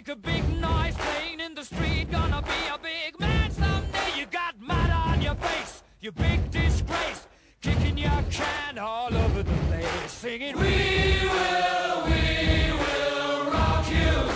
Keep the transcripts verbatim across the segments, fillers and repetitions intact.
make a big noise playing in the street. Gonna be a big man someday. You got mud on your face, you big disgrace. Kicking your can all over the place. Singing, we will, we will rock you.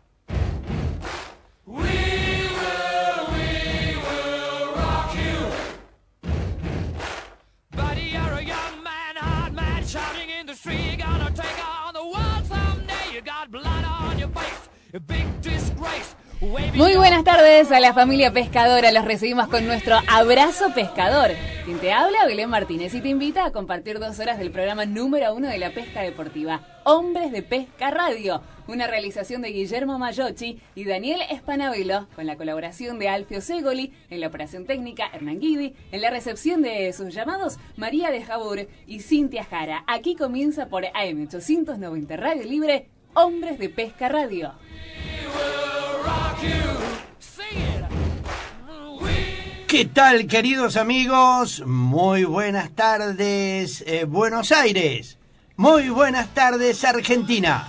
We will, we will rock you. Buddy, you're a young man, hard man, shouting in the street. You're gonna take on the world someday. You got blood on your face, a big disgrace. Muy buenas tardes a la familia pescadora, los recibimos con nuestro abrazo pescador. Quien te habla, Belén Martínez, y te invita a compartir dos horas del programa número uno de la pesca deportiva, Hombres de Pesca Radio, una realización de Guillermo Mayocchi y Daniel Spanavelo, con la colaboración de Alfio Segoli, en la operación técnica Hernán Guidi, en la recepción de sus llamados María de Jabur y Cintia Jara. Aquí comienza por A M ochocientos noventa Radio Libre, Hombres de Pesca Radio. ¿Qué tal, queridos amigos? Muy buenas tardes, eh, Buenos Aires. Muy buenas tardes, Argentina.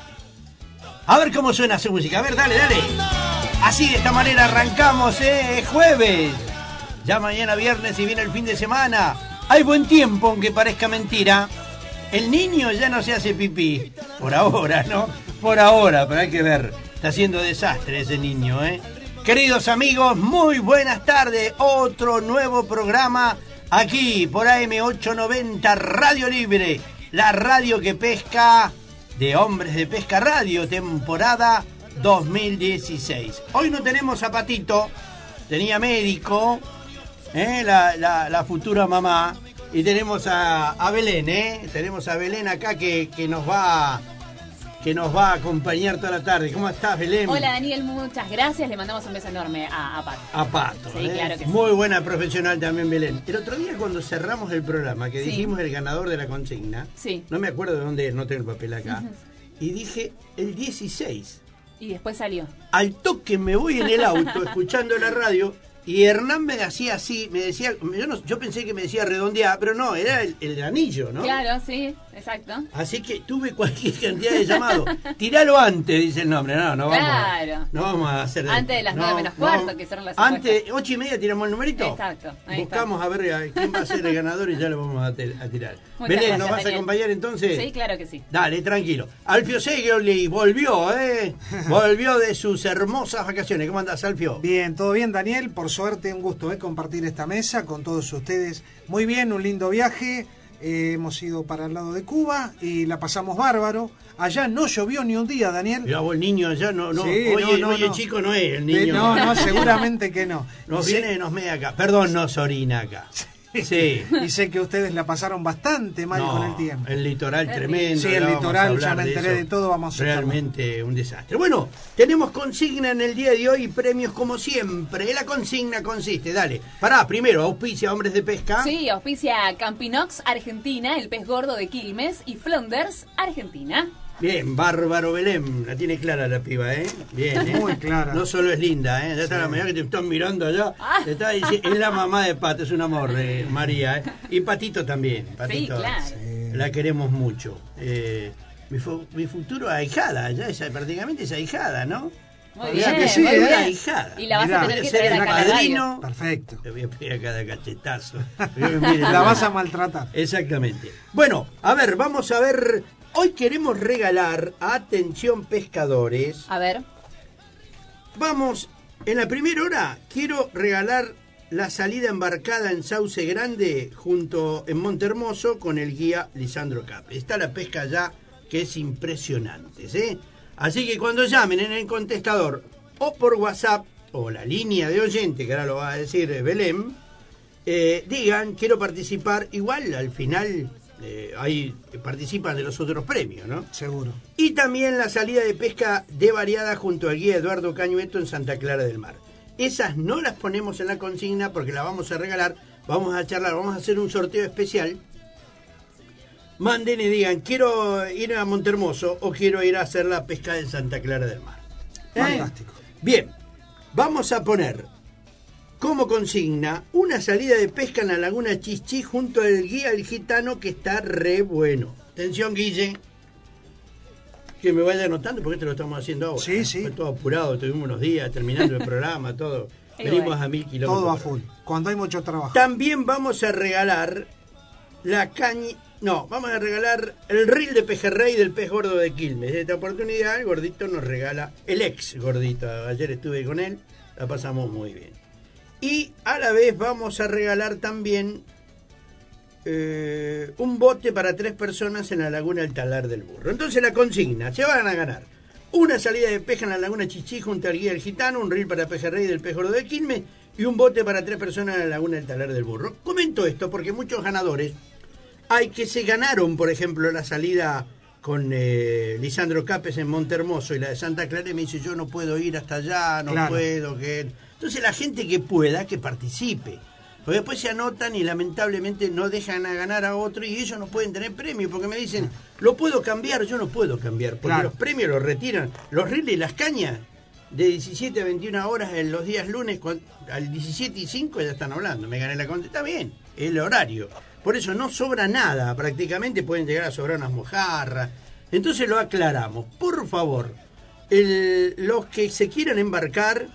A ver cómo suena su música. A ver, dale, dale. Así, de esta manera arrancamos, ¿eh? Es jueves. Ya mañana viernes y viene el fin de semana. Hay buen tiempo, aunque parezca mentira. El niño ya no se hace pipí. Por ahora, ¿no? Por ahora, pero hay que ver. Está haciendo desastre ese niño, ¿eh? Queridos amigos, muy buenas tardes. Otro nuevo programa aquí por A M ochocientos noventa Radio Libre, la radio que pesca de Hombres de Pesca Radio, temporada dos mil dieciséis. Hoy no tenemos a Patito, tenía médico, ¿eh? la, la, la futura mamá, y tenemos a, a Belén, ¿eh? Tenemos a Belén acá que, que nos va... que nos va a acompañar toda la tarde. ¿Cómo estás, Belén? Hola, Daniel, muchas gracias. Le mandamos un beso enorme a, a Pato. A Pato, sí, ¿eh? Claro que Muy sí. buena profesional también, Belén. El otro día cuando cerramos el programa, que sí. dijimos el ganador de la consigna, sí. no me acuerdo de dónde es, no tengo el papel acá, Uh-huh. y dije el dieciséis. Y después salió. Al toque me voy en el auto escuchando la radio, y Hernán me decía así, me decía, yo, no, yo pensé que me decía redondear, pero no, era el, el anillo, ¿no? Claro, sí, exacto. Así que tuve cualquier cantidad de llamados. Tiralo antes, dice el nombre. No, no vamos, claro. no vamos a hacer... Antes de las no, nueve menos no, cuarto, que son las Antes, ocho y media tiramos el numerito. Exacto. Ahí Buscamos está. a ver quién va a ser el ganador y ya lo vamos a, te, a tirar. Muchas Belén, gracias, ¿nos vas Daniel. a acompañar entonces? Sí, claro que sí. Dale, tranquilo. Alfio Segoli volvió, ¿eh? Volvió de sus hermosas vacaciones. ¿Cómo andás, Alfio? Bien, todo bien, Daniel. Por suerte, un gusto ¿eh? compartir esta mesa con todos ustedes. Muy bien, un lindo viaje. Eh, hemos ido para el lado de Cuba y la pasamos bárbaro. Allá no llovió ni un día, Daniel. Mirá, vos el niño allá no, no. Sí, oye, no, no, oye no. chico no es el niño. No, no, seguramente que no. Nos Y viene sé- y nos mea acá. Perdón, nos orina acá. Sí. Y sé que ustedes la pasaron bastante mal No, con el tiempo. El litoral tremendo. Sí, ya el vamos a litoral, hablar ya me enteré eso. de todo, vamos a Realmente un desastre. Bueno, tenemos consigna en el día de hoy y premios como siempre. La consigna consiste, dale. Pará, primero, auspicia Hombres de Pesca. Sí, auspicia Campinox Argentina, el pez gordo de Quilmes, y Flanders Argentina. Bien, bárbaro Belén. La tiene clara la piba, ¿eh? Bien, ¿eh? Muy clara. No solo es linda, ¿eh? Ya está la mañana que te están mirando allá. Ah. Te está diciendo, es la mamá de Pato, es un amor, eh, María, ¿eh? Y Patito también. Patito, Sí, claro. La queremos mucho. Eh, mi, fu- mi futuro ahijada, ya es prácticamente es ahijada, ¿no? Muy Mirá bien, que sí, muy ¿eh? bien. Ahijada. Y la vas Mirá, a tener que voy a ser traer el acá a la radio. padrino. Perfecto. Le voy a pegar cada cachetazo. Mire, mire, La vas a maltratar. Exactamente. Bueno, a ver, vamos a ver. Hoy queremos regalar, atención pescadores, A ver. vamos, en la primera hora quiero regalar la salida embarcada en Sauce Grande junto en Monte Hermoso con el guía Lisandro Cape. Está la pesca ya que es impresionante, ¿sí? Así que cuando llamen en el contestador o por WhatsApp o la línea de oyente, que ahora lo va a decir Belén, eh, digan quiero participar, igual al final eh, ahí participan de los otros premios, ¿no? Seguro. Y también la salida de pesca de variada junto al guía Eduardo Cañueto en Santa Clara del Mar. Esas no las ponemos en la consigna porque las vamos a regalar, vamos a charlar, vamos a hacer un sorteo especial. Manden y digan, quiero ir a Montehermoso o quiero ir a hacer la pesca en Santa Clara del Mar. ¿Eh? Fantástico. Bien, vamos a poner como consigna una salida de pesca en la Laguna Chichí junto al guía El Gitano, que está re bueno. Atención, Guille. que me vaya anotando porque esto lo estamos haciendo ahora. Sí, sí. Fue todo apurado, tuvimos unos días terminando el programa, todo. Y Venimos bueno. a mil kilómetros. Todo a por full. hora. Cuando hay mucho trabajo. También vamos a regalar la caña... No, vamos a regalar el reel de pejerrey del pez gordo de Quilmes. En esta oportunidad el gordito nos regala, el ex gordito, ayer estuve con él, la pasamos muy bien. Y a la vez vamos a regalar también eh, un bote para tres personas en la laguna El Talar del Burro. Entonces la consigna, se van a ganar una salida de pesca en la laguna Chichí junto al guía del gitano, un reel para pejerrey del pez gordo de Quilmes y un bote para tres personas en la laguna El Talar del Burro. Comento esto porque muchos ganadores hay que se ganaron, por ejemplo, la salida con eh, Lisandro Capes en Montehermoso y la de Santa Clara, y me dice, yo no puedo ir hasta allá, no Claro. puedo. que Entonces la gente que pueda, que participe. Porque después se anotan y lamentablemente no dejan a ganar a otro y ellos no pueden tener premio, porque me dicen, lo puedo cambiar, yo no puedo cambiar, porque Claro. los premios los retiran, los riles y las cañas, de diecisiete a veintiuna horas en los días lunes, cuan- al diecisiete y cinco ya están hablando, me gané la contra, está bien, el horario. Por eso no sobra nada, prácticamente pueden llegar a sobrar unas mojarras. Entonces lo aclaramos. Por favor, el- los que se quieran embarcar,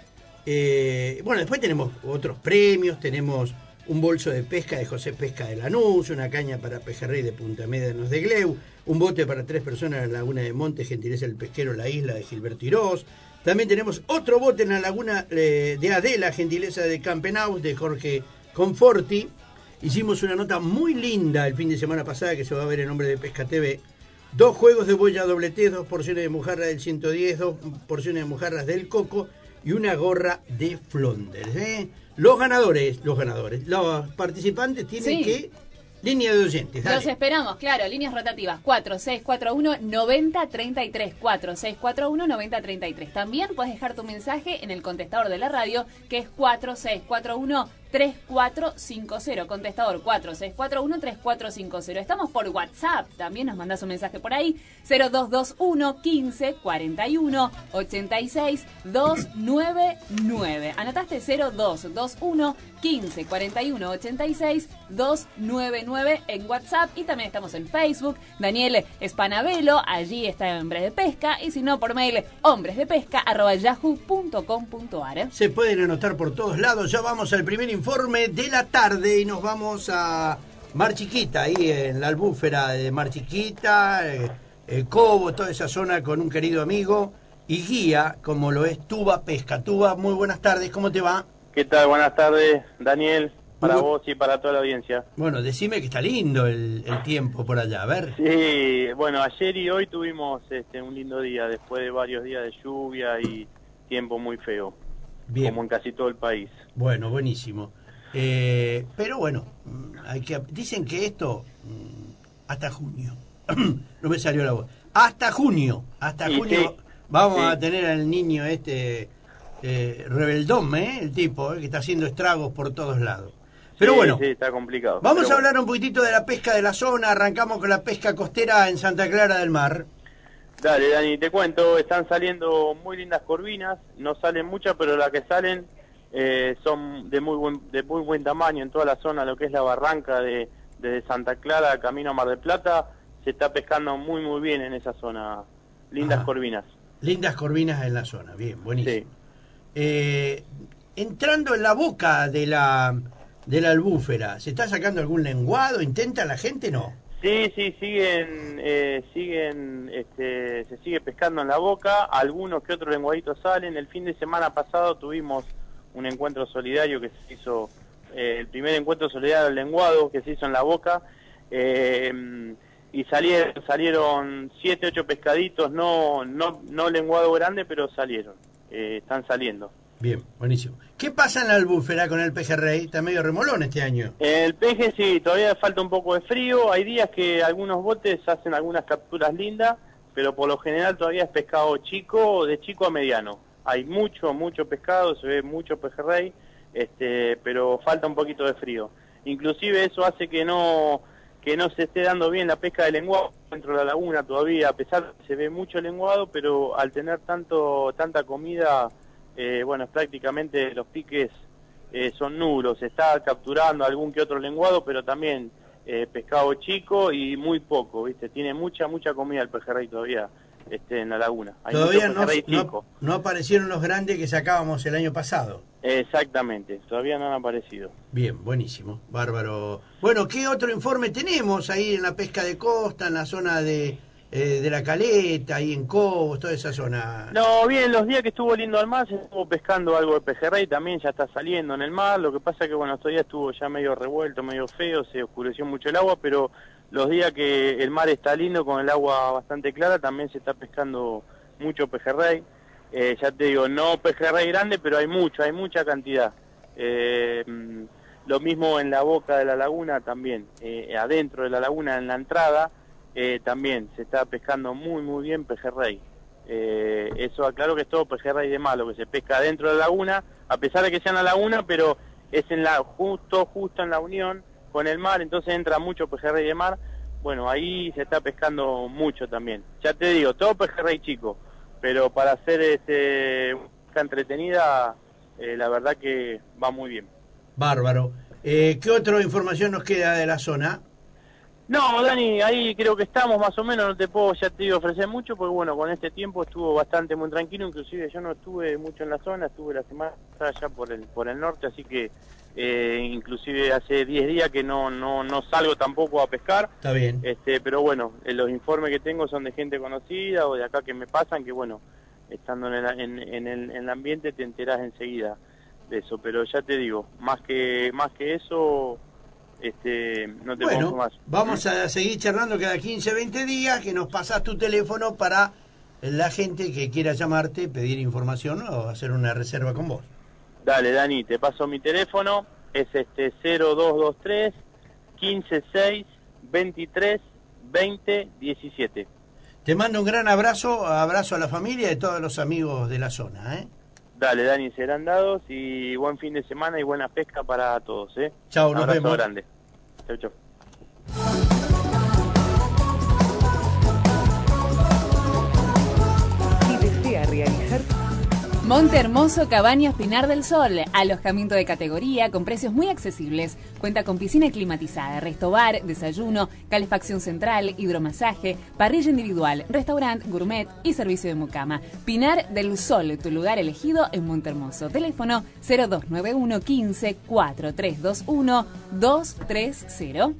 eh, bueno, después tenemos otros premios, tenemos un bolso de pesca de José Pesca de Lanús, una caña para pejerrey de Punta Médanos de Gleu, un bote para tres personas en la laguna de Monte, gentileza del pesquero La Isla de Gilberto Irós. También tenemos otro bote en la laguna eh, de Adela, gentileza de Campenaus de Jorge Conforti. Hicimos una nota muy linda el fin de semana pasada que se va a ver en Nombre de Pesca T V. Dos juegos de boya doble T, dos porciones de mojarra del ciento diez, dos porciones de mojarras del Coco y una gorra de Flonders. ¿eh? Los ganadores, los ganadores, los participantes tienen Sí. que... Línea de oyentes, dale. Los esperamos, claro, líneas rotativas cuatro seis cuatro uno nueve cero tres tres, cuatro seis cuatro uno nueve cero tres tres. También puedes dejar tu mensaje en el contestador de la radio, que es cuatro seis cuatro uno tres cuatro cinco cero, contestador cuatro seis cuatro uno tres cuatro cinco cero. Estamos por WhatsApp, también nos mandás un mensaje por ahí, cero dos dos uno quince cuarenta y uno ochenta y seis doscientos noventa y nueve. Anotaste cero dos dos uno quince cuarenta y uno ochenta y seis doscientos noventa y nueve en WhatsApp, y también estamos en Facebook, Daniel Spanavelo, allí está Hombres de Pesca, y si no por mail, hombresdepesca arroba yahoo punto com punto ar. Se pueden anotar por todos lados. Ya vamos al primer informe de la tarde y nos vamos a Mar Chiquita, ahí en la albúfera de Mar Chiquita, eh, eh, Cobo, toda esa zona, con un querido amigo y guía, como lo es Tuba Pesca. Tuba, muy buenas tardes, ¿cómo te va? ¿Qué tal? Buenas tardes, Daniel, para Muy bu- vos y para toda la audiencia. Bueno, decime que está lindo el, el tiempo por allá, a ver. Sí, bueno, ayer y hoy tuvimos este, un lindo día, después de varios días de lluvia y tiempo muy feo, Bien, como en casi todo el país. bueno, buenísimo. Eh, pero bueno, mm, hay que dicen que esto mm, hasta junio, no me salió la voz, hasta junio, hasta Y junio sí, vamos sí. a tener al niño este eh, rebeldón, ¿eh? El tipo, ¿eh? que está haciendo estragos por todos lados. Pero Sí, bueno, sí, está complicado. vamos Pero a hablar un poquitito de la pesca de la zona. Arrancamos con la pesca costera en Santa Clara del Mar. Dale, Dani, te cuento, están saliendo muy lindas corvinas, no salen muchas, pero las que salen eh, son de muy buen de muy buen tamaño en toda la zona, lo que es la barranca de, de Santa Clara, camino a Mar del Plata, se está pescando muy muy bien en esa zona, lindas Ajá. corvinas. Lindas corvinas en la zona, bien, buenísimo. Sí. Eh, entrando en la boca de la de la albúfera, ¿se está sacando algún lenguado? ¿Intenta la gente? No. Sí, sí, siguen, eh, siguen, este, se sigue pescando en la boca, algunos que otros lenguaditos salen. El fin de semana pasado tuvimos un encuentro solidario que se hizo, eh, el primer encuentro solidario del lenguado que se hizo en la boca, eh, y salieron, salieron siete, ocho pescaditos, no, no, no lenguado grande, pero salieron, eh, están saliendo. Bien, buenísimo. ¿Qué pasa en la albúfera con el pejerrey? Está medio remolón este año. El peje sí, todavía falta un poco de frío, hay días que algunos botes hacen algunas capturas lindas, pero por lo general todavía es pescado chico, de chico a mediano. Hay mucho, mucho pescado, se ve mucho pejerrey, este, pero falta un poquito de frío. Inclusive eso hace que no que no se esté dando bien la pesca de lenguado dentro de la laguna todavía, a pesar de que se ve mucho lenguado, pero al tener tanto tanta comida, eh, bueno, prácticamente los piques eh, son nulos. Se está capturando algún que otro lenguado, pero también eh, pescado chico y muy poco, ¿viste? Tiene mucha, mucha comida el pejerrey todavía este, en la laguna. Hay Todavía mucho no, pejerrey no, chico. no aparecieron los grandes que sacábamos el año pasado. Exactamente, todavía no han aparecido. Bien, buenísimo, bárbaro. Bueno, ¿qué otro informe tenemos ahí en la pesca de costa, en la zona de, eh, de la Caleta, ahí en Cobos, toda esa zona? No, bien, los días que estuvo lindo al mar se estuvo pescando algo de pejerrey, también ya está saliendo en el mar. Lo que pasa es que, bueno, estos días estuvo ya medio revuelto, medio feo, se oscureció mucho el agua, pero los días que el mar está lindo, con el agua bastante clara, también se está pescando mucho pejerrey. Eh, ya te digo, no pejerrey grande, pero hay mucho, hay mucha cantidad. Eh, lo mismo en la boca de la laguna también, eh, adentro de la laguna, en la entrada, eh, también se está pescando muy, muy bien pejerrey. Eh, eso aclaro que es todo pejerrey de malo, que se pesca dentro de la laguna, a pesar de que sea en la laguna, pero es en la justo, justo en la unión con el mar, entonces entra mucho pejerrey de mar. Bueno, ahí se está pescando mucho también. Ya te digo, todo pejerrey chico, pero para hacer este, una entretenida, eh, la verdad que va muy bien. Bárbaro. Eh, ¿Qué otra información nos queda de la zona? No, Dani, ahí creo que estamos más o menos, no te puedo, ya te digo, ofrecer mucho, porque bueno, con este tiempo estuvo bastante muy tranquilo, inclusive yo no estuve mucho en la zona, estuve la semana pasada allá por el, por el norte, así que eh, inclusive hace diez días que no, no, no salgo tampoco a pescar. Está bien. Este, pero bueno, eh, los informes que tengo son de gente conocida o de acá que me pasan, que bueno, estando en el, en, en el, en el ambiente te enterás enseguida de eso, pero ya te digo, más que, más que eso... Este, no te bueno, más. vamos a seguir charlando cada quince, veinte días, que nos pasas tu teléfono para la gente que quiera llamarte, pedir información o hacer una reserva con vos. Dale, Dani, te paso mi teléfono, es este cero dos dos tres, quince seis, veintitrés, veinte, diecisiete. Te mando un gran abrazo, abrazo a la familia y a todos los amigos de la zona, ¿eh? Dale, Dani, serán dados y buen fin de semana y buena pesca para todos, ¿eh? Chau, nos abrazo vemos. grande. Chau, chau. Si desea realizar Monte Hermoso, Cabañas Pinar del Sol, alojamiento de categoría con precios muy accesibles. Cuenta con piscina climatizada, restobar, desayuno, calefacción central, hidromasaje, parrilla individual, restaurante, gourmet y servicio de mucama. Pinar del Sol, tu lugar elegido en Monte Hermoso. Teléfono cero dos nueve uno, quince, cuarenta y tres veintiuno, doscientos treinta.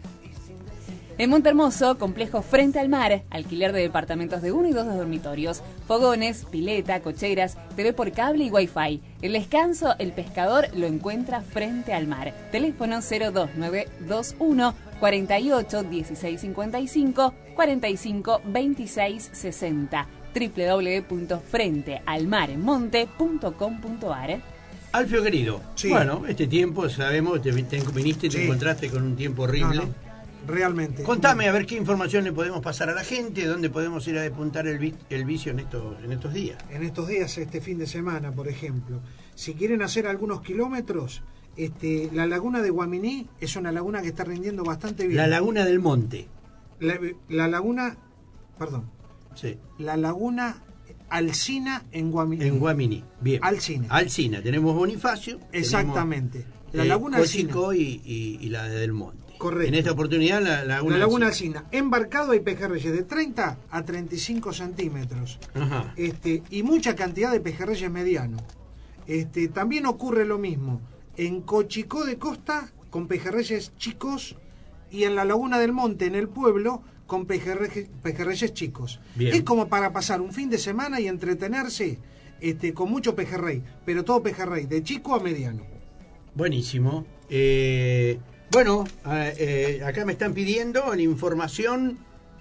En Monte Hermoso, complejo frente al mar, alquiler de departamentos de uno y dos dormitorios, fogones, pileta, cocheras, T V por cable y wifi. El descanso, el pescador lo encuentra frente al mar. Teléfono cero dos nueve dos uno, cuarenta y ocho, dieciséis cincuenta y cinco, cuarenta y cinco, veintiséis sesenta. doble u doble u doble u punto frente al mar en monte punto com punto a r. Alfio querido, Sí. bueno, este tiempo sabemos, te, te viniste y te Sí. encontraste con un tiempo horrible. No, no, realmente. Contame a ver qué información le podemos pasar a la gente, dónde podemos ir a despuntar el, vi- el vicio en estos, en estos días. En estos días, este fin de semana, por ejemplo, si quieren hacer algunos kilómetros, este, la laguna de Guaminí es una laguna que está rindiendo bastante bien. La Laguna del Monte. La, la laguna, perdón, Sí. la laguna Alsina en Guaminí. En Guaminí. Bien. Alsina. Alsina. Tenemos Bonifacio. Exactamente. Tenemos, La eh, laguna Alsina. Cochico y, y, y la de Del Monte. Correcto. En esta oportunidad la Laguna La laguna Alsina. Alsina. Embarcado hay pejerreyes de treinta a treinta y cinco centímetros. Ajá. Este, y mucha cantidad de pejerreyes medianos. Este, también ocurre lo mismo en Cochicó de Costa con pejerreyes chicos y en la Laguna del Monte, en el pueblo, con pejerreyes, pejerreyes chicos. Bien. Es como para pasar un fin de semana y entretenerse este, con mucho pejerrey, pero todo pejerrey, de chico a mediano. Buenísimo. Eh, bueno, eh, eh, acá me están pidiendo la información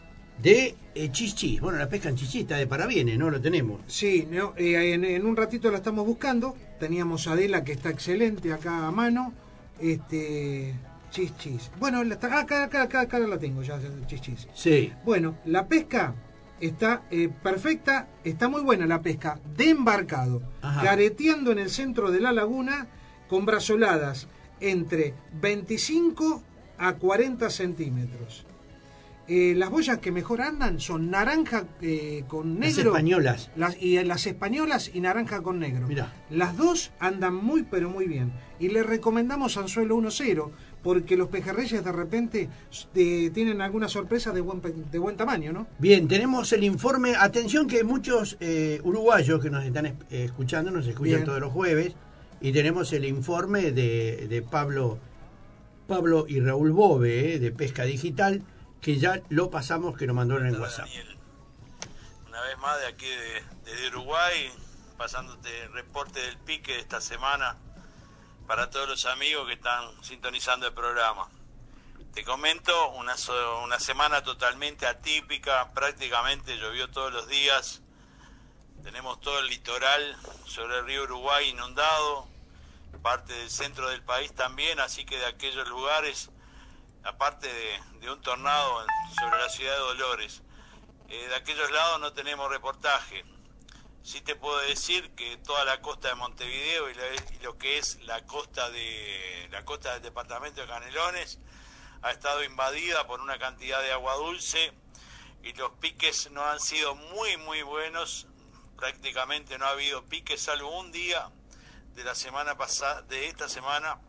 de eh, chichis. Bueno, la pesca en chichis está de parabienes, ¿no? Lo tenemos. Sí, no, eh, en, en un ratito la estamos buscando. Teníamos a Adela, que está excelente acá a mano. Este, chis, chis. Bueno, la, acá, acá, acá, acá la tengo ya, chis, chis. Sí. Bueno, la pesca está eh, perfecta, está muy buena la pesca de embarcado, Ajá. careteando en el centro de la laguna con brazoladas entre veinticinco a cuarenta centímetros. Eh, las boyas que mejor andan son naranja eh, con Las negro. españolas. Las, y las españolas y naranja con negro. Mirá. Las dos andan muy pero muy bien. Y le recomendamos anzuelo uno cero porque los pejerreyes de repente de, tienen alguna sorpresa de buen, de buen tamaño, ¿no? Bien, tenemos el informe. Atención que hay muchos eh, uruguayos que nos están eh, escuchando, nos escuchan Bien. todos los jueves, y tenemos el informe de, de Pablo Pablo y Raúl Bove, eh, de Pesca Digital, que ya lo pasamos, que nos mandaron en WhatsApp. Daniel, una vez más de aquí de, de Uruguay, pasándote el reporte del pique de esta semana para todos los amigos que están sintonizando el programa. Te comento, una, una semana totalmente atípica, prácticamente llovió todos los días, tenemos todo el litoral sobre el río Uruguay inundado, parte del centro del país también, así que de aquellos lugares, aparte de, de un tornado sobre la ciudad de Dolores, eh, de aquellos lados no tenemos reportaje. Sí te puedo decir que toda la costa de Montevideo y, la, y lo que es la costa de la costa del departamento de Canelones ha estado invadida por una cantidad de agua dulce y los piques no han sido muy muy buenos, prácticamente no ha habido piques salvo un día de la semana pasada, de esta semana,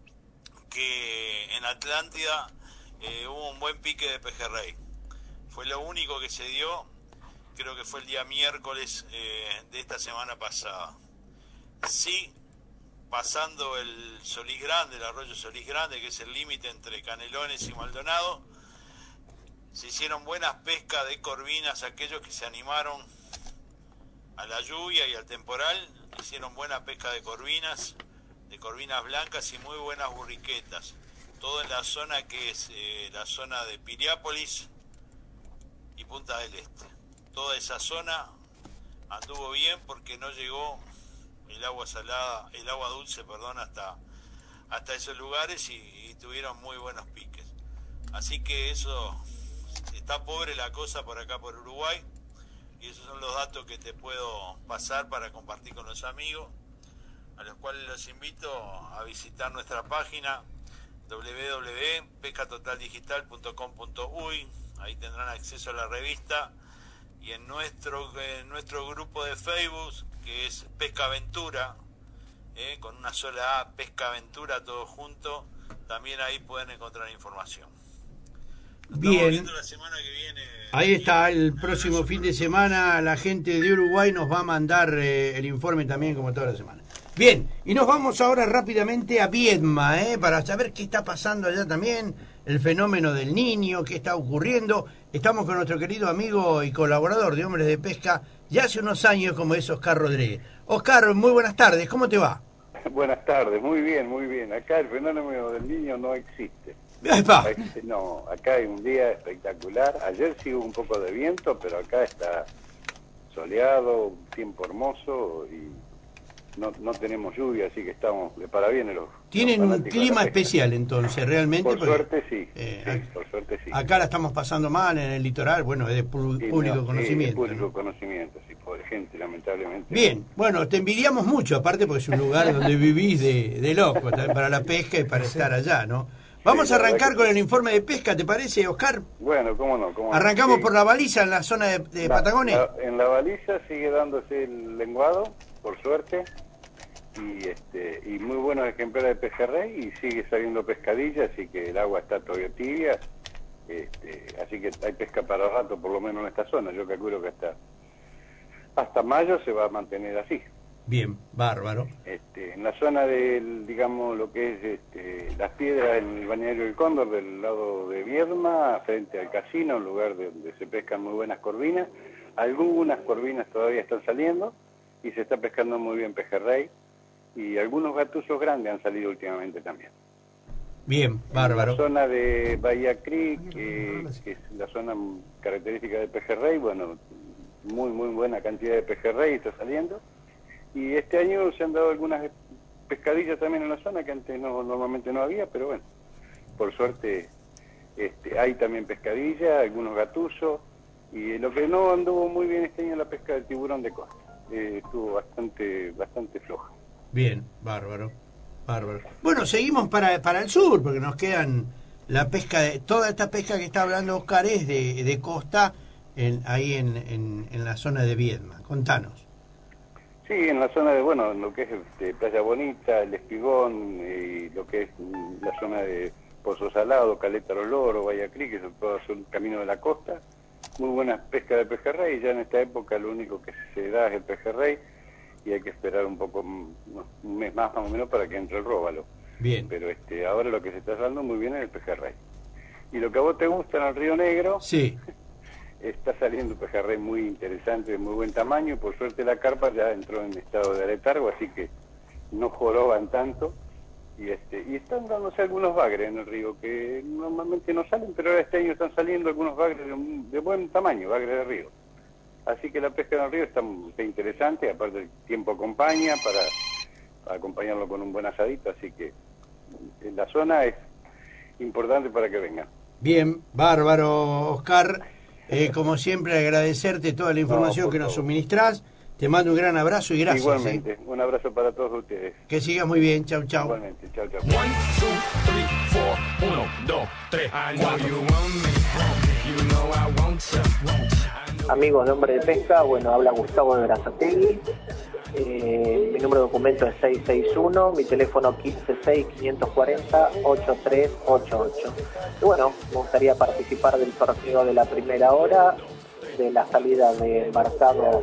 que en Atlántida eh, hubo un buen pique de pejerrey. Fue lo único que se dio, creo que fue el día miércoles eh, de esta semana pasada. Sí, pasando el Solís Grande, el arroyo Solís Grande, que es el límite entre Canelones y Maldonado, se hicieron buenas pescas de corvinas, aquellos que se animaron a la lluvia y al temporal, hicieron buena pesca de corvinas, de corvinas blancas y muy buenas burriquetas. Todo en la zona que es eh, la zona de Piriápolis y Punta del Este. Toda esa zona anduvo bien porque no llegó el agua salada, el agua dulce, perdón, hasta, hasta esos lugares y, y tuvieron muy buenos piques. Así que eso, está pobre la cosa por acá por Uruguay. Y esos son los datos que te puedo pasar para compartir con los amigos, a los cuales los invito a visitar nuestra página doble u doble u doble u punto pesca total digital punto com punto uy. Ahí tendrán acceso a la revista y en nuestro en nuestro grupo de Facebook, que es Pesca Aventura, eh, con una sola A, Pesca Aventura, todo junto, también ahí pueden encontrar información. Bien, la semana que viene. Ahí está, el próximo fin de semana la gente de Uruguay nos va a mandar eh, el informe también como toda la semana. Bien, y nos vamos ahora rápidamente a Viedma, eh, para saber qué está pasando allá también, el fenómeno del Niño, qué está ocurriendo. Estamos con nuestro querido amigo y colaborador de Hombres de Pesca ya hace unos años, como es Oscar Rodríguez. Oscar, muy buenas tardes, ¿cómo te va? Buenas tardes, muy bien, muy bien. Acá el fenómeno del Niño no existe. ¡Epa! No, acá hay un día espectacular. Ayer sí hubo un poco de viento, pero acá está soleado, tiempo hermoso y no, no tenemos lluvia, así que estamos de parabienes los. Tienen los un clima especial entonces, realmente. Por porque, suerte sí, eh, sí acá, por suerte sí. Acá la estamos pasando mal en el litoral, bueno, es de pu Sí, público no, conocimiento. Sí, público ¿no? conocimiento, sí, pobre gente, lamentablemente. Bien, bueno, te envidiamos mucho, aparte porque es un lugar donde vivís de, de loco, también para la pesca y para estar allá, ¿no? Vamos Sí, a arrancar que... con el informe de pesca, ¿te parece, Oscar? Bueno, cómo no. Cómo Arrancamos sí. por la baliza en la zona de, de la, Patagones. La, en la baliza sigue dándose el lenguado, por suerte, y este y muy buenos ejemplares de pejerrey, y sigue saliendo pescadilla, así que el agua está todavía tibia, este, así que hay pesca para rato, por lo menos en esta zona. Yo calculo que hasta, hasta mayo se va a mantener así. Bien, bárbaro. Este, en la zona del, digamos, lo que es este, las piedras en el balneario del Cóndor, del lado de Viedma, frente al casino, un lugar de, donde se pescan muy buenas corvinas. Algunas corvinas todavía están saliendo y se está pescando muy bien pejerrey, y algunos gatuzos grandes han salido últimamente también. Bien, bárbaro. En la zona de Bahía Creek, eh, que es la zona característica de pejerrey, bueno, muy muy buena cantidad de pejerrey está saliendo. Y este año se han dado algunas pescadillas también en la zona que antes no, normalmente no había, pero bueno, por suerte este, hay también pescadilla, algunos gatuzos, y lo que no anduvo muy bien este año es la pesca del tiburón de costa, eh, estuvo bastante bastante floja. Bien, bárbaro, bárbaro. Bueno, seguimos para, para el sur, porque nos quedan la pesca, de toda esta pesca que está hablando Oscar es de, de costa, en, ahí en, en, en la zona de Viedma. Contanos. Sí, en la zona de, bueno, lo que es este, Playa Bonita, El Espigón, y lo que es la zona de Pozo Salado, Caleta Los Loros, Bahía Creek, que son todos son caminos de la costa. Muy buena pesca de pejerrey, ya en esta época lo único que se da es el pejerrey y hay que esperar un poco, un mes más más o menos para que entre el róbalo. Bien. Pero este, ahora lo que se está dando muy bien es el pejerrey. Y lo que a vos te gusta en el Río Negro, sí, está saliendo un pejerrey muy interesante, de muy buen tamaño, y por suerte la carpa ya entró en estado de letargo, así que no joroban tanto. Y este y están dándose algunos bagres en el río, que normalmente no salen, pero ahora este año están saliendo algunos bagres de, un, de buen tamaño, bagres de río. Así que la pesca en el río está, está interesante, aparte el tiempo acompaña para, para acompañarlo con un buen asadito, así que en la zona es importante para que vengan. Bien, bárbaro, Oscar. Eh, como siempre, agradecerte toda la información no, que nos favor. suministrás. Te mando un gran abrazo y gracias. Igualmente, ¿eh? un abrazo para todos ustedes. Que sigas muy bien, chau, chau. Igualmente, chau, chau. One, two, three, four, uno, dos, tres, I know you want me, you know I want you. Amigos de Hombre de Pesca, bueno, habla Gustavo de Berazategui. Eh, mi número de documento es seis seis uno, mi teléfono quince seis quinientos cuarenta ocho tres ocho ocho. Y bueno, me gustaría participar del sorteo de la primera hora, de la salida de embarcado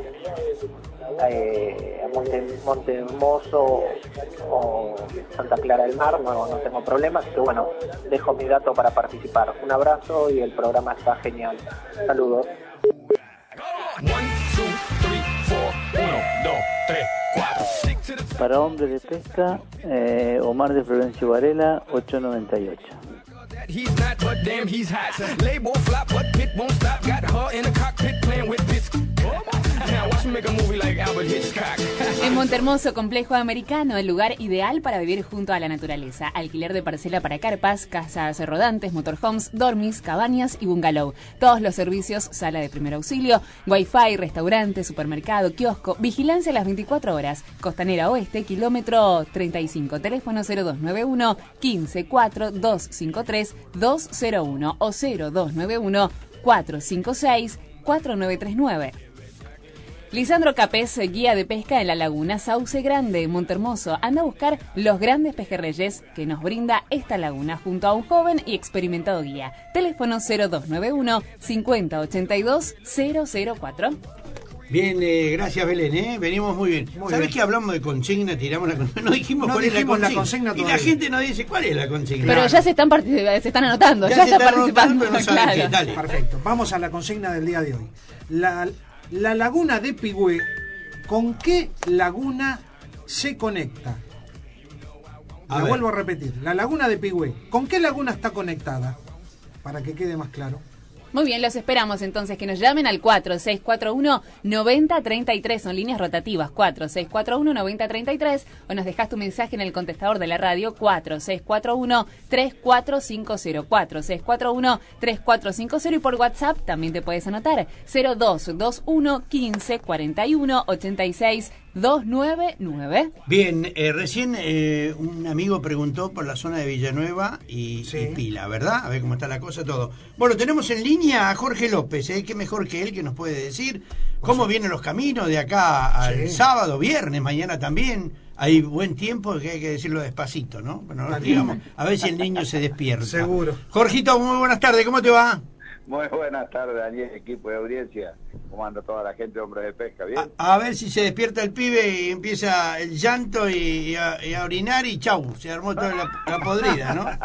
eh, a Monte, Monte Hermoso o Santa Clara del Mar, no, no tengo problemas, pero bueno, dejo mi dato para participar. Un abrazo y el programa está genial. Saludos. One, two, three, four, uno, dos, tres, cuatro. Para Hombre de Pesca, eh, Omar de Florencio Varela, ocho noventa y ocho. He's not, but damn, he's hot. Label flop, but Pit won't stop. Got her in the cockpit playing with bits. Now watch me make a movie like Albert Hitchcock. En Montehermoso, complejo americano, el lugar ideal para vivir junto a la naturaleza. Alquiler de parcela para carpas, casas rodantes, motorhomes, dormis, cabañas y bungalow. Todos los servicios, sala de primer auxilio, wifi, restaurante, supermercado, kiosco, vigilancia a las veinticuatro horas. Costanera Oeste, kilómetro treinta y cinco. Teléfono cero dos nueve uno, quince, cuatro, dos cinco tres, dos cero uno o cero dos nueve uno, cuatro cinco seis, cuatro nueve tres nueve. Lisandro Capés, guía de pesca en la laguna Sauce Grande, Montehermoso. Anda a buscar los grandes pejerreyes que nos brinda esta laguna junto a un joven y experimentado guía. Teléfono cero dos nueve uno, cincuenta ochenta y dos, cero cero cuatro. Bien, eh, gracias Belén, ¿eh? Venimos muy bien. Muy ¿Sabés bien. que hablamos de consigna? Tiramos la consigna. No dijimos No cuál dijimos es la la consigna. consigna y la todavía. gente nos dice cuál es la consigna. Pero ya se están, partic- se están anotando, ya, Ya se están están participando. anotando, pero no saben claro. qué. Dale. Perfecto, vamos a la consigna del día de hoy. La, la laguna de Pigüé, ¿con qué laguna se conecta? A La ver. vuelvo a repetir. La laguna de Pigüé, ¿con qué laguna está conectada? Para que quede más claro. Muy bien, los esperamos entonces que nos llamen al cuatro seis cuatro uno, nueve cero tres tres, son líneas rotativas, cuatro seis cuatro uno, nueve cero tres tres, o nos dejas tu mensaje en el contestador de la radio cuatro seis cuatro uno, tres cuatro cinco cero, cuatro seis cuatro uno, tres cuatro cinco cero, y por WhatsApp también te puedes anotar cero dos dos uno, quince, cuarenta y uno, ochenta y seis, doscientos noventa y nueve. Bien, eh, recién eh, un amigo preguntó por la zona de Villanueva y, Sí. y Pila, ¿verdad? A ver cómo está la cosa, todo. Bueno, tenemos en línea a Jorge López, ¿eh? Qué mejor que él que nos puede decir cómo vienen los caminos de acá al Sí. sábado, viernes, mañana también. Hay buen tiempo, que hay que decirlo despacito, ¿no? Bueno, Está bien. digamos, a ver si el niño se despierta. Seguro. Jorgito, muy buenas tardes, ¿cómo te va? Muy buenas tardes, Daniel, equipo de audiencia. ¿Cómo anda toda la gente, hombres de pesca? ¿Bien? A, a ver si se despierta el pibe y empieza el llanto y, y, a, y a orinar y chau, se armó toda la, la podrida, ¿no?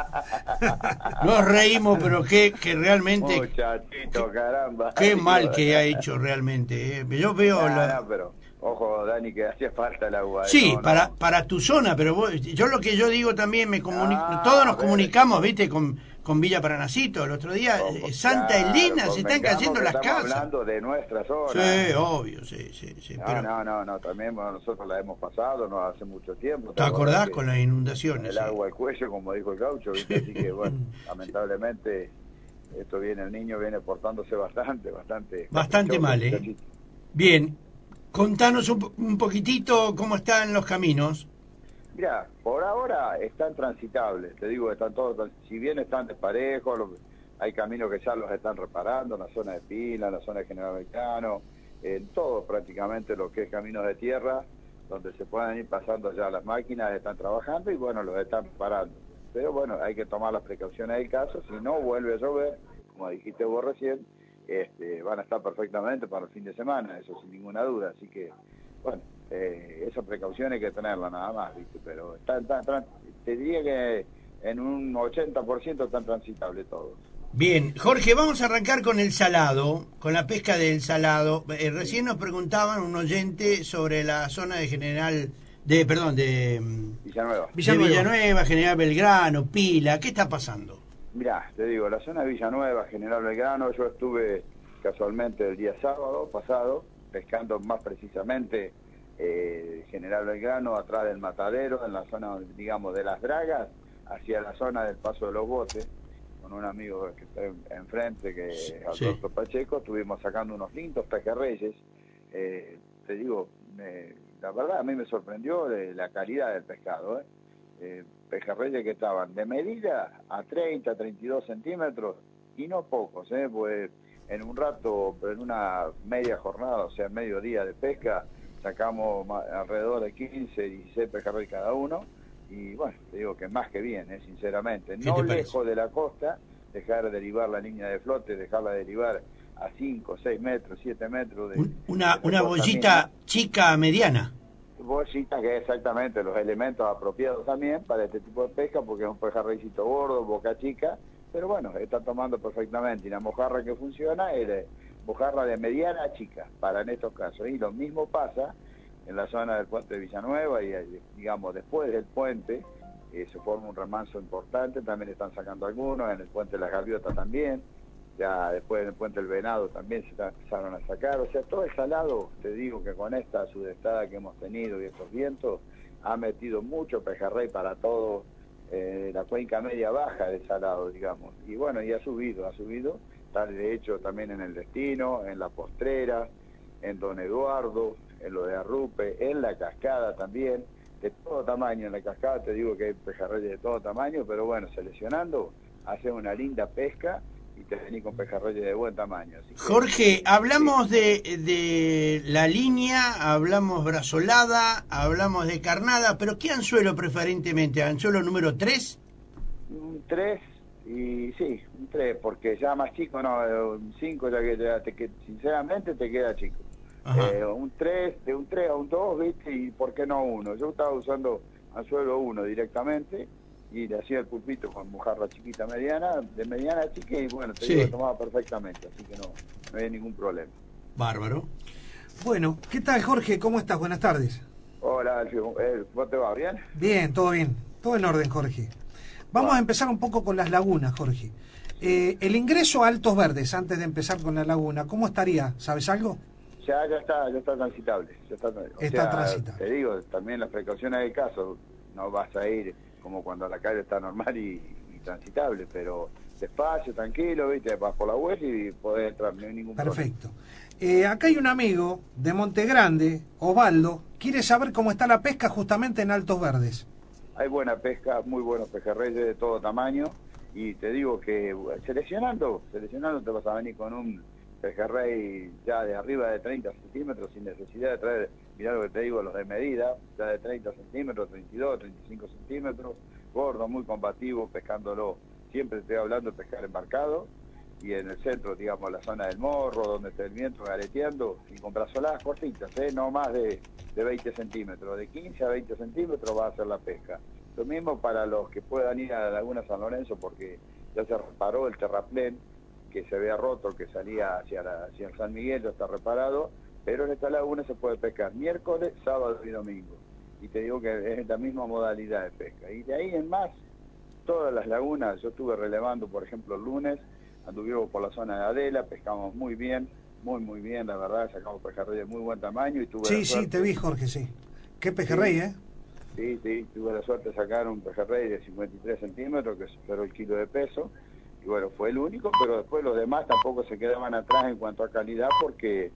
Nos reímos, pero que, que realmente... Muchachito, caramba. Qué mal que ha hecho realmente. ¿eh? Yo veo... No, la... no, pero ojo, Dani, que hacía falta el agua. ¿eh? Sí, No, no. para para tu zona, pero vos, yo lo que yo digo también, me comunico, Ah, todos nos a ver. comunicamos, ¿viste? Con, con Villa Paranacito, el otro día, eh, Santa Claro, Elena, se están convengamos cayendo que las estamos casas. hablando de nuestra zona. Sí, obvio, sí, sí, sí. No, Pero, no, no, no, también bueno, nosotros la hemos pasado, no hace mucho tiempo. ¿te acordás que con las inundaciones? El Sí. agua al cuello, como dijo el gaucho, ¿viste? Así que bueno, lamentablemente esto viene, el niño viene portándose bastante, bastante. Bastante caprichoso, mal, ¿eh? muchachito. Bien, contanos un, po- un poquitito cómo están los caminos. Mira, por ahora están transitables, te digo, están todos, trans- si bien están desparejos, los- hay caminos que ya los están reparando, en la zona de Pila, en la zona de General Belgrano, en todo prácticamente lo que es caminos de tierra, donde se pueden ir pasando ya las máquinas, están trabajando y bueno, los están reparando. pero bueno, hay que tomar las precauciones del caso. Si no vuelve a llover, como dijiste vos recién, este, van a estar perfectamente para el fin de semana, eso sin ninguna duda. Así que, bueno, eh, esa precaución hay que tenerla nada más, ¿viste? Pero está, está, está, te diría que en un ochenta por ciento están transitables todos. Bien, Jorge, vamos a arrancar con el salado, con la pesca del salado. Eh, recién nos preguntaban un oyente sobre la zona de General, de perdón, de Villanueva. Villanueva, de Villanueva, General Belgrano, Pila. ¿Qué está pasando? Mirá, te digo, la zona de Villanueva, General Belgrano, yo estuve casualmente el día sábado pasado, pescando más precisamente eh, General Belgrano, atrás del Matadero, en la zona, digamos, de Las Dragas, hacia la zona del Paso de los Botes, con un amigo que está en- enfrente, que es Alberto Sí. Pacheco, estuvimos sacando unos lindos pejerreyes. Eh, te digo, me- la verdad a mí me sorprendió de la calidad del pescado, ¿eh? Eh, pejerreyes que estaban de medida a treinta, treinta y dos centímetros, y no pocos, ¿eh? Pues en un rato, en una media jornada, o sea, medio día de pesca, sacamos ma- alrededor de quince, dieciséis pejerreyes cada uno, y bueno, te digo que más que bien, ¿eh? Sinceramente. ¿Qué No te parece? lejos de la costa, dejar de derivar la línea de flote, dejarla derivar a cinco, seis metros, siete metros de, Un- una de la una costa bollita misma. chica mediana. Bollita, que es exactamente los elementos apropiados también para este tipo de pesca, porque es un pejerreycito gordo, boca chica, pero bueno, está tomando perfectamente. Y la mojarra que funciona es de mojarra de mediana a chica, para en estos casos. Y lo mismo pasa en la zona del puente de Villanueva, y eh, digamos, después del puente, eh, se forma un remanso importante, también están sacando algunos, en el puente de las Gaviotas también, ya después en el puente del Venado también se está- empezaron a sacar, o sea, todo el salado, te digo que con esta sudestada que hemos tenido y estos vientos, ha metido mucho pejerrey para todo eh, la cuenca media baja del salado, digamos, y bueno, y ha subido, ha subido, está de hecho también en el Destino, en la Postrera, en Don Eduardo, en lo de Arrupe, en la Cascada también, de todo tamaño. En la Cascada te digo que hay pejerreyes de todo tamaño, pero bueno, seleccionando, hace una linda pesca y te venís con pejerreyes de buen tamaño. Así que, Jorge, hablamos de, de la línea, hablamos brazolada, hablamos de carnada, pero ¿qué anzuelo preferentemente? ¿Anzuelo número tres? un tres, y sí, un tres, porque ya más chico, no, eh, un cinco, ya que ya te, que, sinceramente te queda chico. Eh, un tres, de un tres a un dos, ¿viste? Y ¿por qué no uno? Yo estaba usando anzuelo uno directamente y le hacía el pulpito con mojarra chiquita mediana, de mediana a chica, y bueno, te Sí. digo que tomaba perfectamente, así que no, no había ningún problema. Bárbaro. Bueno, ¿qué tal, Jorge? ¿Cómo estás? Buenas tardes. Hola, Alfio, eh, ¿vos te va bien? Bien, todo bien. Todo en orden, Jorge. Vamos a empezar un poco con las lagunas, Jorge. Eh, el ingreso a Altos Verdes, antes de empezar con la laguna, ¿cómo estaría? ¿Sabes algo? Ya, ya está, ya está transitable. Ya está, o Está sea, transitable. Te digo, también las precauciones del caso, no vas a ir como cuando la calle está normal y, y transitable, pero despacio, tranquilo, viste, vas por la web y podés entrar, no hay ningún Perfecto. Eh, acá hay un amigo de Monte Grande, Osvaldo, quiere saber cómo está la pesca justamente en Altos Verdes. problema. Hay buena pesca, muy buenos pejerreyes de todo tamaño, y te digo que seleccionando, seleccionando te vas a venir con un pejerrey ya de arriba de treinta centímetros sin necesidad de traer, mirá lo que te digo, los de medida, ya de treinta centímetros, treinta y dos, treinta y cinco centímetros, gordo, muy combativo, pescándolo, siempre estoy hablando de pescar embarcado, y en el centro, digamos, la zona del Morro, donde está el viento gareteando, y con brazoladas cortitas, ¿eh? No más de, de veinte centímetros, de quince a veinte centímetros va a ser la pesca. Lo mismo para los que puedan ir a la Laguna San Lorenzo, porque ya se reparó el terraplén, que se había roto, que salía hacia, la, hacia el San Miguel, ya está reparado, pero en esta laguna se puede pescar miércoles, sábado y domingo. Y te digo que es la misma modalidad de pesca. Y de ahí en más, todas las lagunas, yo estuve relevando, por ejemplo, el lunes, anduvimos por la zona de Adela, pescamos muy bien, muy, muy bien, la verdad, sacamos pejerrey de muy buen tamaño y tuve Sí, la sí, suerte, te vi, Jorge, sí. Qué pejerrey, Sí. ¿eh? Sí, sí, tuve la suerte de sacar un pejerrey de cincuenta y tres centímetros que superó el kilo de peso. Y bueno, fue el único, pero después los demás tampoco se quedaban atrás en cuanto a calidad porque,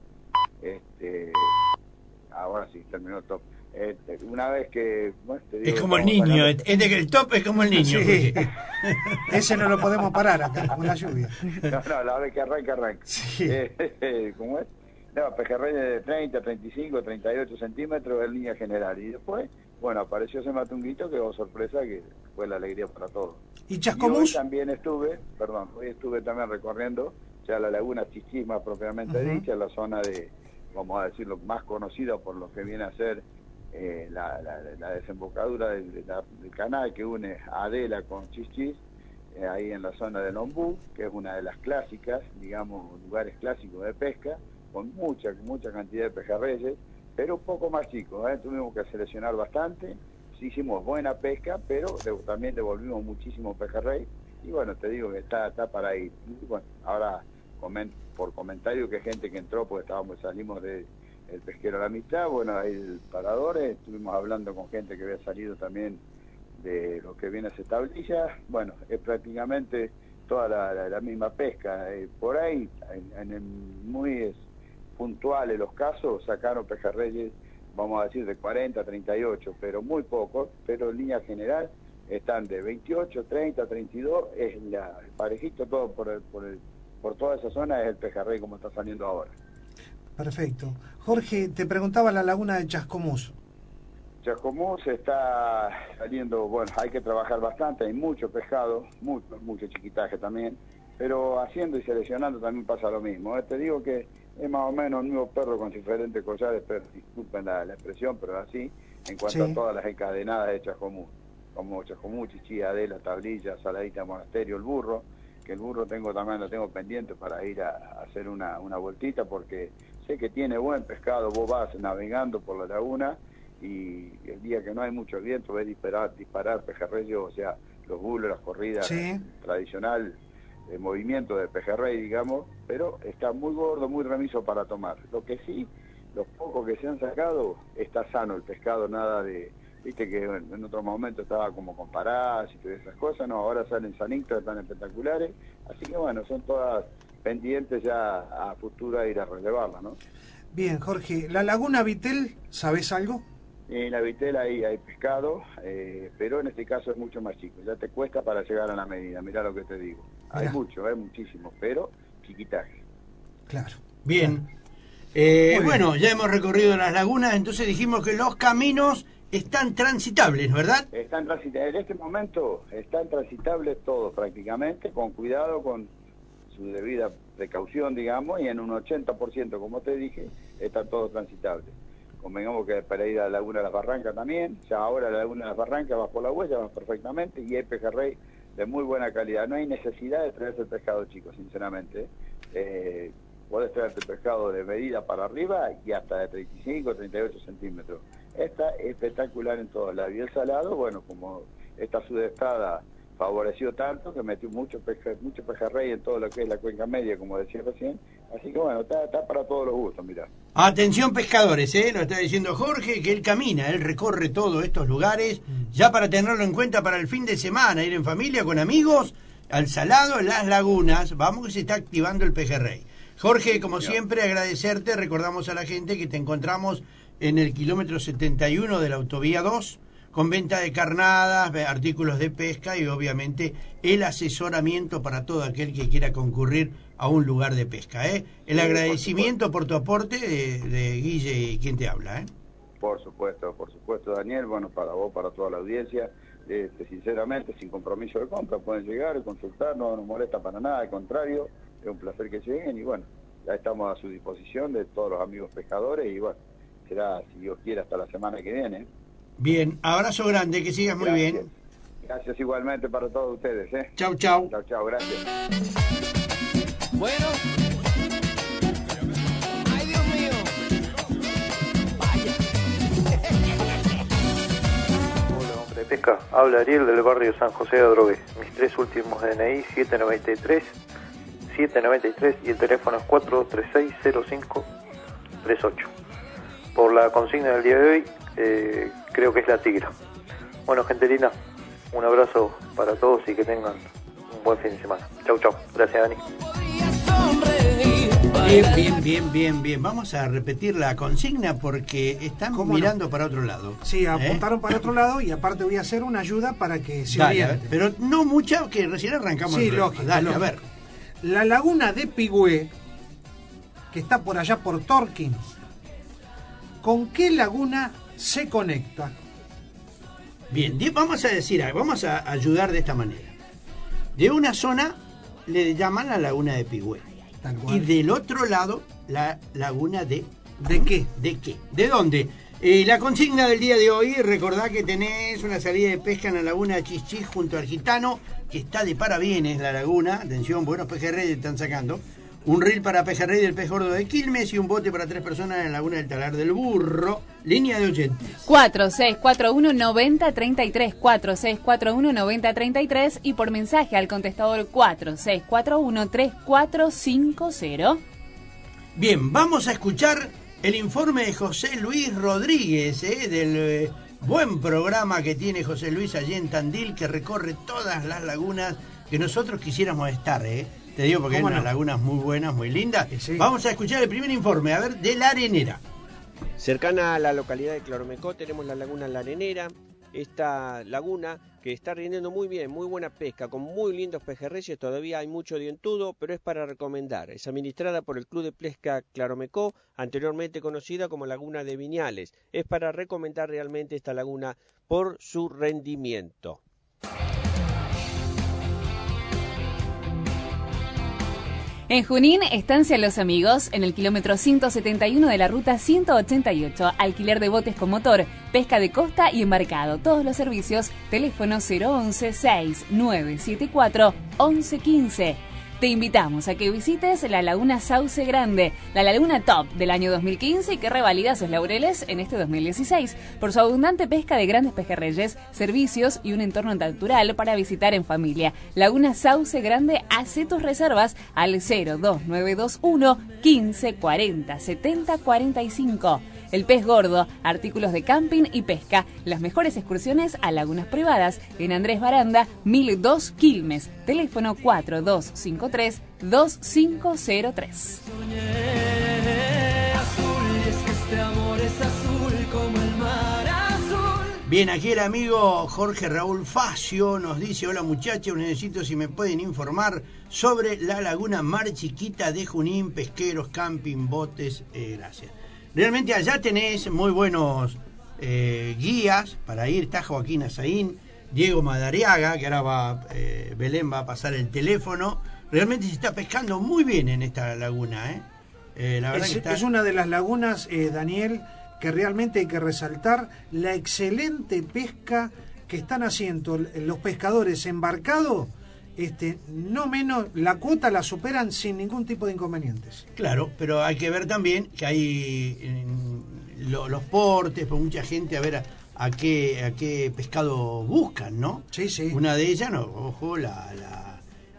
este, ahora sí, terminó el top. Este, una vez que, bueno, te digo, Es como el estamos niño, sacando- es de que el top es como el niño. Sí. Jorge. Ese no lo podemos parar acá, con la lluvia. No, no, la vez que arranca, arranca. Sí. Eh, ¿Cómo es? No, pejerreyes de treinta, treinta y cinco, treinta y ocho centímetros en línea general. Y después bueno, apareció ese matunguito que, oh, sorpresa, que fue la alegría para todos. ¿Y Y Chascomús? hoy también estuve, perdón, hoy estuve también recorriendo ya la laguna Chichis, más propiamente Ujú. dicha, la zona de, vamos a decirlo, más conocida por lo que viene a ser eh, la, la, la desembocadura del, de la- del canal que une Adela con Chichis, eh, ahí en la zona de Lombú, que es una de las clásicas, digamos, lugares clásicos de pesca, con mucha, mucha cantidad de pejerreyes, pero un poco más chicos, ¿eh? Tuvimos que seleccionar bastante, sí hicimos buena pesca, pero de- también devolvimos muchísimo pejerrey, y bueno, te digo que está, está para ir. Y bueno, ahora comen- por comentario que gente que entró, porque estábamos, salimos de el pesquero a la mitad, bueno, hay el paradores, estuvimos hablando con gente que había salido también de lo que viene a ser tablilla, bueno, es prácticamente toda la, la- la misma pesca, eh, por ahí, en, en el- muy es, puntuales los casos, sacaron pejerreyes, vamos a decir, de cuarenta, treinta y ocho, pero muy pocos, pero en línea general están de veintiocho, treinta, treinta y dos, es la, el parejito todo por, el, por, el, por toda esa zona es el pejerrey como está saliendo ahora. Perfecto. Jorge, te preguntaba la laguna de Chascomús. Chascomús está saliendo, bueno, hay que trabajar bastante, hay mucho pescado, mucho, mucho chiquitaje también, pero haciendo y seleccionando también pasa lo mismo. ¿eh? Te digo que es más o menos el mismo perro con diferentes collares, pero disculpen la, la expresión, pero así, en cuanto Sí. a todas las encadenadas de Chascomús, como Chascomús, Chichí, Adela, Tablilla, Saladita, Monasterio, el burro, que el burro tengo también lo tengo pendiente para ir a, a hacer una, una vueltita, porque sé que tiene buen pescado, vos vas navegando por la laguna, y el día que no hay mucho viento ves disparar, disparar pejerreyos, o sea, los bulos, las corridas Sí. tradicional, el movimiento de pejerrey, digamos, pero está muy gordo, muy remiso para tomar. Lo que sí, los pocos que se han sacado, está sano el pescado, nada de, viste que en, en otro momento estaba como con parásitos y esas cosas, no, ahora salen sanitos, están espectaculares, así que bueno, son todas pendientes ya a futuro ir a relevarlas, ¿no? Bien, Jorge, la laguna Vitel, ¿sabés algo? En la vitela ahí hay pescado, eh, pero en este caso es mucho más chico. Ya te cuesta para llegar a la medida, mirá lo que te digo. Hay Mirá. mucho, hay muchísimo, pero chiquitaje. Claro. Bien. Eh, Muy bien. bueno, ya hemos recorrido las lagunas, entonces dijimos que los caminos están transitables, ¿verdad? Están transitables, en este momento están transitables todos prácticamente, con cuidado, con su debida precaución, digamos, y en un ochenta por ciento, como te dije, están todos transitables. Convengamos que para ir a la Laguna de las Barrancas también, ya ahora la Laguna de las Barrancas vas por la huella, vas perfectamente, y hay pejerrey de muy buena calidad. No hay necesidad de traerse el pescado chico, sinceramente. Eh, podés traerte pescado de medida para arriba y hasta de treinta y cinco, treinta y ocho centímetros. Esta es espectacular en todos lados. Y el salado, bueno, como esta sudestada favoreció tanto que metió mucho, peje, mucho pejerrey en todo lo que es la cuenca media, como decía recién. Así que bueno, está, está para todos los gustos, mirá. Atención pescadores, ¿eh? Lo está diciendo Jorge, que él camina, él recorre todos estos lugares, ya para tenerlo en cuenta para el fin de semana, ir en familia, con amigos, al salado, en las lagunas, vamos que se está activando el pejerrey. Jorge, como siempre, agradecerte, recordamos a la gente que te encontramos en el kilómetro setenta y uno de la autovía dos, con venta de carnadas, artículos de pesca y obviamente el asesoramiento para todo aquel que quiera concurrir a un lugar de pesca. ¿eh? El Sí, agradecimiento por, por tu aporte de, de Guille y quien te habla. ¿eh? Por supuesto, por supuesto, Daniel, bueno, para vos, para toda la audiencia, este, sinceramente, sin compromiso de compra, pueden llegar y consultar, no nos molesta para nada, al contrario, es un placer que lleguen y bueno, ya estamos a su disposición de todos los amigos pescadores y bueno, será, si Dios quiere, hasta la semana que viene. Bien, abrazo grande, que sigas muy Gracias. bien. Gracias igualmente para todos ustedes, ¿eh? Chau, chau. Chau, chau, gracias. Bueno. Ay, Dios mío. Vaya. Hola, hombre de pesca. Habla Ariel del barrio San José de Adrogué. Mis tres últimos D N I, siete noventa y tres, siete noventa y tres y el teléfono es cuatro dos tres seis, cero cinco tres ocho. Por la consigna del día de hoy, eh, creo que es la tigra. Bueno, gente linda, un abrazo para todos y que tengan un buen fin de semana. Chau, chau. Gracias, Dani. Bien, bien, bien, bien, bien. Vamos a repetir la consigna porque están mirando no? para otro lado. Sí, ¿eh? apuntaron para otro lado y aparte voy a hacer una ayuda para que se Dale, orienten. Pero no mucha, que recién arrancamos. Sí, el lógico, Dale, lógico. a ver. La laguna de Pigüé, que está por allá por Torkins, ¿con qué laguna se conecta? Bien, di- vamos a decir algo, vamos a ayudar de esta manera. De una zona le llaman la laguna de Pigüé. Y del otro lado, la laguna de... ¿De qué? ¿De qué? ¿De dónde? Eh, la consigna del día de hoy, recordá que tenés una salida de pesca en la laguna de Chichis junto al Gitano, que está de parabienes la laguna. Atención, buenos pejerreyes están sacando. Un reel para pejerrey del pez gordo de Quilmes y un bote para tres personas en la laguna del Talar del Burro. Línea de oyentes. cuatro seis cuatro uno nueve cero tres tres, cuatro seis cuatro uno nueve cero tres tres y por mensaje al contestador cuatro seis cuatro uno tres cuatro cinco cero. Bien, vamos a escuchar el informe de José Luis Rodríguez, ¿eh? del eh, buen programa que tiene José Luis allí en Tandil, que recorre todas las lagunas que nosotros quisiéramos estar, ¿eh? Te digo porque hay unas no? lagunas muy buenas, muy lindas. Sí. Vamos a escuchar el primer informe, a ver, de La Arenera. Cercana a la localidad de Claromecó tenemos la laguna La Arenera. Esta laguna que está rindiendo muy bien, muy buena pesca, con muy lindos pejerreyes, todavía hay mucho dientudo, pero es para recomendar. Es administrada por el Club de Pesca Claromecó, anteriormente conocida como Laguna de Viñales. Es para recomendar realmente esta laguna por su rendimiento. En Junín, Estancia Los Amigos, en el kilómetro ciento setenta y uno de la ruta ciento ochenta y ocho. Alquiler de botes con motor, pesca de costa y embarcado. Todos los servicios, teléfono cero once, seis nueve siete cuatro, once quince. Te invitamos a que visites la Laguna Sauce Grande, la laguna top del año dos mil quince y que revalida sus laureles en este dos mil dieciséis por su abundante pesca de grandes pejerreyes, servicios y un entorno natural para visitar en familia. Laguna Sauce Grande, hace tus reservas al cero dos nueve dos uno, quince, cuarenta, setenta, cuarenta y cinco. El Pez Gordo, artículos de camping y pesca, las mejores excursiones a lagunas privadas, en Andrés Baranda, mil dos Quilmes, teléfono cuatro dos cinco tres, dos cinco cero tres. Bien, aquí el amigo Jorge Raúl Facio nos dice: hola muchachos, necesito si me pueden informar sobre la laguna Mar Chiquita de Junín, pesqueros, camping, botes, eh, gracias. Realmente allá tenés muy buenos eh, guías para ir. Está Joaquín Azaín, Diego Madariaga, que ahora va, eh, Belén va a pasar el teléfono. Realmente se está pescando muy bien en esta laguna, ¿eh? Eh, la verdad es, que está... es una de las lagunas, eh, Daniel, que realmente hay que resaltar la excelente pesca que están haciendo los pescadores embarcados. Este, no menos, la cuota la superan sin ningún tipo de inconvenientes. Claro, pero hay que ver también que hay en, lo, los portes, por mucha gente a ver a, a qué a qué pescado buscan, ¿no? Sí, sí. Una de ellas, no, ojo, la la,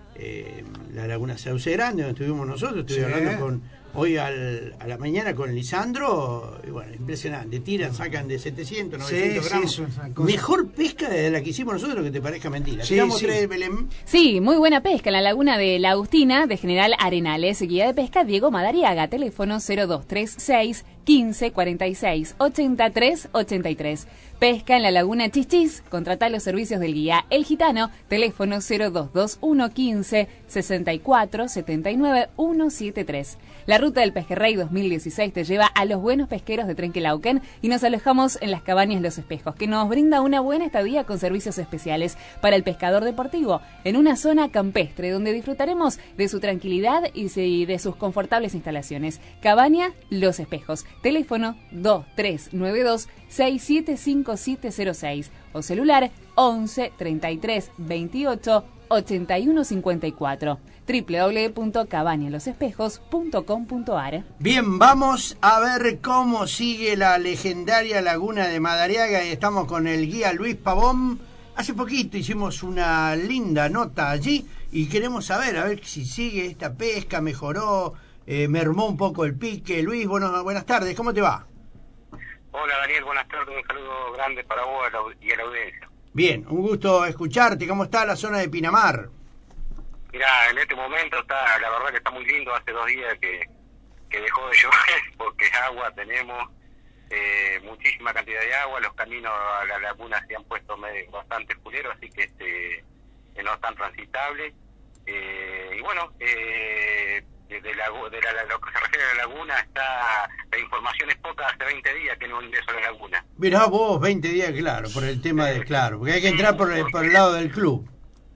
eh, la Laguna Sauce Grande, donde estuvimos nosotros, estuve sí. hablando con hoy al, a la mañana con Lisandro, y bueno, impresionante, tiran, sacan de setecientos, novecientos sí, gramos. Sí, mejor pesca de la que hicimos nosotros, que te parezca mentira. Sí, Tiramos sí. tres, Belén. Sí, muy buena pesca en la laguna de La Agustina, de General Arenales, guía de pesca Diego Madariaga, teléfono cero dos tres seis, quince, cuarenta y seis, ochenta y tres, ochenta y tres. Pesca en la laguna Chichis, contratá los servicios del guía El Gitano, teléfono cero dos dos uno, quince, sesenta y cuatro, setenta y nueve, ciento setenta y tres. La ruta del Pejerrey dos mil dieciséis te lleva a los buenos pesqueros de Trenquelauquen y nos alojamos en las cabañas Los Espejos, que nos brinda una buena estadía con servicios especiales para el pescador deportivo, en una zona campestre donde disfrutaremos de su tranquilidad y de sus confortables instalaciones. Cabaña Los Espejos, teléfono dos tres nueve dos, seis siete cinco siete cero seis o celular once, treinta y tres, veintiocho, ochenta y uno cincuenta y cuatro. doble u doble u doble u punto cabaña los espejos punto com punto a r. Bien, vamos a ver cómo sigue la legendaria laguna de Madariaga y estamos con el guía Luis Pavón. Hace poquito hicimos una linda nota allí y queremos saber, a ver si sigue esta pesca, mejoró, eh, mermó un poco el pique. Luis, bueno, buenas tardes, ¿cómo te va? Hola Daniel, buenas tardes, un saludo grande para vos y a la audiencia. Bien, un gusto escucharte. ¿Cómo está la zona de Pinamar? Mira, en este momento está, la verdad que está muy lindo. Hace dos días que, que dejó de llover porque agua tenemos, eh, muchísima cantidad de agua. Los caminos a la laguna se han puesto medio, bastante oscureros, así que este eh, no están transitables. Eh, y bueno, eh, de, la, de la, lo que se refiere a la laguna, está la información es poca, hace veinte días que no ingreso a la laguna. Mirá vos, veinte días, claro, por el tema de, claro, porque hay que entrar por el, por el lado del club.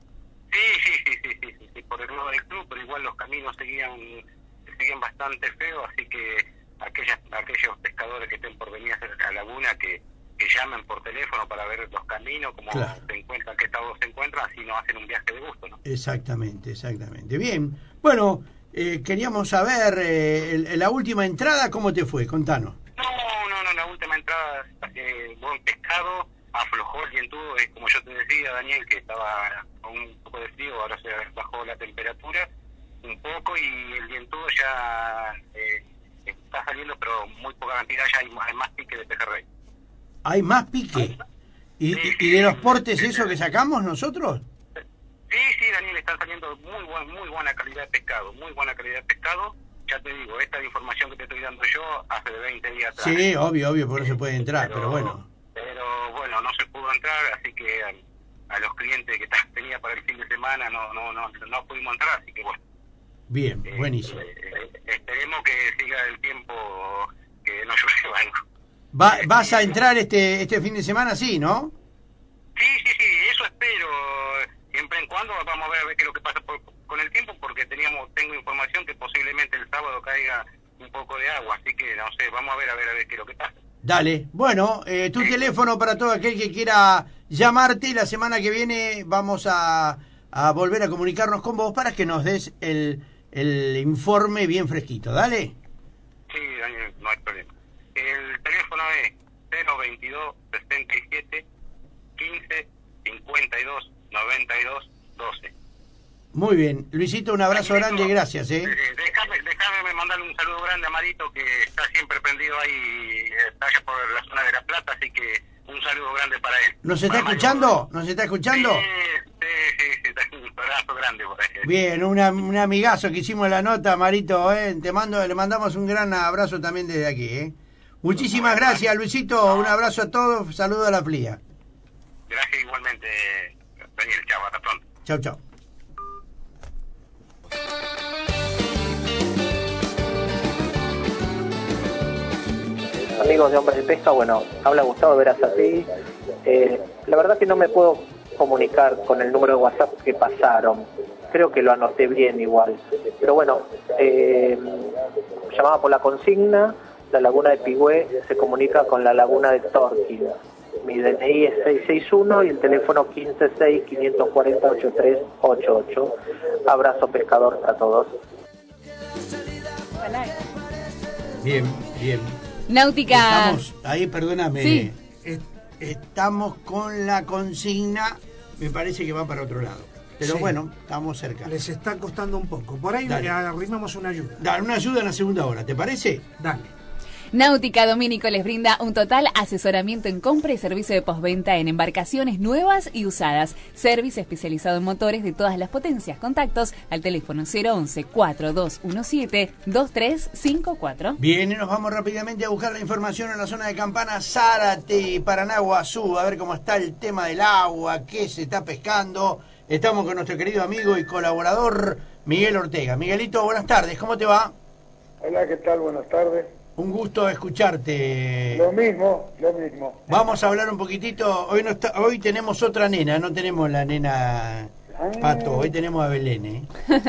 Sí, sí, sí, sí, sí, sí, sí, por el lado del club, pero igual los caminos seguían, seguían bastante feos, así que aquellas, aquellos pescadores que estén por venir a hacer la laguna, que, que llamen por teléfono para ver los caminos, cómo Claro. se encuentran, qué estado se encuentran, así no hacen un viaje de gusto, ¿no? Exactamente, exactamente. Bien, bueno, eh, queríamos saber, eh, el- la última entrada, ¿cómo te fue? Contanos. No, no, no, la última entrada, eh, buen pescado, aflojó el dientudo, es como yo te decía, Daniel, que estaba con un poco de frío, ahora se bajó la temperatura un poco y el dientudo ya eh, está saliendo, pero muy poca cantidad, ya hay, hay más pique de pejerrey. ¿Hay más pique? ¿Y, y, y de los portes eso que sacamos nosotros? Sí, sí, Daniel, están saliendo muy buen, muy buena calidad de pescado, muy buena calidad de pescado. Ya te digo, esta información que te estoy dando yo hace de veinte días atrás. Sí, obvio, obvio, por eso se puede entrar, pero bueno. Pero bueno, no se pudo entrar, así que a, a los clientes que ta- tenía para el fin de semana no no no no pudimos entrar, así que bueno. Bien, buenísimo. Eh, eh, esperemos que siga el tiempo, que no llueva algo. Va, ¿Vas a entrar este este fin de semana? Sí, ¿no? Sí, sí, sí, eso espero. Siempre en cuando vamos a ver, a ver qué es lo que pasa por- con el tiempo, porque teníamos tengo información que posiblemente el sábado caiga un poco de agua, así que no sé, vamos a ver, a ver, a ver qué es lo que pasa. Dale. Bueno, eh, tu teléfono para todo aquel que quiera llamarte. La semana que viene vamos a, a volver a comunicarnos con vos para que nos des el, el informe bien fresquito. Dale. Sí, Daniel, no hay problema. El teléfono es cero veintidós sesenta y siete quince cincuenta y dos noventa y dos doce. Muy bien. Luisito, un abrazo grande y gracias, ¿eh? Eh, Déjame, déjame mandarle un saludo grande a Marito, que está siempre prendido ahí, eh, está allá por la zona de La Plata, así que un saludo grande para él. ¿Nos está Para Mario. escuchando? ¿Nos está escuchando? Sí, sí, sí, sí, un abrazo grande por ahí. Bien, una, un amigazo que hicimos la nota, Marito, ¿eh? Te mando, le mandamos un gran abrazo también desde aquí, ¿eh? Muchísimas gracias, Luisito. Un abrazo a todos. Saludo a la Flia. Gracias igualmente, Daniel. Chao, hasta pronto. Chau, chau. Amigos de Hombres de Pesca, bueno, habla Gustavo de Verazategui. Eh, la verdad que no me puedo comunicar con el número de WhatsApp que pasaron. Creo que lo anoté bien igual. Pero bueno, eh, llamaba por la consigna, la laguna de Pigüé se comunica con la laguna de Torquín. Mi D N I es seis seis uno y el teléfono quince seis quinientos cuarenta ochenta y tres ochenta y ocho. Abrazo pescador para todos. Bien, bien. Náutica. Estamos ahí, perdóname. Sí. Eh, Estamos con la consigna, me parece que va para otro lado. Pero Sí. bueno, estamos cerca. Les está costando un poco. Por ahí Dale. arrimamos una ayuda. Dale una ayuda en la segunda hora, ¿te parece? Dale. Náutica Domínico les brinda un total asesoramiento en compra y servicio de postventa en embarcaciones nuevas y usadas. Servicio especializado en motores de todas las potencias. Contactos al teléfono cero once cuatro dos uno siete dos tres cinco cuatro. Bien, y nos vamos rápidamente a buscar la información en la zona de Campana, Zárate y Paranaguazú, a ver cómo está el tema del agua, qué se está pescando. Estamos con nuestro querido amigo y colaborador Miguel Ortega. Miguelito, buenas tardes, ¿cómo te va? Hola, ¿qué tal? Buenas tardes. Un gusto escucharte. Lo mismo, lo mismo. Vamos a hablar un poquitito, hoy no está, hoy tenemos otra nena, no tenemos la nena Pato, hoy tenemos a Belén, ¿eh?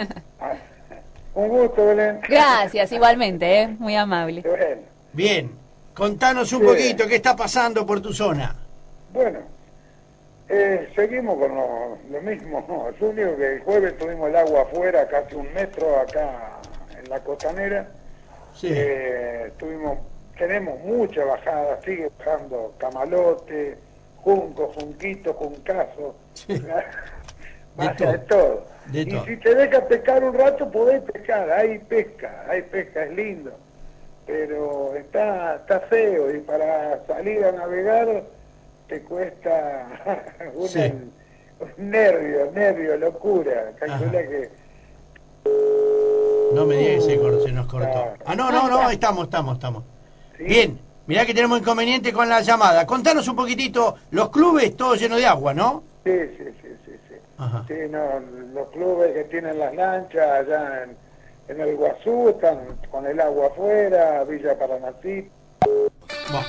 Un gusto, Belén. Gracias, igualmente, ¿eh? Muy amable. Bueno, Bien, contanos un Sí. poquito qué está pasando por tu zona. bueno eh, seguimos con lo, lo mismo. ¿No? Es único que el jueves tuvimos el agua afuera, casi un metro acá en la costanera. Sí. Eh, tuvimos, tenemos mucha bajada, sigue bajando camalote, junco, junquito, juncazo. Baja de todo. De y todo. si te dejas pescar un rato, podés pescar, hay pesca, hay pesca, es lindo. Pero está, está feo y para salir a navegar te cuesta una, Sí. un nervio, nervio, locura. Calcula que... No me digas que se, cor- se nos cortó. Ah, no, no, no, estamos, estamos, estamos. Bien, mirá que tenemos inconveniente con la llamada. Contanos un poquitito, los clubes todos llenos de agua, ¿no? Sí, sí, sí, sí, sí. Ajá. Sí, no, los clubes que tienen las lanchas allá en, en el Guazú, están con el agua afuera, Villa Paranacito. Bueno,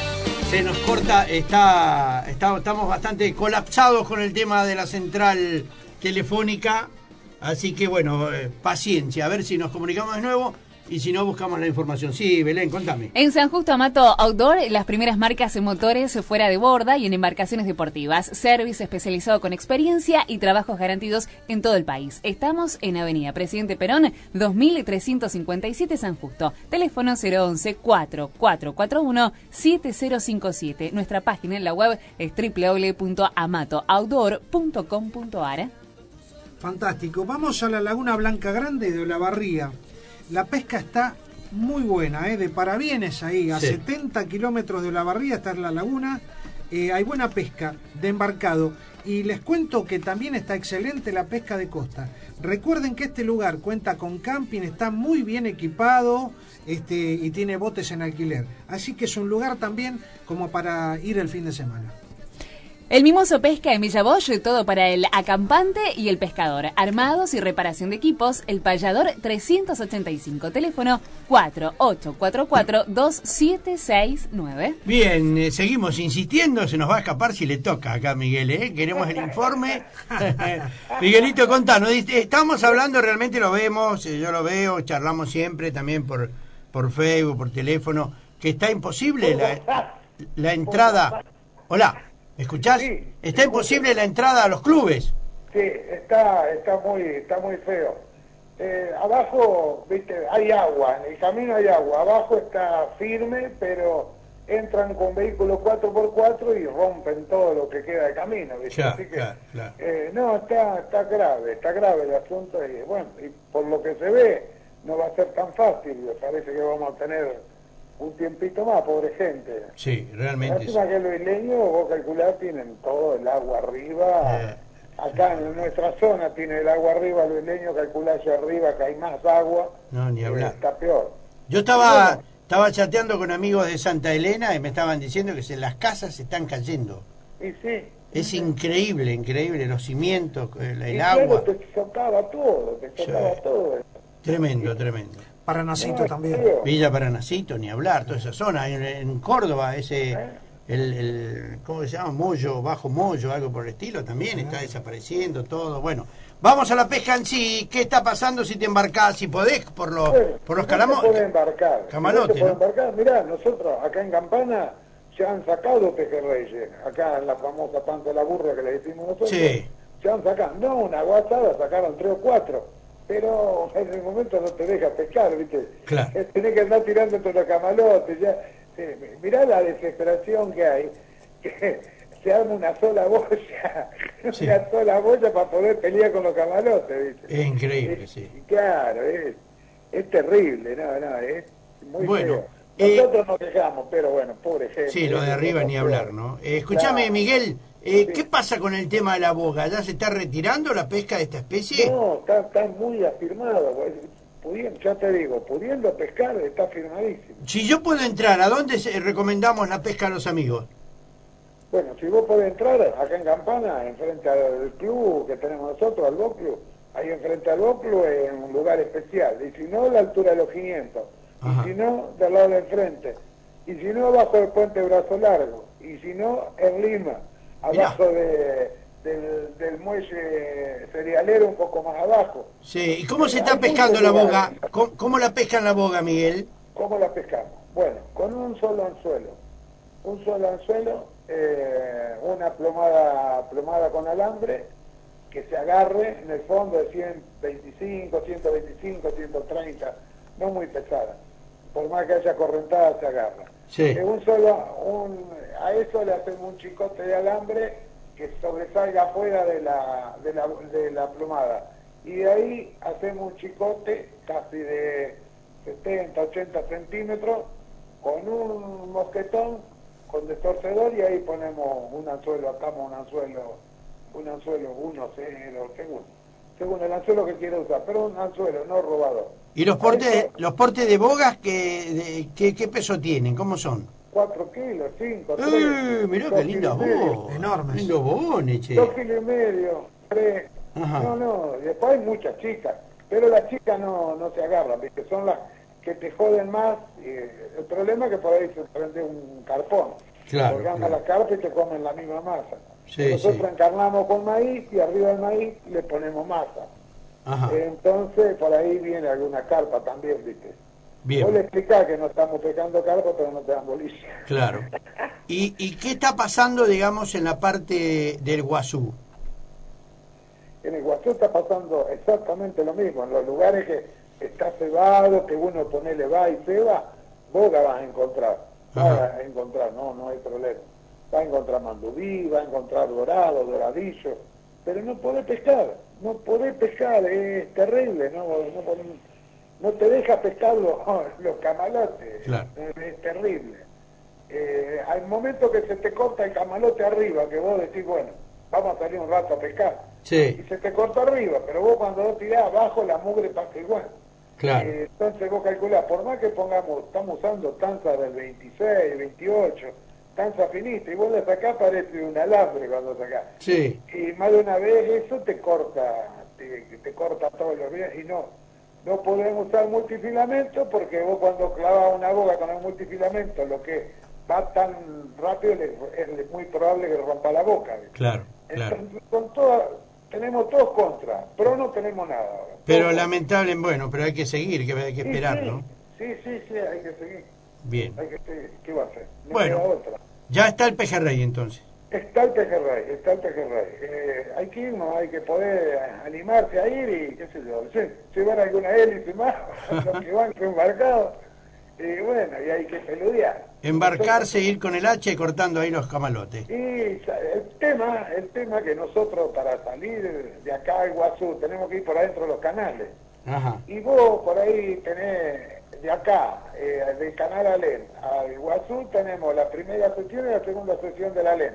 se nos corta, está, está, estamos bastante colapsados con el tema de la central telefónica, así que bueno, eh, paciencia, a ver si nos comunicamos de nuevo y si no buscamos la información. Sí, Belén, contame. En San Justo Amato Outdoor, las primeras marcas en motores fuera de borda y en embarcaciones deportivas. Service especializado con experiencia y trabajos garantidos en todo el país. Estamos en Avenida Presidente Perón, dos mil trescientos cincuenta y siete San Justo. Teléfono cero once, cuatro cuatro cuatro uno, siete cero cinco siete. Nuestra página en la web es doble u doble u doble u punto amato outdoor punto com punto a r. Fantástico. Vamos a la Laguna Blanca Grande de Olavarría. La pesca está muy buena, ¿eh? De parabienes ahí, a sí. setenta kilómetros de Olavarría está en la laguna, eh, hay buena pesca de embarcado y les cuento que también está excelente la pesca de costa. Recuerden que este lugar cuenta con camping, está muy bien equipado este, y tiene botes en alquiler, así que es un lugar también como para ir el fin de semana. El Mimoso Pesca en Villa Bosch, todo para el acampante y el pescador. Armados y reparación de equipos, el Payador trescientos ochenta y cinco, teléfono cuatro ocho cuatro cuatro, dos siete seis nueve. Bien, eh, seguimos insistiendo, se nos va a escapar si le toca acá, Miguel, ¿eh? Queremos el informe. Miguelito, contanos, estamos hablando, realmente lo vemos, eh, yo lo veo, charlamos siempre también por, por Facebook, por teléfono, que está imposible la, la entrada. Hola. ¿Me escuchás? Sí, está imposible la entrada a los clubes. Sí, está está muy está muy feo. Eh, abajo, viste, hay agua, en el camino hay agua. Abajo está firme, pero entran con vehículos cuatro por cuatro y rompen todo lo que queda de camino, ¿viste? Claro, Así que, claro, claro. Eh, no, está está grave, está grave el asunto y bueno, y por lo que se ve, no va a ser tan fácil. Parece que vamos a tener un tiempito más, pobre gente. Sí, realmente. Encima sí. Que los isleños, vos calculás, tienen todo el agua arriba. Eh, Acá en nuestra zona tiene el agua arriba, los isleños calculás hacia arriba que hay más agua. No, ni hablar. Está peor. Yo estaba bueno. estaba chateando con amigos de Santa Elena y me estaban diciendo que se, las casas se están cayendo. Y sí. Es sí. increíble, increíble, los cimientos, el, el y agua. Claro, te socava todo, te socava sí. todo. Tremendo, tremendo. Paranacito no, también. Villa Paranacito, ni hablar, toda esa zona. En, en Córdoba, ese, el, el, ¿cómo se llama? Mollo, Bajo Mollo, algo por el estilo, también está desapareciendo todo. Bueno, vamos a la pesca en sí. ¿Qué está pasando si te embarcás, si podés, por los, bueno, por los calamos? No se puede embarcar. Camalote, no se puede ¿no? embarcar. Mirá, nosotros acá en Campana ya han sacado pejerreyes. Acá en la famosa Panza de la Burra que le decimos nosotros. Sí. Ya han sacado. No, una guasada, sacaron tres o cuatro. Pero en el momento no te deja pescar, ¿viste? Claro. Tenés que andar tirando entre los camalotes. Ya. Eh, mirá la desesperación que hay. Que se arma una sola boya, sí. una sola boya para poder pelear con los camalotes, ¿viste? Es increíble, es, sí. Claro, es, es terrible, no, no, es muy bueno, feo. Nosotros eh, nos quejamos, pero bueno, pobre gente. Sí, lo de arriba ni hablar, ¿no? Eh, escúchame, claro. Miguel. Eh, sí. ¿Qué pasa con el tema de la boga? ¿Ya se está retirando la pesca de esta especie? No, está, está muy afirmado. Pudiendo, ya te digo, pudiendo pescar está afirmadísimo. Si yo puedo entrar, ¿a dónde recomendamos la pesca a los amigos? Bueno, si vos podés entrar acá en Campana, enfrente al club que tenemos nosotros, al Boc Club, ahí enfrente al Boc Club en un lugar especial. Y si no, a la altura de los quinientos. Ajá. Y si no, del lado de enfrente. Y si no, abajo del puente Brazo Largo. Y si no, en Lima. Abajo de, del, del muelle cerealero, un poco más abajo. Sí, ¿y cómo se está pescando la boga? ¿Cómo, ¿Cómo la pescan la boga, Miguel? ¿Cómo la pescamos? Bueno, con un solo anzuelo. Un solo anzuelo, eh, una plomada, plomada con alambre, que se agarre en el fondo de ciento veinticinco, ciento veinticinco, ciento treinta, no muy pesada. Por más que haya correntada, se agarra. Sí. Eh, un solo, un, a eso le hacemos un chicote de alambre que sobresalga afuera de la, de la, de la plomada. Y de ahí hacemos un chicote casi de setenta, ochenta centímetros con un mosquetón, con destorcedor, y ahí ponemos un anzuelo, atamos un anzuelo, un anzuelo uno cero, según, según el anzuelo que quiera usar, pero un anzuelo, no robador. ¿Y los portes, de, los portes de bogas que, de, que, qué peso tienen? ¿Cómo son? cuatro kilos, cinco, tres. ¡Eh! Mirá qué lindas bogas. Enormes. Lindos bogones, che. dos kilos y medio, tres. Ajá. No, no, después hay muchas chicas. pero las chicas no, no se agarran, ¿viste? Son las que te joden más. Eh, el problema es que por ahí se prende un carpón. Claro, porque anda claro. la carpa y te comen la misma masa. Sí, Nosotros sí. encarnamos con maíz y arriba del maíz le ponemos masa. Ajá. Entonces por ahí viene alguna carpa también, ¿viste? Bien. Vos le explicás que no estamos pescando carpa, pero no te dan bolilla. Claro. ¿Y, ¿Y qué está pasando, digamos, en la parte del Guazú? En el Guazú está pasando exactamente lo mismo. En los lugares que está cebado, que uno ponele va y ceba, vos la vas a encontrar. Vas a encontrar, no, no hay problema. Va a encontrar mandubí, va a encontrar dorado, doradillo, pero no podés pescar, no podés pescar, es terrible, no, no, no te deja pescar los, los camalotes, Claro. es, es terrible. Eh, hay momentos que se te corta el camalote arriba, que vos decís, bueno, vamos a salir un rato a pescar, Sí, y se te corta arriba, pero vos cuando lo tirás abajo la mugre pasa igual. claro. Eh, entonces vos calculás, por más que pongamos, estamos usando tanza del veintiséis, veintiocho, tanza finita, y vos la sacás parece un alambre cuando sacás. Sí. Y más de una vez eso te corta, te, te corta todos los días, y no, no podemos usar multifilamento porque vos cuando clavas una boga con el multifilamento, lo que va tan rápido es, es muy probable que rompa la boca. ¿Ves? Claro, claro. Entonces, con todas, tenemos todos contra, pero no tenemos nada ahora. Pero lamentable, bueno, pero hay que seguir, que hay que Sí, esperar, sí, ¿no? Sí, sí, sí, hay que seguir. Bien. Hay que seguir. ¿Qué va a hacer? No Bueno. queda otra. Ya está el pejerrey, entonces. Está el pejerrey, está el pejerrey. Eh, hay que irnos, hay que poder animarse a ir y, qué sé yo, lle- llevar alguna hélice más, los que van embarcados. Y bueno, y hay que peludear. Embarcarse, ir con el hacha y cortando ahí los camalotes. Y sa- el tema, el tema que nosotros para salir de acá al Guazú tenemos que ir por adentro de los canales. Ajá. Y vos por ahí tenés de acá, eh, del canal Alén al Guazú, tenemos la primera sesión y la segunda sesión del Alén.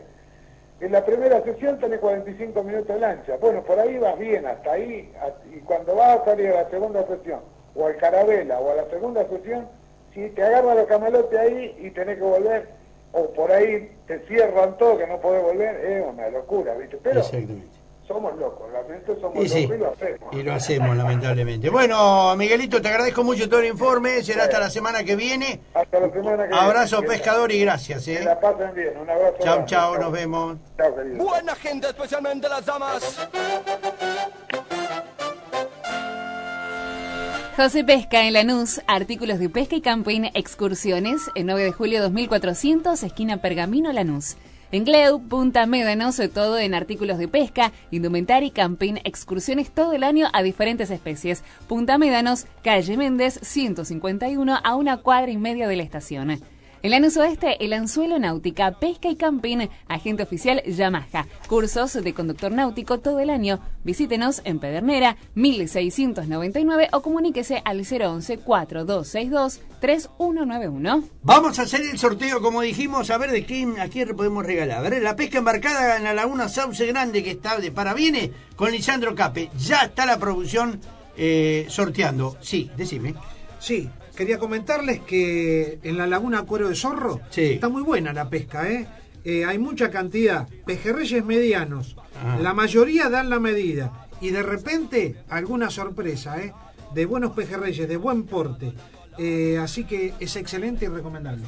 En la primera sesión tenés cuarenta y cinco minutos de lancha. Bueno, por ahí vas bien, hasta ahí. a- Y cuando vas a salir a la segunda sesión, o al Carabela, o a la segunda sesión, si te agarran los camalotes ahí y tenés que volver, o por ahí te cierran todo que no podés volver, es una locura, ¿viste? Pero Exactamente. somos locos, realmente somos Y locos sí, y lo hacemos. y lo hacemos, lamentablemente. Bueno, Miguelito, te agradezco mucho todo el informe. Será hasta la semana que viene. Hasta la semana que Abrazo, viene. pescador, y gracias. Que ¿eh? la pasen bien, un abrazo. Chao, grande. chao, nos vemos. Chao, querido. Buena gente, especialmente las damas. José Pesca en Lanús, artículos de pesca y camping, excursiones, el nueve de julio dos mil cuatrocientos, esquina Pergamino, Lanús. En Gleu, Punta Médanos, todo en artículos de pesca, indumentaria y camping, excursiones todo el año a diferentes especies. Punta Médanos, calle Méndez, ciento cincuenta y uno, a una cuadra y media de la estación. En Lanús Oeste, el anzuelo náutica, pesca y camping, agente oficial Yamaha. Cursos de conductor náutico todo el año. Visítenos en Pedernera, mil seiscientos noventa y nueve o comuníquese al cero once, cuatro dos seis dos, tres uno nueve uno. Vamos a hacer el sorteo, como dijimos, a ver de quién, a quién podemos regalar. A ver, la pesca embarcada en la laguna Sauce Grande, que está de Parabienes, con Lisandro Cape. Ya está la producción eh, sorteando. Sí, decime. Sí, quería comentarles que en la laguna Cuero de Zorro Sí. está muy buena la pesca, ¿eh? Eh, hay mucha cantidad, pejerreyes medianos, Ajá. la mayoría dan la medida y de repente alguna sorpresa, ¿eh? De buenos pejerreyes, de buen porte, eh, así que es excelente y recomendable.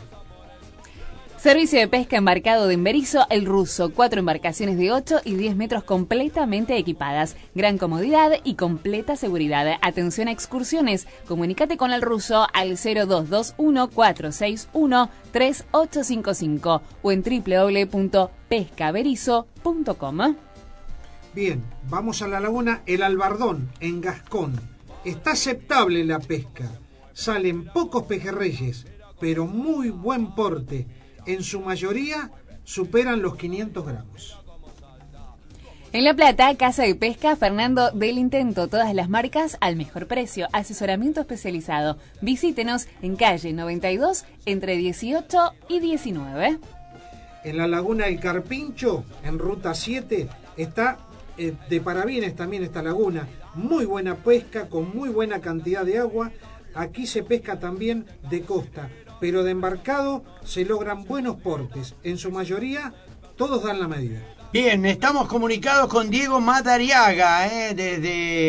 Servicio de pesca embarcado de Emberizo, El Ruso. Cuatro embarcaciones de ocho y diez metros completamente equipadas. Gran comodidad y completa seguridad. Atención a excursiones. Comunícate con El Ruso al cero dos dos uno, cuatro seis uno, tres ocho cinco cinco o en doble u doble u doble u punto pescaberizo punto com. Bien, vamos a la laguna El Albardón, en Gascón. Está aceptable la pesca. Salen pocos pejerreyes, pero muy buen porte. En su mayoría superan los quinientos gramos. En La Plata, Casa de Pesca Fernando del Intento. Todas las marcas al mejor precio. Asesoramiento especializado. Visítenos en calle noventa y dos entre dieciocho y diecinueve. En la laguna El Carpincho, en ruta siete, está eh, de Parabienes también esta laguna. Muy buena pesca, con muy buena cantidad de agua. Aquí se pesca también de costa, pero de embarcado se logran buenos portes. En su mayoría, todos dan la medida. Bien, estamos comunicados con Diego Madariaga, ¿eh? desde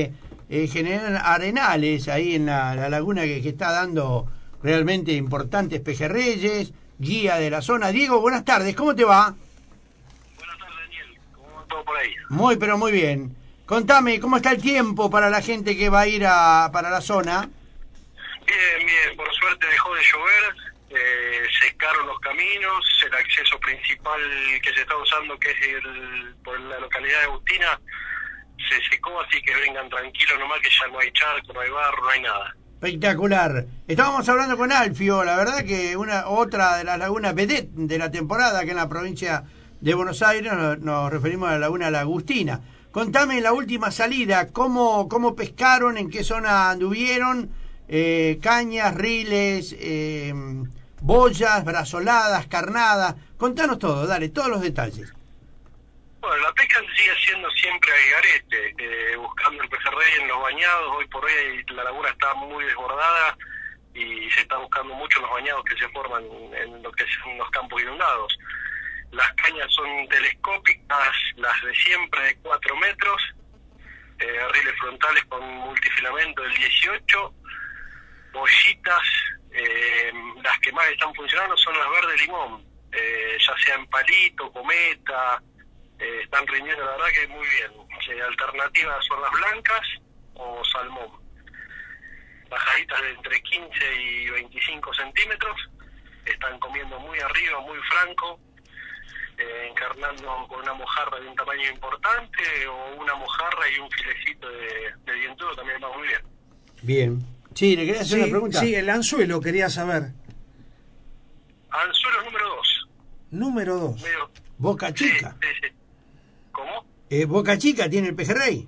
eh, General Arenales, ahí en la, la laguna que, que está dando realmente importantes pejerreyes, guía de la zona. Diego, buenas tardes, ¿cómo te va? Buenas tardes, Daniel. ¿Cómo va todo por ahí? Muy, pero muy bien. Contame, ¿cómo está el tiempo para la gente que va a ir a, para la zona? Bien, bien. Por suerte dejó de llover, eh, secaron los caminos, el acceso principal que se está usando, que es el por la localidad de Agustina, se secó, así que vengan tranquilos nomás, que ya no hay charco, no hay barro, no hay nada. Espectacular. Estábamos hablando con Alfio, la verdad que una otra de las lagunas vedette de la temporada, que en la provincia de Buenos Aires nos, nos referimos a la laguna La Agustina. Contame la última salida, cómo, cómo pescaron, en qué zona anduvieron, eh, cañas, riles, eh, boyas, brazoladas, carnadas. Contanos todo, dale, todos los detalles. Bueno, la pesca sigue siendo siempre al garete, eh, buscando el pejerrey en los bañados. Hoy por hoy la laguna está muy desbordada y se está buscando mucho los bañados que se forman en lo que son los campos inundados. Las cañas son telescópicas, las de siempre de cuatro metros, eh, riles frontales con multifilamento del dieciocho, bollitas, eh, las que más están funcionando son las verde limón, eh, ya sea en palito, cometa, eh, están rindiendo la verdad que muy bien. Eh, alternativas son las blancas o salmón. Bajaditas de entre quince y veinticinco centímetros, están comiendo muy arriba, muy franco. Eh, encarnando con una mojarra de un tamaño importante o una mojarra y un filecito de, de dientudo también va muy bien. Bien. Sí, ¿le quería hacer Sí, una pregunta? sí, el anzuelo quería saber. Anzuelo número dos. Número dos. Medio... Boca Chica. Sí, sí, sí. ¿Cómo? Eh, Boca Chica tiene el pejerrey.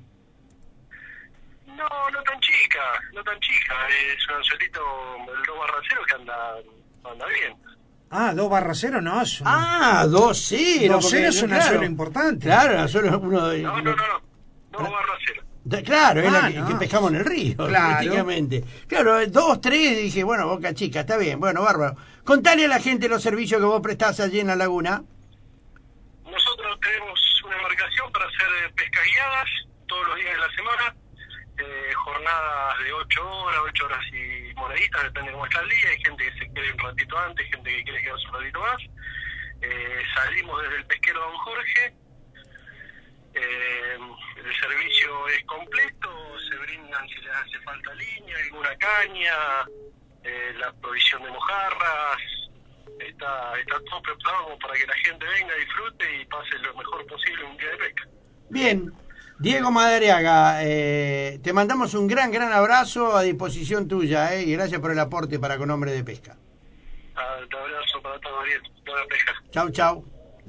No, no tan chica, no tan chica. Es un anzuelito, el dos barra cero que anda, anda bien. Ah, dos barra cero no es. Ah, dos cero. Dos cero es un anzuelo importante. Claro, el anzuelo es uno de... No, no, no, no. Dos barra cero. Da- Claro, es Ah, la que, no. que pescamos en el río, Claro. prácticamente. Claro, eh, dos, tres, dije, bueno, Boca Chica, está bien, bueno, bárbaro. Contale a la gente los servicios que vos prestás allí en la laguna. Nosotros tenemos una embarcación para hacer eh, pescas guiadas todos los días de la semana, eh, jornadas de ocho horas, ocho horas y moneditas, depende de cómo está el día. Hay gente que se quiere un ratito antes, gente que quiere quedarse un ratito más. Eh, salimos desde el pesquero Don Jorge. Eh, el servicio es completo, se brindan si les hace falta línea, alguna caña, eh, la provisión de mojarras. Está, está todo preparado como para que la gente venga, disfrute y pase lo mejor posible un día de pesca. Bien, Diego Madariaga, eh, te mandamos un gran, gran abrazo a disposición tuya, eh, y gracias por el aporte para Con Hombre de Pesca. Un abrazo para todos, bien, buena pesca. Chau, chau.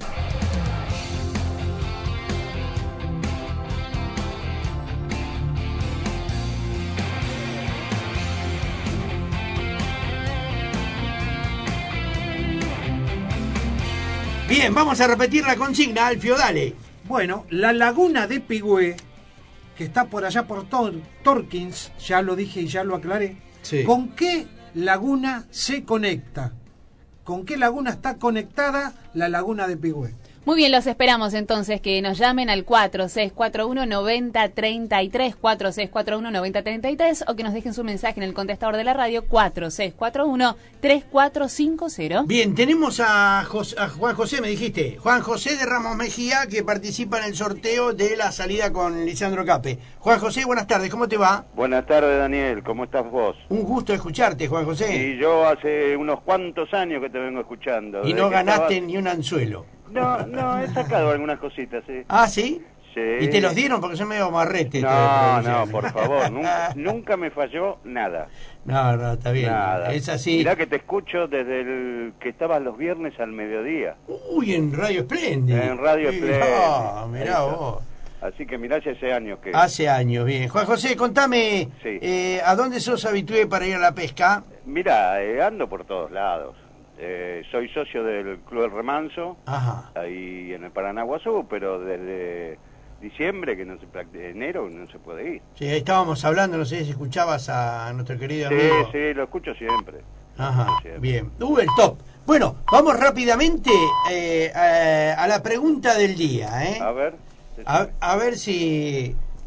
Bien, vamos a repetir la consigna, Alfio, dale. Bueno, la laguna de Pigüé, que está por allá por Tor Torkins, ya lo dije y ya lo aclaré. Sí. ¿Con qué laguna se conecta? ¿Con qué laguna está conectada la laguna de Pigüé? Muy bien, los esperamos entonces que nos llamen al cuatro seis cuatro uno, nueve cero tres tres, cuatro seis cuatro uno, nueve cero tres tres, o que nos dejen su mensaje en el contestador de la radio cuatro seis cuatro uno, tres cuatro cinco cero. Bien, tenemos a, Jos- a Juan José, me dijiste, Juan José de Ramos Mejía, que participa en el sorteo de la salida con Lisandro Cape. Juan José, buenas tardes, ¿cómo te va? Buenas tardes, Daniel, ¿cómo estás vos? Un gusto escucharte, Juan José. Y yo hace unos cuantos años que te vengo escuchando. Y desde no que ganaste estabas- ni un anzuelo. No, no, he sacado algunas cositas, sí. ¿Ah, sí? Sí. ¿Y te los dieron? Porque son medio marrete. No, no, por favor, nunca, nunca me falló nada. No, no, está bien. Nada. Es así. Mirá que te escucho desde el que estabas los viernes al mediodía. Uy, en Radio Espléndido. En Radio Mirá, Espléndido. mirá Ahí está. vos. Así que mirá hace ese año que... Hace años, bien. Juan José, contame, Sí. eh, ¿a dónde sos habitué para ir a la pesca? Mirá, eh, ando por todos lados. Eh, soy socio del Club del Remanso, Ajá. ahí en el Paranaguazú, pero desde diciembre, que no se practica, enero, no se puede ir. Sí, ahí estábamos hablando, no sé si escuchabas a nuestro querido Sí, amigo. sí, lo escucho siempre. Ajá, Lo escucho siempre. bien. Uh, el top. Bueno, vamos rápidamente eh, a, a la pregunta del día, ¿eh? A ver. A, a ver si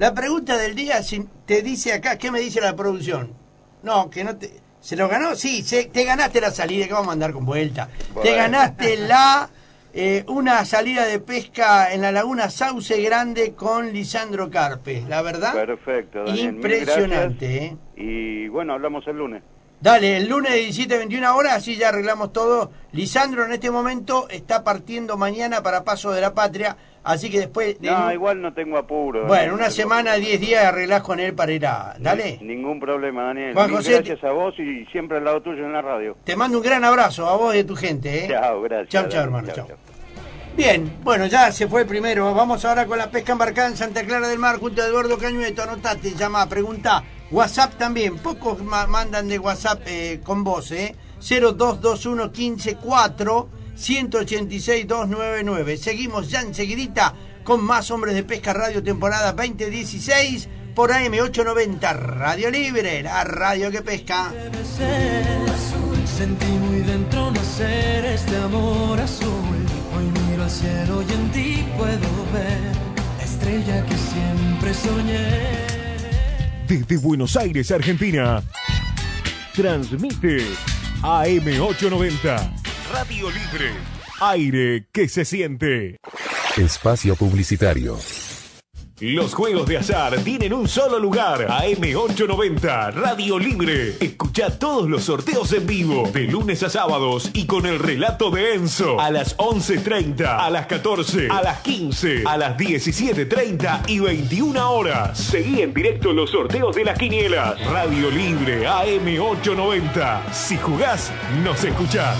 La pregunta del día si te dice acá, ¿qué me dice la producción? No, que no te... ¿Se lo ganó? Sí, se, te ganaste la salida, que vamos a andar con vuelta. Bueno. Te ganaste la... Eh, una salida de pesca en la laguna Sauce Grande con Lisandro Carpe, la verdad. Perfecto, Daniel. Impresionante, ¿eh? Y bueno, hablamos el lunes. Dale, el lunes de diecisiete a veintiuna horas, así ya arreglamos todo. Lisandro en este momento está partiendo mañana para Paso de la Patria, así que después... No, de... igual no tengo apuro. Bueno, Daniel, una no semana, diez días arreglás con él para ir a... Dale. Ni, ningún problema, Daniel. Juan José, gracias a vos y siempre al lado tuyo en la radio. Te mando un gran abrazo a vos y a tu gente, ¿eh? Chao, gracias. Chao, chao, hermano, chao. Bien, bueno, ya se fue el primero. Vamos ahora con la pesca embarcada en Santa Clara del Mar junto a Eduardo Cañueto. Anotate, llama, pregunta. WhatsApp también. Pocos ma mandan de WhatsApp eh, con vos, ¿eh? cero dos dos uno uno cinco cuatro uno ocho seis dos nueve nueve. Seguimos ya enseguidita con más Hombres de Pesca Radio temporada veinte dieciséis por A M ochocientos noventa Radio Libre, la radio que pesca. Sentí muy dentro nacer este amor azul. Hoy miro al cielo y en ti puedo ver la estrella que siempre soñé. Desde Buenos Aires, Argentina, transmite A M ochocientos noventa Radio Libre. Aire que se siente. Espacio publicitario. Los juegos de azar tienen un solo lugar. A M ochocientos noventa Radio Libre. Escucha todos los sorteos en vivo, de lunes a sábados y con el relato de Enzo. A las once treinta, a las catorce, a las quince, a las diecisiete treinta y veintiuna horas. Seguí en directo los sorteos de las quinielas. Radio Libre A M ochocientos noventa. Si jugás, nos escuchás.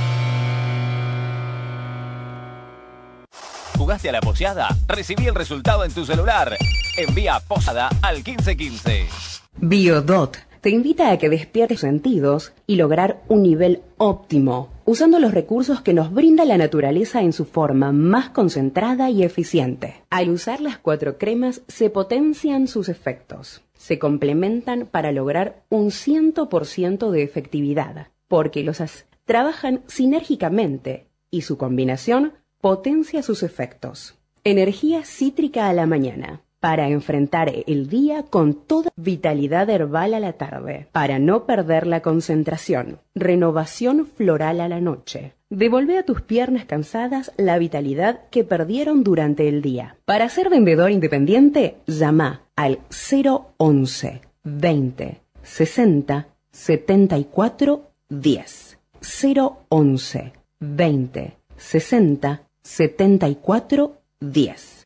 ¿Jugaste a la poseada? Recibí el resultado en tu celular. Envía posada al quince quince. Biodot te invita a que despiertes tus sentidos y lograr un nivel óptimo, usando los recursos que nos brinda la naturaleza en su forma más concentrada y eficiente. Al usar las cuatro cremas se potencian sus efectos. Se complementan para lograr un cien por ciento de efectividad, porque los as trabajan sinérgicamente y su combinación potencia sus efectos. Energía cítrica a la mañana, para enfrentar el día con toda vitalidad herbal a la tarde, para no perder la concentración. Renovación floral a la noche. Devuelve a tus piernas cansadas la vitalidad que perdieron durante el día. Para ser vendedor independiente, llama al cero once veinte sesenta setenta y cuatro diez. cero once veinte sesenta setenta y cuatro diez.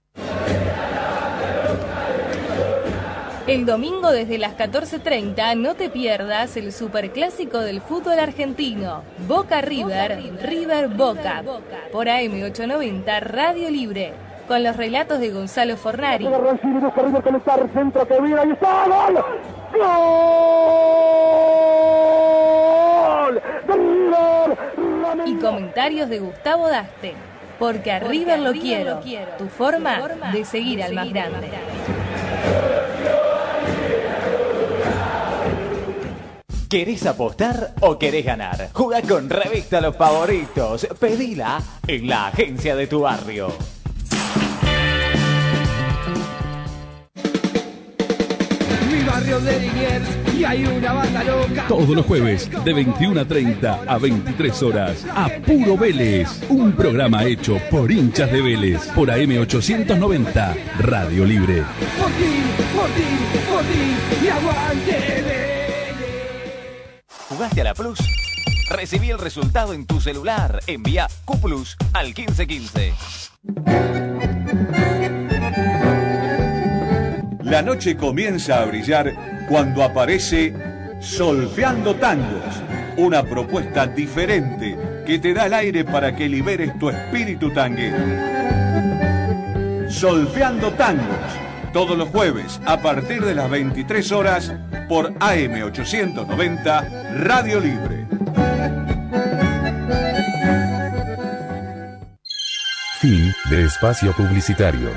El domingo desde las catorce treinta no te pierdas el superclásico del fútbol argentino, Boca River, River Boca, por A M ochocientos noventa Radio Libre, con los relatos de Gonzalo Fornari. Centro que viene, ahí está, gol. ¡Gol! Y comentarios de Gustavo Daste. Porque a River lo quiero, tu forma de seguir al más grande. ¿Querés apostar o querés ganar? Jugá con Revista Los Favoritos. Pedila en la agencia de tu barrio. Mi barrio de Liniers y hay una banda loca. Todos los jueves de veintiuna treinta a veintitrés horas a Puro Vélez, un programa hecho por hinchas de Vélez por A M ochocientos noventa Radio Libre. Por ti, por ti, por ti y aguante Vélez. ¿Jugaste a la Plus? Recibí el resultado en tu celular. Envía Q Plus al quince quince. La noche comienza a brillar cuando aparece Solfeando Tangos, una propuesta diferente que te da el aire para que liberes tu espíritu tanguero. Solfeando Tangos, todos los jueves a partir de las veintitrés horas por A M ochocientos noventa Radio Libre. Fin de espacio publicitario.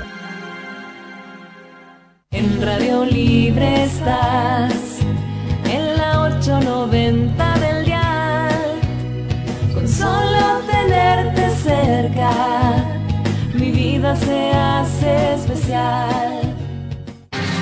En Radio Libre estás, en la ochocientos noventa del dial. Con solo tenerte cerca, mi vida se hace especial.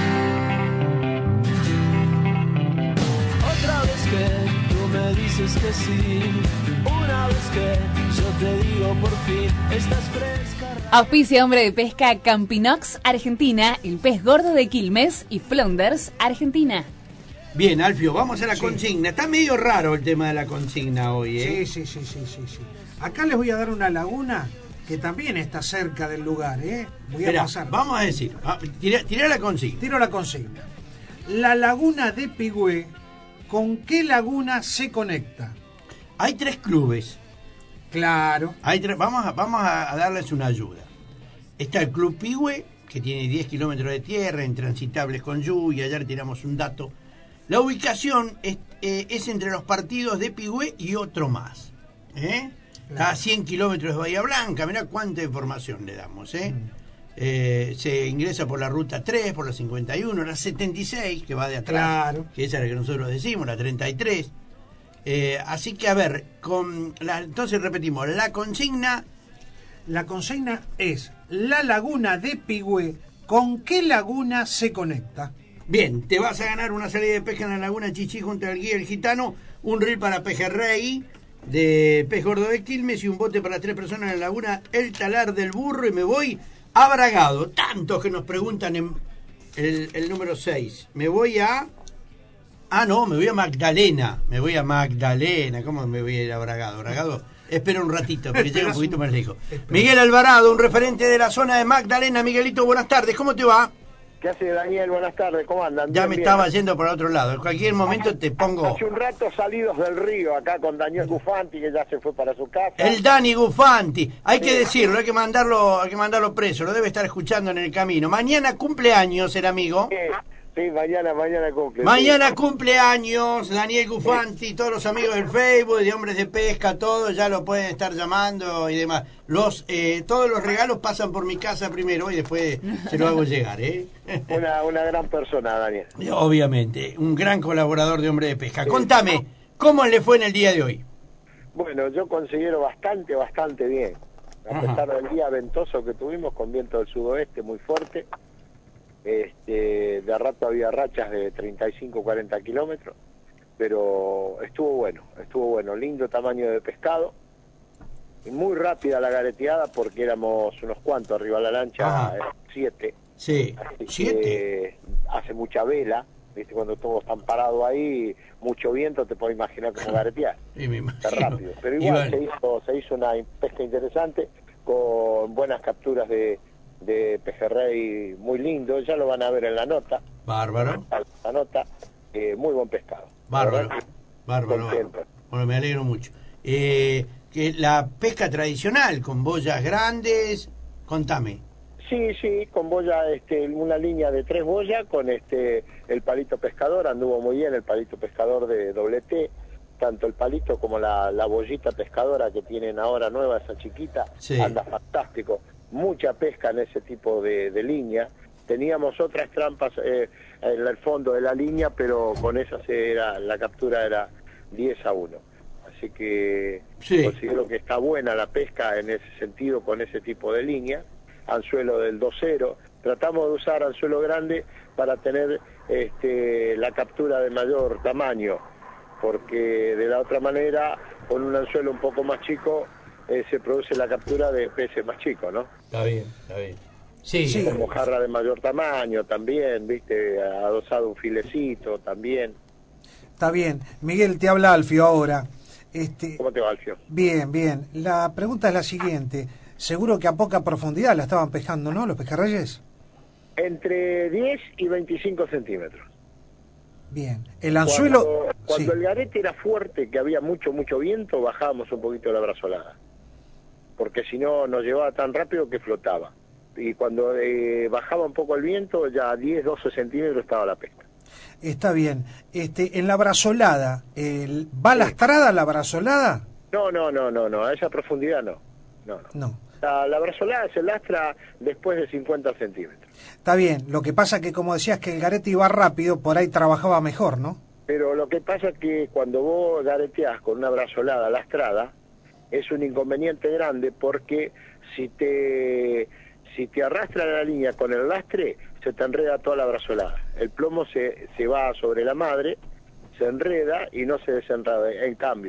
sí. Una vez que yo te digo por fin, estás fresca. Auspicia Hombre de Pesca Campinox, Argentina, el pez gordo de Quilmes y Flanders, Argentina. Bien, Alfio, vamos a la Sí. consigna. Está medio raro el tema de la consigna hoy, ¿eh? Sí, sí, sí, sí, sí, sí. Acá les voy a dar una laguna que también está cerca del lugar, ¿eh? Voy a Esperá, pasar. vamos a decir, ah, tira, tira la consigna. Tiro la consigna. La laguna de Pigüé, ¿con qué laguna se conecta? Hay tres clubes. Claro. Hay tres, vamos a, vamos a, a darles una ayuda. Está el Club Pigüé, que tiene diez kilómetros de tierra, intransitables con lluvia, ayer tiramos un dato. La ubicación es, eh, es entre los partidos de Pigüé y otro más. ¿eh? Está a cien kilómetros de Bahía Blanca, mirá cuánta información le damos. ¿eh? Mm. Eh, se ingresa por la ruta tres, por la cincuenta y uno, la setenta y seis, que va de atrás, claro. que esa es la que nosotros decimos, la treinta y tres. Eh, así que, a ver, con la, entonces repetimos, la consigna... La consigna es, la laguna de Pigüé, ¿con qué laguna se conecta? Bien, te vas a ganar una salida de pesca en la laguna Chichí junto al guía El Gitano, un reel para pejerrey de pez gordo de Quilmes y un bote para tres personas en la laguna El Talar del Burro. Y me voy a Bragado, tantos que nos preguntan en el, el número seis. Me voy a... Ah, no, me voy a Magdalena, me voy a Magdalena. ¿Cómo me voy a ir a Bragado? Bragado, espera un ratito, porque llega un poquito más lejos. Miguel Alvarado, un referente de la zona de Magdalena. Miguelito, buenas tardes, ¿cómo te va? ¿Qué hace, Daniel? Buenas tardes, ¿cómo andan? Ya Bien, me bien. estaba yendo por otro lado. En cualquier momento te pongo... Hace un rato salidos del río, acá con Daniel Gufanti, que ya se fue para su casa. El Dani Gufanti, hay que decirlo, hay que mandarlo, hay que mandarlo preso, lo debe estar escuchando en el camino. Mañana cumpleaños el amigo. Sí, sí, mañana, mañana cumple. Mañana sí. cumpleaños, Daniel Gufanti, todos los amigos del Facebook, de Hombres de Pesca, todos ya lo pueden estar llamando y demás. Los eh, todos los regalos pasan por mi casa primero y después se lo hago llegar, ¿eh? Una, una gran persona, Daniel. Obviamente, un gran colaborador de Hombres de Pesca. Sí. Contame, ¿cómo le fue en el día de hoy? Bueno, yo considero bastante, bastante bien. A Ajá. pesar del día ventoso que tuvimos con viento del sudoeste muy fuerte, este, de rato había rachas de treinta y cinco, cuarenta kilómetros, pero estuvo bueno, estuvo bueno, lindo tamaño de pescado, y muy rápida la gareteada porque éramos unos cuantos arriba de la lancha, eh, siete. Sí, Así siete. que hace mucha vela, ¿viste? Cuando todos están parados ahí, mucho viento, te puedes imaginar cómo garetear. Sí, me imagino. Está rápido. Pero igual Iván. se hizo, se hizo una pesca interesante con buenas capturas de, de pejerrey muy lindo, ya lo van a ver en la nota. Bárbaro. La nota, eh, muy buen pescado. Bárbaro. Bárbaro. bárbaro. Bueno, me alegro mucho. Eh, que la pesca tradicional, con boyas grandes, contame. Sí, sí, con boya, este, una línea de tres boyas, con este el palito pescador, anduvo muy bien el palito pescador de doble T, tanto el palito como la, la bollita pescadora que tienen ahora nueva, esa chiquita, sí. Anda fantástico, mucha pesca en ese tipo de, de línea. Teníamos otras trampas eh, en el fondo de la línea, pero con esas era, la captura era diez a uno. Así que sí. Considero que está buena la pesca en ese sentido, con ese tipo de línea. Anzuelo del dos cero, tratamos de usar anzuelo grande para tener este, la captura de mayor tamaño, porque de la otra manera, con un anzuelo un poco más chico, eh, se produce la captura de peces más chicos, ¿no? Está bien, está bien. Sí, sí. Como jarra de mayor tamaño también, viste, adosado un filecito también. Está bien. Miguel, te habla Alfio ahora. Este, ¿Cómo te va, Alfio? Bien, bien. La pregunta es la siguiente. Seguro que a poca profundidad la estaban pescando, ¿no? Los pejerreyes. Entre diez y veinticinco centímetros. Bien. El anzuelo... Cuando, cuando sí. el garete era fuerte, que había mucho, mucho viento, bajábamos un poquito la brazolada. Porque si no, nos llevaba tan rápido que flotaba. Y cuando eh, bajaba un poco el viento, ya a diez, doce centímetros estaba la pesca. Está bien. Este, en la brazolada, el, ¿va sí. lastrada la brazolada? No, no, no, no, no. A esa profundidad no. No, no. no. La, la brazolada se lastra después de cincuenta centímetros. Está bien, lo que pasa que como decías que el garete iba rápido, por ahí trabajaba mejor, ¿no? Pero lo que pasa es que cuando vos gareteás con una brazolada lastrada, es un inconveniente grande porque si te, si te arrastra la línea con el lastre, se te enreda toda la brazolada. El plomo se, se va sobre la madre, se enreda y no se desenreda. En cambio,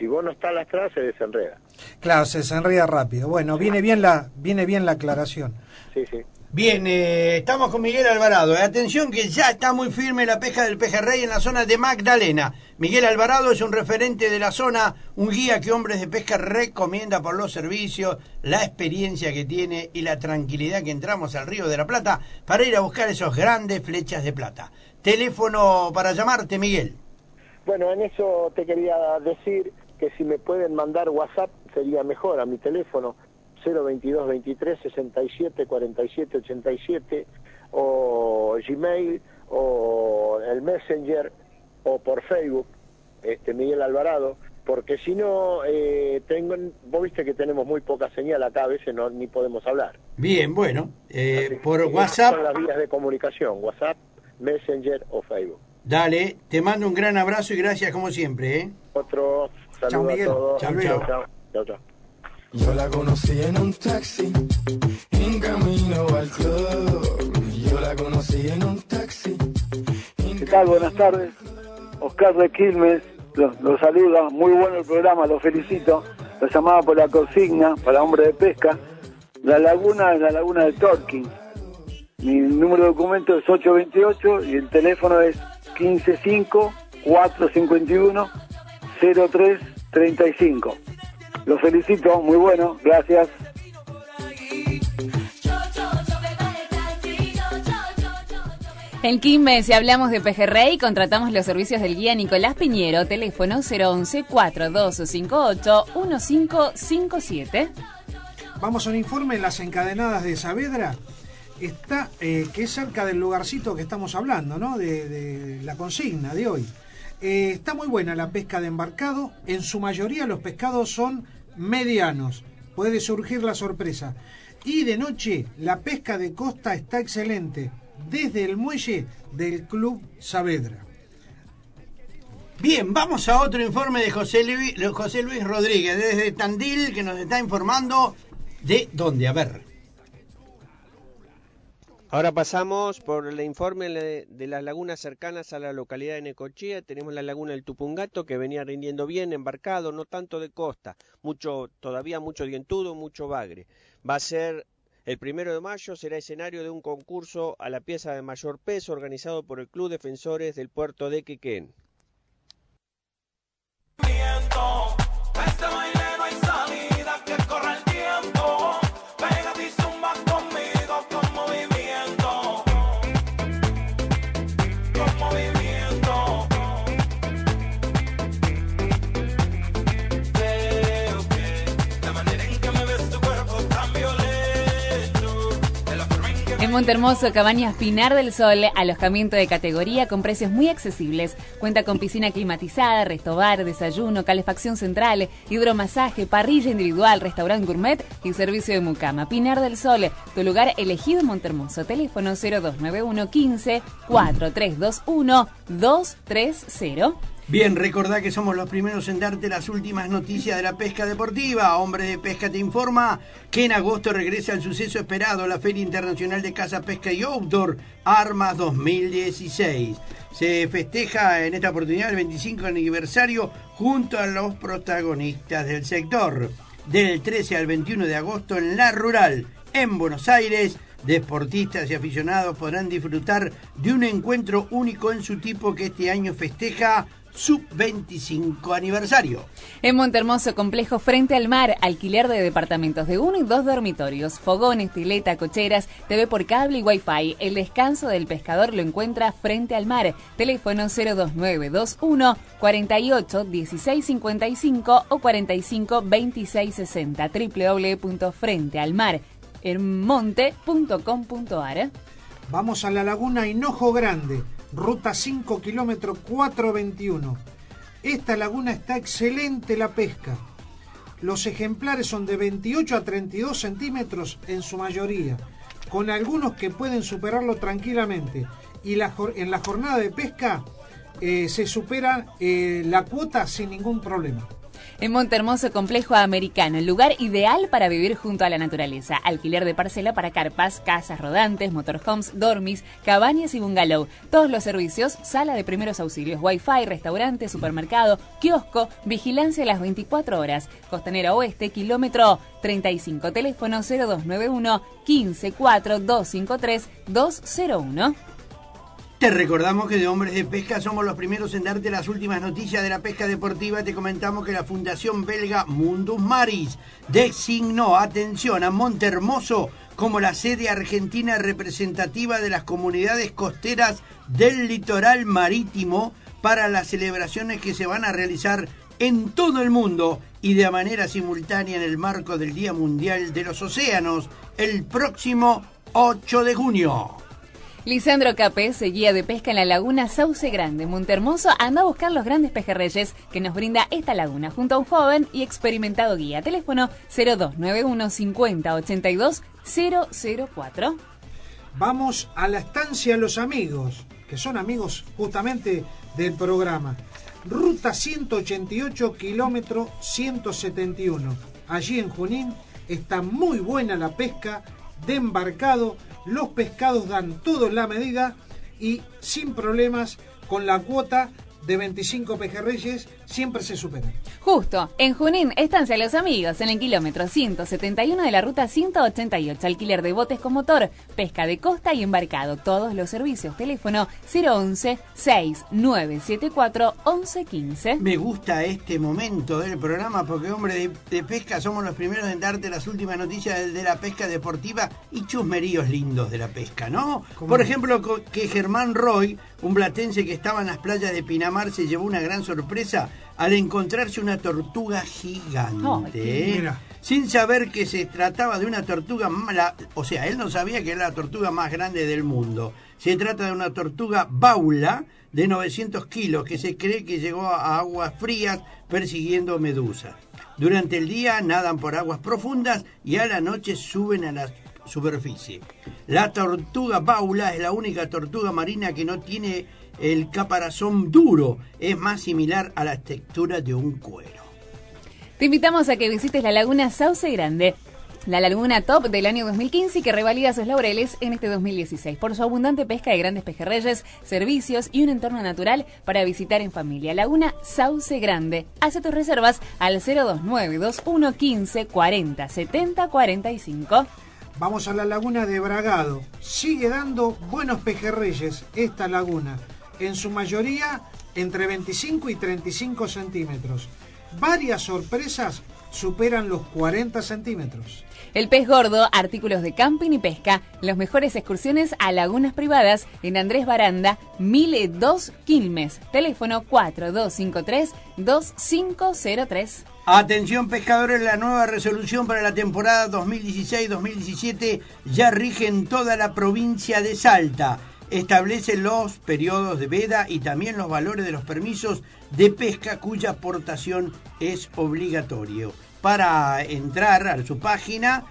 si vos no estás atrás se desenreda. Claro, se desenreda rápido. Bueno, viene bien la, viene bien la aclaración. Sí, sí. Bien, eh, estamos con Miguel Alvarado. Eh, atención que ya está muy firme la pesca del pejerrey en la zona de Magdalena. Miguel Alvarado es un referente de la zona, un guía que Hombres de Pesca recomienda por los servicios, la experiencia que tiene y la tranquilidad que entramos al Río de la Plata para ir a buscar esos grandes flechas de plata. Teléfono para llamarte, Miguel. Bueno, en eso te quería decir que si me pueden mandar WhatsApp sería mejor a mi teléfono cero veintidós veintitrés sesenta y siete cuarenta y siete ochenta y siete o Gmail o el Messenger o por Facebook, este Miguel Alvarado, porque si no, eh, tengo, vos viste que tenemos muy poca señal acá, a veces no ni podemos hablar. Bien, bueno, eh, Así, por eh, WhatsApp. Son las vías de comunicación, WhatsApp, Messenger o Facebook. Dale, te mando un gran abrazo y gracias como siempre, ¿eh? Otro saludo Chao, Miguel. a todos. Chao, chao. Chao, chao, chao. Yo la conocí en un taxi, en camino al club. Yo la conocí en un taxi. ¿Qué tal? Buenas tardes. Oscar de Quilmes, los, los saluda. Muy bueno el programa, los felicito. Lo llamaba por la consigna para Hombre de Pesca. La laguna es la laguna de Torquín. Mi número de documento es ocho veintiocho y el teléfono es quince cinco cuatro cincuenta y uno cero tres treinta y cinco. Los felicito, muy bueno, gracias. En Quilmes, si hablamos de pejerrey, contratamos los servicios del guía Nicolás Piñero, teléfono cero once cuatro dos cinco ocho uno cinco cinco siete. Vamos a un informe en las encadenadas de Saavedra, está eh, que es cerca del lugarcito que estamos hablando, ¿no? De, de la consigna de hoy. Eh, está muy buena la pesca de embarcado, en su mayoría los pescados son medianos, puede surgir la sorpresa. Y de noche la pesca de costa está excelente, desde el muelle del Club Saavedra. Bien, vamos a otro informe de José Luis, José Luis Rodríguez, desde Tandil, que nos está informando de dónde, a ver. Ahora pasamos por el informe de, de las lagunas cercanas a la localidad de Necochea. Tenemos la laguna del Tupungato, que venía rindiendo bien, embarcado, no tanto de costa, mucho todavía mucho dientudo, mucho bagre. Va a ser el primero de mayo, será escenario de un concurso a la pieza de mayor peso organizado por el Club Defensores del Puerto de Quequén. Este baile no hay salida, que corre el tiempo. Pégate y zumba conmigo con movimiento. Con movimiento. Veo que la manera en que me ves tu cuerpo tan violento. De la forma en que En Montermoso, Cabañas Pinar del Sol, alojamiento de categoría con precios muy accesibles. Cuenta con piscina climatizada, restobar, desayuno, calefacción central, hidromasaje, parrilla individual, restaurante gourmet y servicio de mucama. Pinar del Sol, tu lugar elegido en Montermoso. Teléfono cero dos nueve uno quince cuatro tres dos uno dos tres cero. Bien, recordá que somos los primeros en darte las últimas noticias de la pesca deportiva. Hombre de Pesca te informa que en agosto regresa el suceso esperado, la Feria Internacional de Caza, Pesca y Outdoor Armas dos mil dieciséis. Se festeja en esta oportunidad el veinticinco aniversario junto a los protagonistas del sector. Del trece al veintiuno de agosto en La Rural, en Buenos Aires, deportistas y aficionados podrán disfrutar de un encuentro único en su tipo que este año festeja su veinticinco aniversario. En Montermoso, complejo frente al mar, alquiler de departamentos de uno y dos dormitorios, fogones, pileta, cocheras, T V por cable y wifi. El descanso del pescador lo encuentra frente al mar. Teléfono cero dos nueve dos uno cuarenta y ocho dieciséis cincuenta y cinco o cuarenta y cinco veintiséis sesenta. doble u doble u doble u punto frente al mar en monte punto com punto a r. Vamos a la laguna Hinojo Grande, ruta cinco kilómetros cuatrocientos veintiuno. Esta laguna está excelente la pesca. Los ejemplares son de veintiocho a treinta y dos centímetros en su mayoría, con algunos que pueden superarlo tranquilamente. Y la, en la jornada de pesca eh, se supera eh, la cuota sin ningún problema. En Montehermoso, Complejo Americano, el lugar ideal para vivir junto a la naturaleza. Alquiler de parcela para carpas, casas rodantes, motorhomes, dormis, cabañas y bungalow. Todos los servicios, sala de primeros auxilios, wifi, restaurante, supermercado, kiosco, vigilancia a las veinticuatro horas. Costanera Oeste, kilómetro treinta y cinco, teléfono cero dos nueve uno, quince, cuatro, dos cinco tres, dos cero uno. Te recordamos que de Hombres de Pesca somos los primeros en darte las últimas noticias de la pesca deportiva. Te comentamos que la Fundación Belga Mundus Maris designó, atención, a Montehermoso como la sede argentina representativa de las comunidades costeras del litoral marítimo para las celebraciones que se van a realizar en todo el mundo y de manera simultánea en el marco del Día Mundial de los Océanos, el próximo ocho de junio. Lisandro Capes, guía de pesca en la laguna Sauce Grande, Montehermoso, anda a buscar los grandes pejerreyes que nos brinda esta laguna, junto a un joven y experimentado guía. Teléfono cero dos nueve uno, cincuenta, ochenta y dos, cero cero cuatro. Vamos a la estancia Los Amigos, que son amigos justamente del programa. Ruta ciento ochenta y ocho, kilómetro ciento setenta y uno. Allí en Junín está muy buena la pesca de embarcado. Los pescados dan todo en la medida y sin problemas, con la cuota de veinticinco pejerreyes siempre se superan. Justo, en Junín, estancia Los Amigos, en el kilómetro ciento setenta y uno de la ruta ciento ochenta y ocho. Alquiler de botes con motor, pesca de costa y embarcado. Todos los servicios. Teléfono cero once, seis nueve siete cuatro, once quince. Me gusta este momento del programa porque, hombre, de, de pesca somos los primeros en darte las últimas noticias de, de la pesca deportiva y chusmeríos lindos de la pesca, ¿no? Por ejemplo, que Germán Roy, un platense que estaba en las playas de Pinamar, se llevó una gran sorpresa al encontrarse una tortuga gigante, oh, ¿eh? Sin saber que se trataba de una tortuga, la, o sea, él no sabía que era la tortuga más grande del mundo. Se trata de una tortuga baula de novecientos kilos que se cree que llegó a aguas frías persiguiendo medusas. Durante el día nadan por aguas profundas y a la noche suben a la superficie. La tortuga baula es la única tortuga marina que no tiene el caparazón duro, es más similar a la textura de un cuero. Te invitamos a que visites la laguna Sauce Grande, la laguna top del año dos mil quince y que revalida sus laureles en este dos mil dieciséis por su abundante pesca de grandes pejerreyes, servicios y un entorno natural para visitar en familia. Laguna Sauce Grande. Hace tus reservas al cero dos nueve dos uno, quince, cuarenta, setenta, cuarenta y cinco. Vamos a la laguna de Bragado. Sigue dando buenos pejerreyes esta laguna, en su mayoría entre veinticinco y treinta y cinco centímetros. Varias sorpresas superan los cuarenta centímetros. El Pez Gordo, artículos de camping y pesca, las mejores excursiones a lagunas privadas en Andrés Baranda, mil dos Quilmes. Teléfono cuatro dos cinco tres, dos cinco cero tres. Atención pescadores, la nueva resolución para la temporada dos mil dieciséis dos mil diecisiete ya rige en toda la provincia de Salta. Establece los periodos de veda y también los valores de los permisos de pesca cuya aportación es obligatorio. Para entrar a su página,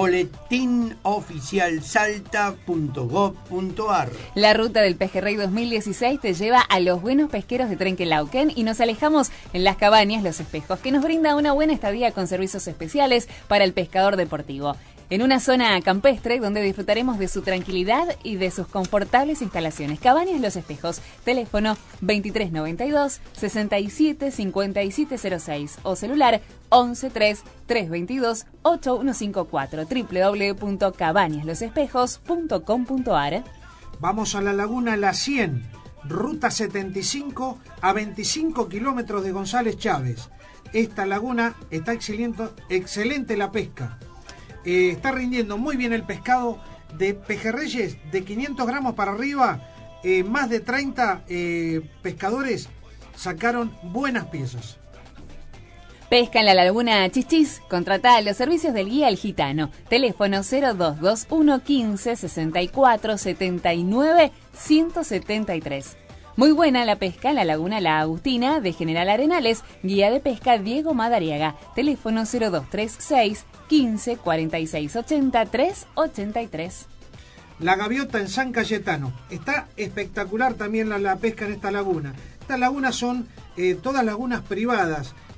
boletín oficial salta punto gob punto ar. La ruta del Pejerrey dos mil dieciséis te lleva a los buenos pesqueros de Trenquelauquen y nos alejamos en las cabañas Los Espejos, que nos brinda una buena estadía con servicios especiales para el pescador deportivo. En una zona campestre donde disfrutaremos de su tranquilidad y de sus confortables instalaciones. Cabañas Los Espejos, teléfono veintitrés noventa y dos, sesenta y siete, cincuenta y siete cero seis o celular once tres, trescientos veintidós, ochenta y uno cincuenta y cuatro, doble u doble u doble u punto cabañas los espejos punto com punto ar. Vamos a la laguna La cien, ruta setenta y cinco a veinticinco kilómetros de González Chávez. Esta laguna está excelente, excelente la pesca. Eh, está rindiendo muy bien el pescado de pejerreyes de quinientos gramos para arriba. Eh, más de treinta eh, pescadores sacaron buenas piezas. Pesca en la laguna Chichis. Contratá los servicios del guía El Gitano. Teléfono cero dos dos uno, quince, sesenta y cuatro, setenta y nueve, ciento setenta y tres. Muy buena la pesca en la laguna La Agustina de General Arenales. Guía de pesca Diego Madariaga. Teléfono cero dos tres seis, quince, cuarenta y seis, ochenta, tres ochenta y tres. La Gaviota en San Cayetano. Está espectacular también la, la pesca en esta laguna. Estas lagunas son eh, todas lagunas privadas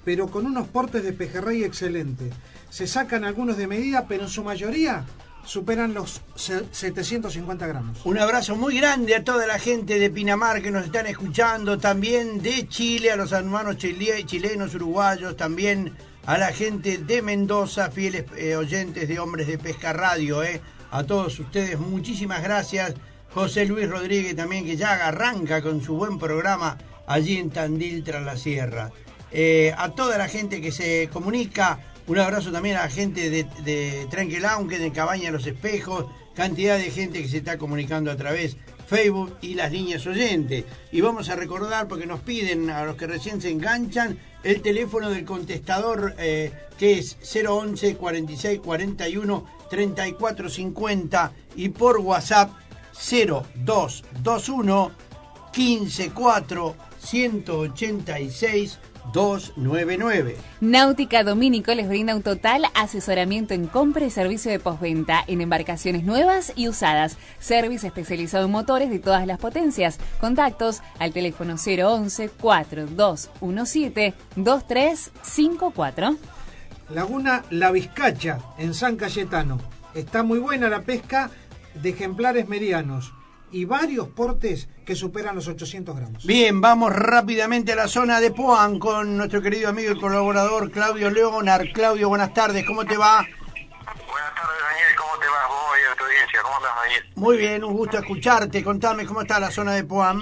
pero con unos portes de pejerrey excelentes. Se sacan algunos de medida, pero en su mayoría superan los setecientos cincuenta gramos. Un abrazo muy grande a toda la gente de Pinamar que nos están escuchando, también de Chile, a los hermanos chile, chilenos, uruguayos, también a la gente de Mendoza, fieles eh, oyentes de Hombres de Pesca Radio, eh. A todos ustedes, muchísimas gracias. José Luis Rodríguez también, que ya arranca con su buen programa allí en Tandil tras la sierra. Eh, a toda la gente que se comunica, un abrazo también a la gente de, de Trenquelaunque, de Cabaña Los Espejos, cantidad de gente que se está comunicando a través Facebook y las líneas oyentes. Y vamos a recordar, porque nos piden a los que recién se enganchan, el teléfono del contestador eh, que es cero once, cuarenta y seis, cuarenta y uno, treinta y cuatro cincuenta, y por WhatsApp cero dos dos uno, quince cuatro, ciento ochenta y seis, doscientos noventa y nueve. Náutica Domínico les brinda un total asesoramiento en compra y servicio de postventa en embarcaciones nuevas y usadas. Servicio especializado en motores de todas las potencias. Contactos al teléfono cero once, cuarenta y dos diecisiete, veintitrés cincuenta y cuatro. Laguna La Vizcacha, en San Cayetano. Está muy buena la pesca de ejemplares medianos y varios portes que superan los ochocientos gramos. Bien, vamos rápidamente a la zona de Puan con nuestro querido amigo y colaborador Claudio Leonard. Claudio, buenas tardes, ¿cómo te va? Buenas tardes, Daniel, ¿cómo te va vos y a tu audiencia? ¿Cómo andas, Daniel? Muy bien, un gusto escucharte. Contame, ¿cómo está la zona de Puan?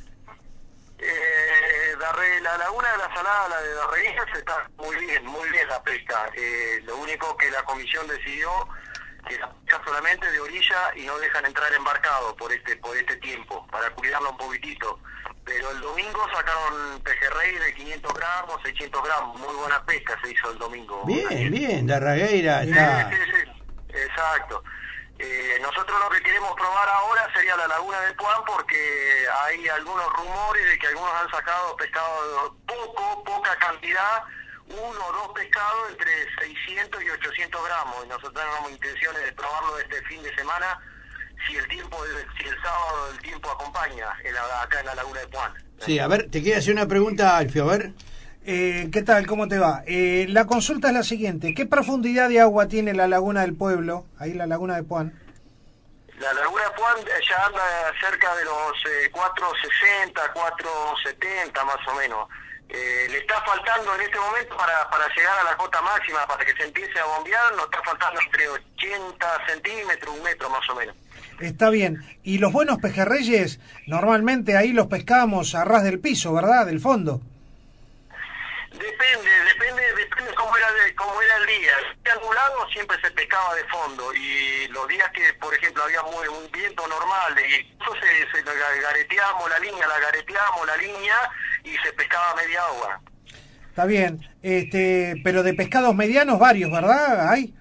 Eh, Darre, la laguna de la Salada, la de Darreguías, está muy bien, muy bien la pesca. Eh, lo único que la comisión decidió que la pesca solamente de orilla y no dejan entrar embarcado por este por este tiempo, para cuidarlo un poquitito. Pero el domingo sacaron pejerrey de quinientos gramos, seiscientos gramos, muy buena pesca se hizo el domingo. Bien, Daniel. bien, Darregueira está... Sí, sí, sí, exacto. Eh, nosotros lo que queremos probar ahora sería la laguna de Puan, porque hay algunos rumores de que algunos han sacado pescado poco, poca cantidad, uno o dos pescados entre seiscientos y ochocientos gramos, y nosotros tenemos intenciones de probarlo este fin de semana, si el tiempo, si el sábado el tiempo acompaña en la, acá en la laguna de Puan. Sí, a ver, te quiero hacer una pregunta, Alfio, a ver. Eh, ¿Qué tal? ¿Cómo te va? Eh, la consulta es la siguiente. ¿Qué profundidad de agua tiene la laguna del pueblo? Ahí la laguna de Puan. La laguna de Puan ya anda cerca de los eh, cuatro sesenta, cuatro setenta más o menos. Eh, le está faltando en este momento para, para llegar a la cota máxima, para que se empiece a bombear, nos está faltando entre ochenta centímetros, un metro más o menos. Está bien. Y los buenos pejerreyes, normalmente ahí los pescamos a ras del piso, ¿verdad? Del fondo. Depende, depende, depende cómo era de, cómo era el día. El día nublado siempre se pescaba de fondo, y los días que, por ejemplo, había muy, un viento normal, y entonces se, se gareteamos la línea, la gareteamos la línea y se pescaba a media agua. Está bien. Este, pero de pescados medianos varios, ¿verdad? ¿Hay?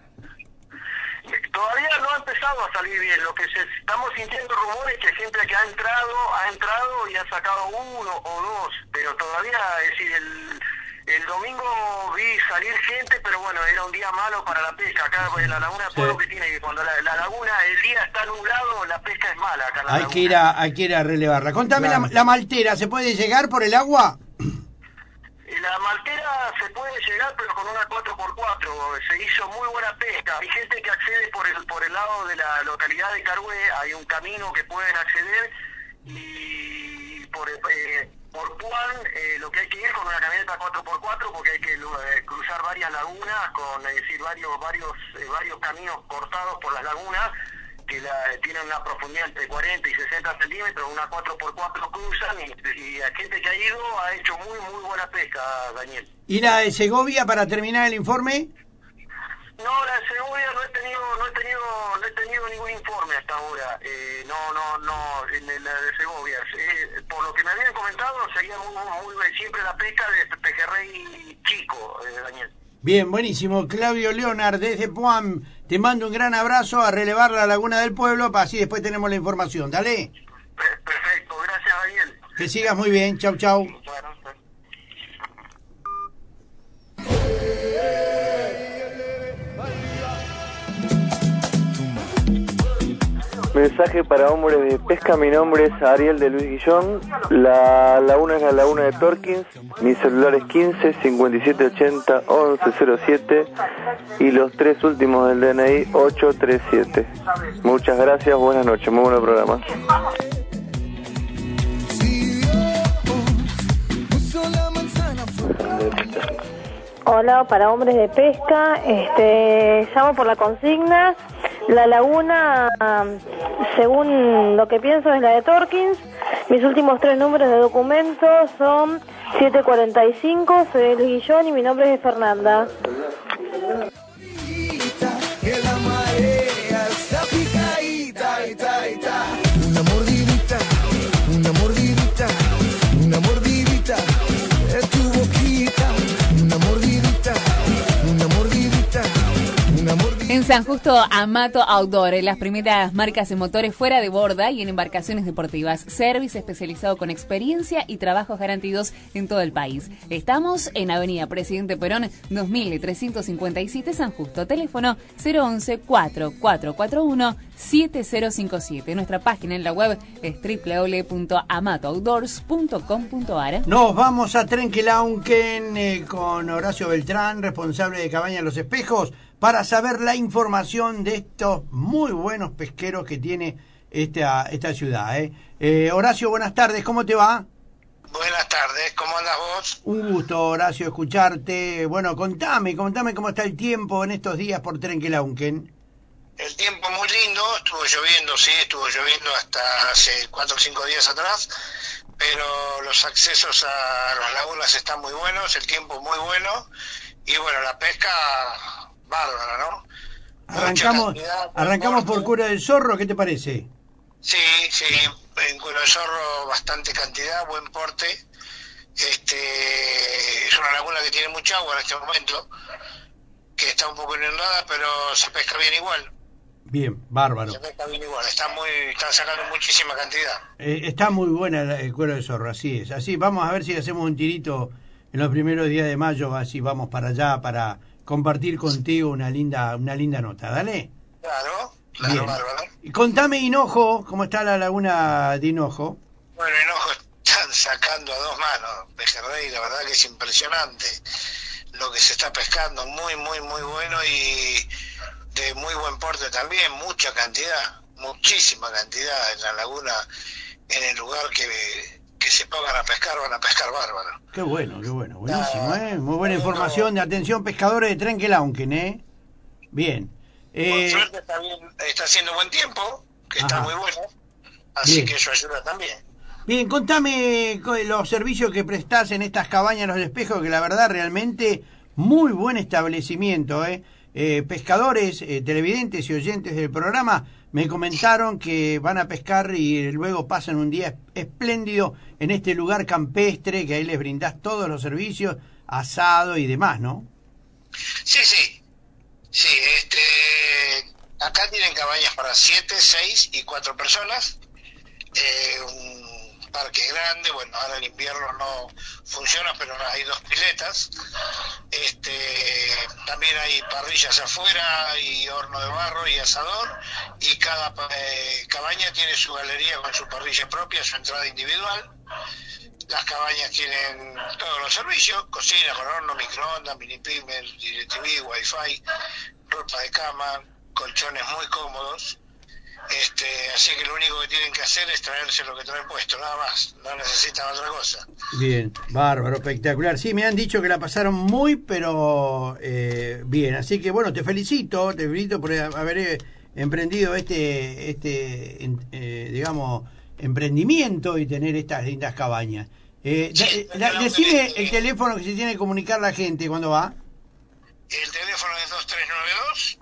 Todavía no ha empezado a salir bien. Lo que se, estamos sintiendo rumores que siempre que ha entrado, ha entrado y ha sacado uno o dos, pero todavía, es decir, el... El domingo vi salir gente, pero bueno, era un día malo para la pesca. Acá en la laguna de Pueblo, que tiene que cuando la, la laguna, el día está nublado, la pesca es mala acá en la Hay laguna. que ir a, hay que ir a relevarla. Contame, Claro. la, la maltera, ¿se puede llegar por el agua? La maltera se puede llegar, pero con una cuatro por cuatro. Se hizo muy buena pesca. Hay gente que accede por el por el lado de la localidad de Carué. Hay un camino que pueden acceder, y por... Eh, por Puan, eh, lo que hay que ir con una camioneta cuatro por cuatro, porque hay que eh, cruzar varias lagunas, con es decir, varios varios eh, varios caminos cortados por las lagunas, que la, tienen una profundidad entre cuarenta y sesenta centímetros, una cuatro por cuatro cruzan, y, y la gente que ha ido ha hecho muy muy buena pesca, Daniel. ¿Y la de Segovia, para terminar el informe? No, la de Segovia no he tenido, no he tenido, no he tenido ningún informe hasta ahora. Eh, no, no, no, en la de Segovia. Eh, por lo que me habían comentado, seguía muy, muy, muy siempre la pesca de pejerrey chico, eh, Daniel. Bien, buenísimo. Claudio Leonard, desde Puan, te mando un gran abrazo, a relevar la laguna del pueblo, para así después tenemos la información. Dale. Perfecto, gracias, Daniel. Que sigas muy bien. Chau, chau. Bueno, Mensaje para hombres de pesca, mi nombre es Ariel de Luis Guillón, la laguna es la laguna de Torkins, mi celular es quince, cincuenta y siete ochenta, once cero siete y los tres últimos del D N I ocho tres siete. Muchas gracias, buenas noches, muy buen programa. Hola, para hombres de pesca, este, llamo por la consigna. La laguna, según lo que pienso, es la de Torkins. Mis últimos tres números de documento son siete cuarenta y cinco, soy de Luis Guillón y mi nombre es Fernanda. Que la marea está picadita, ita, ita. Una mordidita, una mordidita, una mordidita de tu boquita, una mordidita, una mordidita, una mordidita. En San Justo, Amato Outdoor, las primeras marcas en motores fuera de borda y en embarcaciones deportivas. Service especializado con experiencia y trabajos garantidos en todo el país. Estamos en Avenida Presidente Perón, dos mil trescientos cincuenta y siete, San Justo. Teléfono cero once, cuatro cuatro cuatro uno, siete cero cinco siete. Nuestra página en la web es doble u doble u doble u punto amato outdoors punto com punto a r. Nos vamos a Trenquelauquen eh, con Horacio Beltrán, responsable de Cabaña Los Espejos, para saber la información de estos muy buenos pesqueros que tiene esta, esta ciudad. ¿eh? Eh, Horacio, buenas tardes, ¿cómo te va? Buenas tardes, ¿cómo andas vos? Un gusto, Horacio, escucharte. Bueno, contame, contame cómo está el tiempo en estos días por Trenquelauquen. El tiempo muy lindo, estuvo lloviendo, sí, estuvo lloviendo hasta hace cuatro o cinco días atrás, pero los accesos a las lagunas están muy buenos, el tiempo muy bueno, y bueno, la pesca bárbara, ¿no? Arrancamos, arrancamos por Cura del Zorro, ¿qué te parece? Sí, sí, en Cuero de Zorro bastante cantidad, buen porte. Este, es una laguna que tiene mucha agua en este momento, que está un poco inundada, pero se pesca bien igual. Bien, bárbaro. Se pesca bien igual, está muy, están sacando muchísima cantidad. Eh, está muy buena el Cuero de Zorro, así es. Así, vamos a ver si hacemos un tirito en los primeros días de mayo, así vamos para allá para compartir contigo una linda, una linda nota, dale. Claro, claro, bien. Bárbaro. Y contame Hinojo, ¿cómo está la laguna de Hinojo? Bueno, Hinojo están sacando a dos manos, pejerrey, la verdad que es impresionante lo que se está pescando, muy, muy, muy bueno y de muy buen porte también, mucha cantidad, muchísima cantidad en la laguna, en el lugar que, que se pongan a pescar, van a pescar bárbaro. Qué bueno, qué bueno, buenísimo, ¿eh? Muy buena información de atención pescadores de Trenquelauquen, ¿eh? Bien. Eh, Por suerte está, bien, está haciendo buen tiempo, que ajá. está muy bueno, así Bien. que eso ayuda también. Bien, contame los servicios que prestás en estas cabañas Los Espejos, que la verdad realmente muy buen establecimiento, ¿eh? Eh, pescadores, eh, televidentes y oyentes del programa me comentaron que van a pescar y luego pasan un día espléndido en este lugar campestre, que ahí les brindás todos los servicios, asado y demás, ¿no? Sí, sí, sí, este, acá tienen cabañas para siete, seis y cuatro personas, eh, un parque grande, bueno, ahora en invierno no funciona, pero hay dos piletas, este, también hay parrillas afuera y horno de barro y asador, y cada eh, cabaña tiene su galería con su parrilla propia, su entrada individual. Las cabañas tienen todos los servicios, cocina con horno, microondas, mini primer, DirecTV, wifi, ropa de cama, colchones muy cómodos. Este, así que lo único que tienen que hacer es traerse lo que traen puesto, nada más, no necesitan otra cosa. Bien, bárbaro, espectacular. Sí, me han dicho que la pasaron muy, pero eh, bien. Así que bueno, te felicito, te felicito por haber eh, emprendido este, este eh, digamos, emprendimiento y tener estas lindas cabañas. Eh, Sí, da, da, decime el teléfono que se tiene que comunicar la gente cuando va. El teléfono es dos tres nueve dos,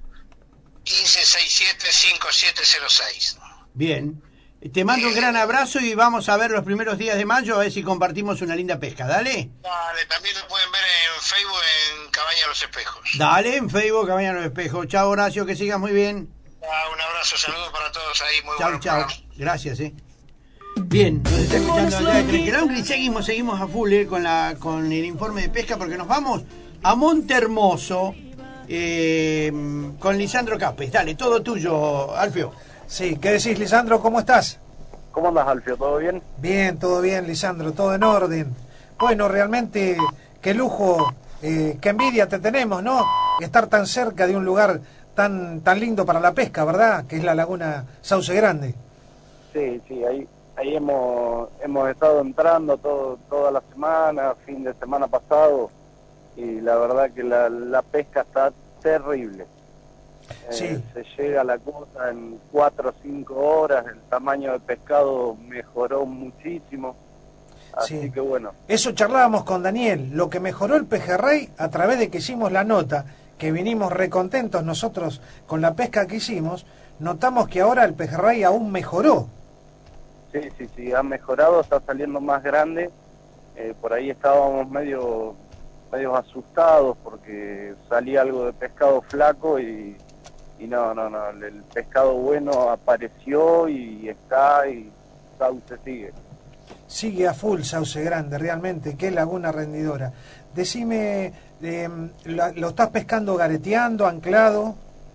uno cinco seis siete, cinco siete cero seis. Bien. Te mando un gran abrazo y vamos a ver los primeros días de mayo a ver si compartimos una linda pesca. Dale. Dale, también lo pueden ver en Facebook en Cabaña Los Espejos. Dale, en Facebook, Cabaña Los Espejos. Chao, Horacio, que sigas muy bien. Ah, un abrazo, saludos para todos ahí, muy Chao, buenos chao. programas. Gracias, eh. Bien, nos está escuchando allá de Trenquelauquen y seguimos, seguimos a full eh, con, la, con el informe de pesca porque nos vamos a Montehermoso eh, con Lisandro Capes. Dale, todo tuyo, Alfio. Sí, ¿qué decís, Lisandro? ¿Cómo estás? ¿Cómo andas, Alfio? ¿Todo bien? Bien, todo bien, Lisandro, todo en orden. Bueno, realmente, qué lujo, eh, qué envidia te tenemos, ¿no? Estar tan cerca de un lugar tan tan lindo para la pesca, ¿verdad? Que es la laguna Sauce Grande. Sí, sí, ahí ahí hemos hemos estado entrando todo toda la semana, fin de semana pasado, y la verdad que la, la pesca está terrible. Eh, Sí. Se llega a la cuota en cuatro o cinco horas, el tamaño del pescado mejoró muchísimo, así Sí. que bueno. Eso charlábamos con Daniel, lo que mejoró el pejerrey a través de que hicimos la nota, que vinimos recontentos nosotros con la pesca que hicimos, notamos que ahora el pejerrey aún mejoró. Sí, sí, sí, ha mejorado, está saliendo más grande. Eh, por ahí estábamos medio, medio asustados porque salía algo de pescado flaco y, y no, no, no, el, el pescado bueno apareció y está y Sauce sigue. Sigue a full Sauce Grande, realmente, qué laguna rendidora. Decime, eh, ¿lo, lo estás pescando gareteando, anclado?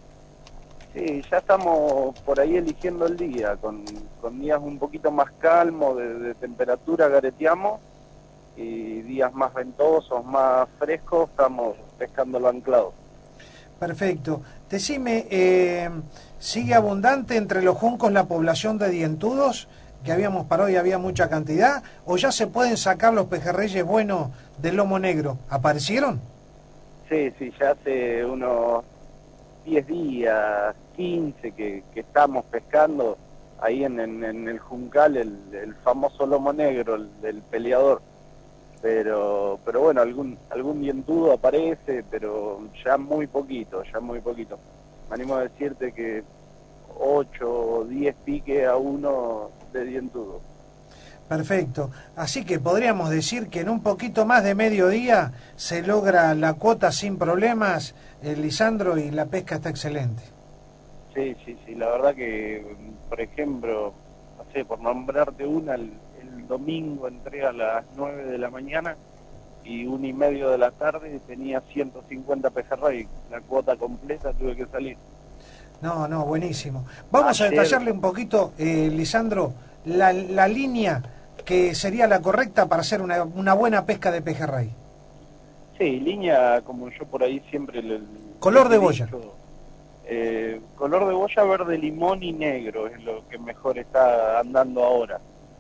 Sí, ya estamos por ahí eligiendo el día, con, con días un poquito más calmos de, de temperatura gareteamos y días más ventosos, más frescos, estamos pescándolo anclado. Perfecto. Decime, eh, ¿sigue abundante entre los juncos la población de dientudos? Que habíamos parado y había mucha cantidad, ¿o ya se pueden sacar los pejerreyes buenos del lomo negro? ¿Aparecieron? Sí, sí, ya hace unos diez días, quince que, que estamos pescando ahí en, en, en el Juncal, el, el famoso lomo negro, el del peleador. Pero pero bueno, algún algún dientudo aparece, pero ya muy poquito, ya muy poquito. Me animo a decirte que ocho o diez piques a uno de dientudo. Perfecto. Así que podríamos decir que en un poquito más de mediodía se logra la cuota sin problemas, eh, Lisandro, y la pesca está excelente. Sí, sí, sí, la verdad que, por ejemplo, no sé, por nombrarte una, el, el domingo entré a las nueve de la mañana y una y medio de la tarde tenía ciento cincuenta pejerrey, la cuota completa tuve que salir. No, no, buenísimo. Vamos Ayer- a detallarle un poquito, eh, Lisandro, la, la línea que sería la correcta para hacer una, una buena pesca de pejerrey. Sí, línea, como yo por ahí siempre... Le, Color de he boya. dicho, eh, color de boya, verde limón y negro es lo que mejor está andando ahora.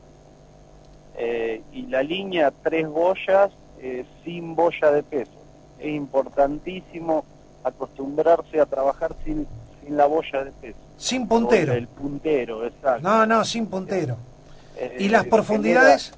Eh, y la línea tres boyas eh, sin boya de peso. Es importantísimo acostumbrarse a trabajar sin, sin la boya de peso. Sin puntero. O el puntero, exacto. No, no, sin puntero. Eh, ¿Y las eh, profundidades?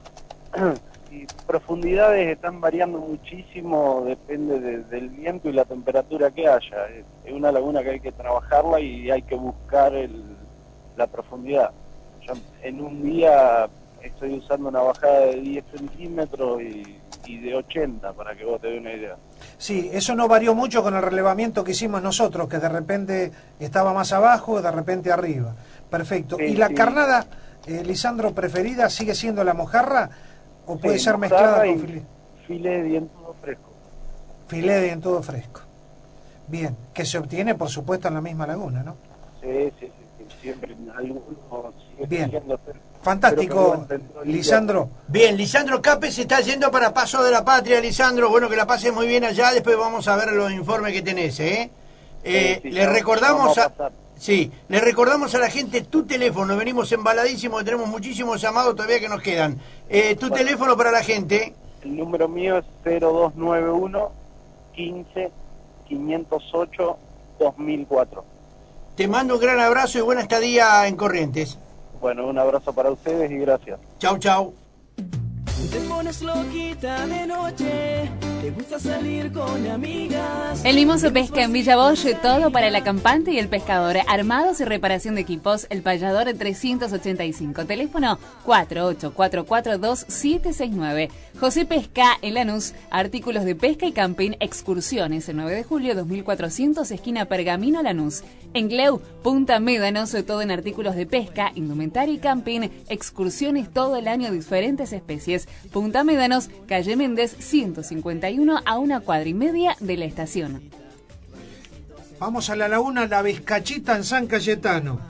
Y profundidades están variando muchísimo, depende de- del viento y la temperatura que haya. Es, es una laguna que hay que trabajarla y hay que buscar el, la profundidad. Yo en un día estoy usando una bajada de diez centímetros y, y de ochenta, para que vos te dé una idea. Sí, eso no varió mucho con el relevamiento que hicimos nosotros, que de repente estaba más abajo, de repente arriba. Perfecto. Sí, ¿Y la sí. carnada, eh, Lisandro, preferida sigue siendo la mojarra o puede Sí, ser mojarra mezclada y con filé? filé de dientudo fresco. Filé de en todo fresco. Bien, que se obtiene, por supuesto, en la misma laguna, ¿no? Sí, sí, sí, sí, siempre algunos sigue Bien. queriendo hacer- Fantástico, pero que no entendió. Lisandro. Bien, Lisandro Capes se está yendo para Paso de la Patria, Lisandro. Bueno, que la pases muy bien allá. Después vamos a ver los informes que tenés, ¿eh? Eh, Sí, sí, le ya- recordamos ya a... vamos a pasar. Sí, le recordamos a la gente tu teléfono. Venimos embaladísimos, tenemos muchísimos llamados todavía que nos quedan. Eh, tu Bueno. teléfono para la gente. El número mío es cero dos nueve uno, quince, quinientos ocho, dos mil cuatro. Te mando un gran abrazo y buena estadía en Corrientes. Bueno, un abrazo para ustedes y gracias. Chau, chau. Te pones loquita de noche, te gusta salir con amigas. El Mimoso Pesca en Villa Bosch, todo para el acampante y el pescador. Armados y reparación de equipos, el Payador trescientos ochenta y cinco. Teléfono cuatro ocho cuatro cuatro dos siete seis nueve. José Pesca en Lanús, artículos de pesca y camping, excursiones. El nueve de julio dos mil cuatrocientos, esquina Pergamino, Lanús. En Gleu, Punta Médanos, todo en artículos de pesca, indumentaria y camping, excursiones todo el año, diferentes especies. Punta Médanos, calle Méndez ciento cincuenta y uno, a una cuadra y media de la estación. Vamos a la laguna La Vizcachita en San Cayetano.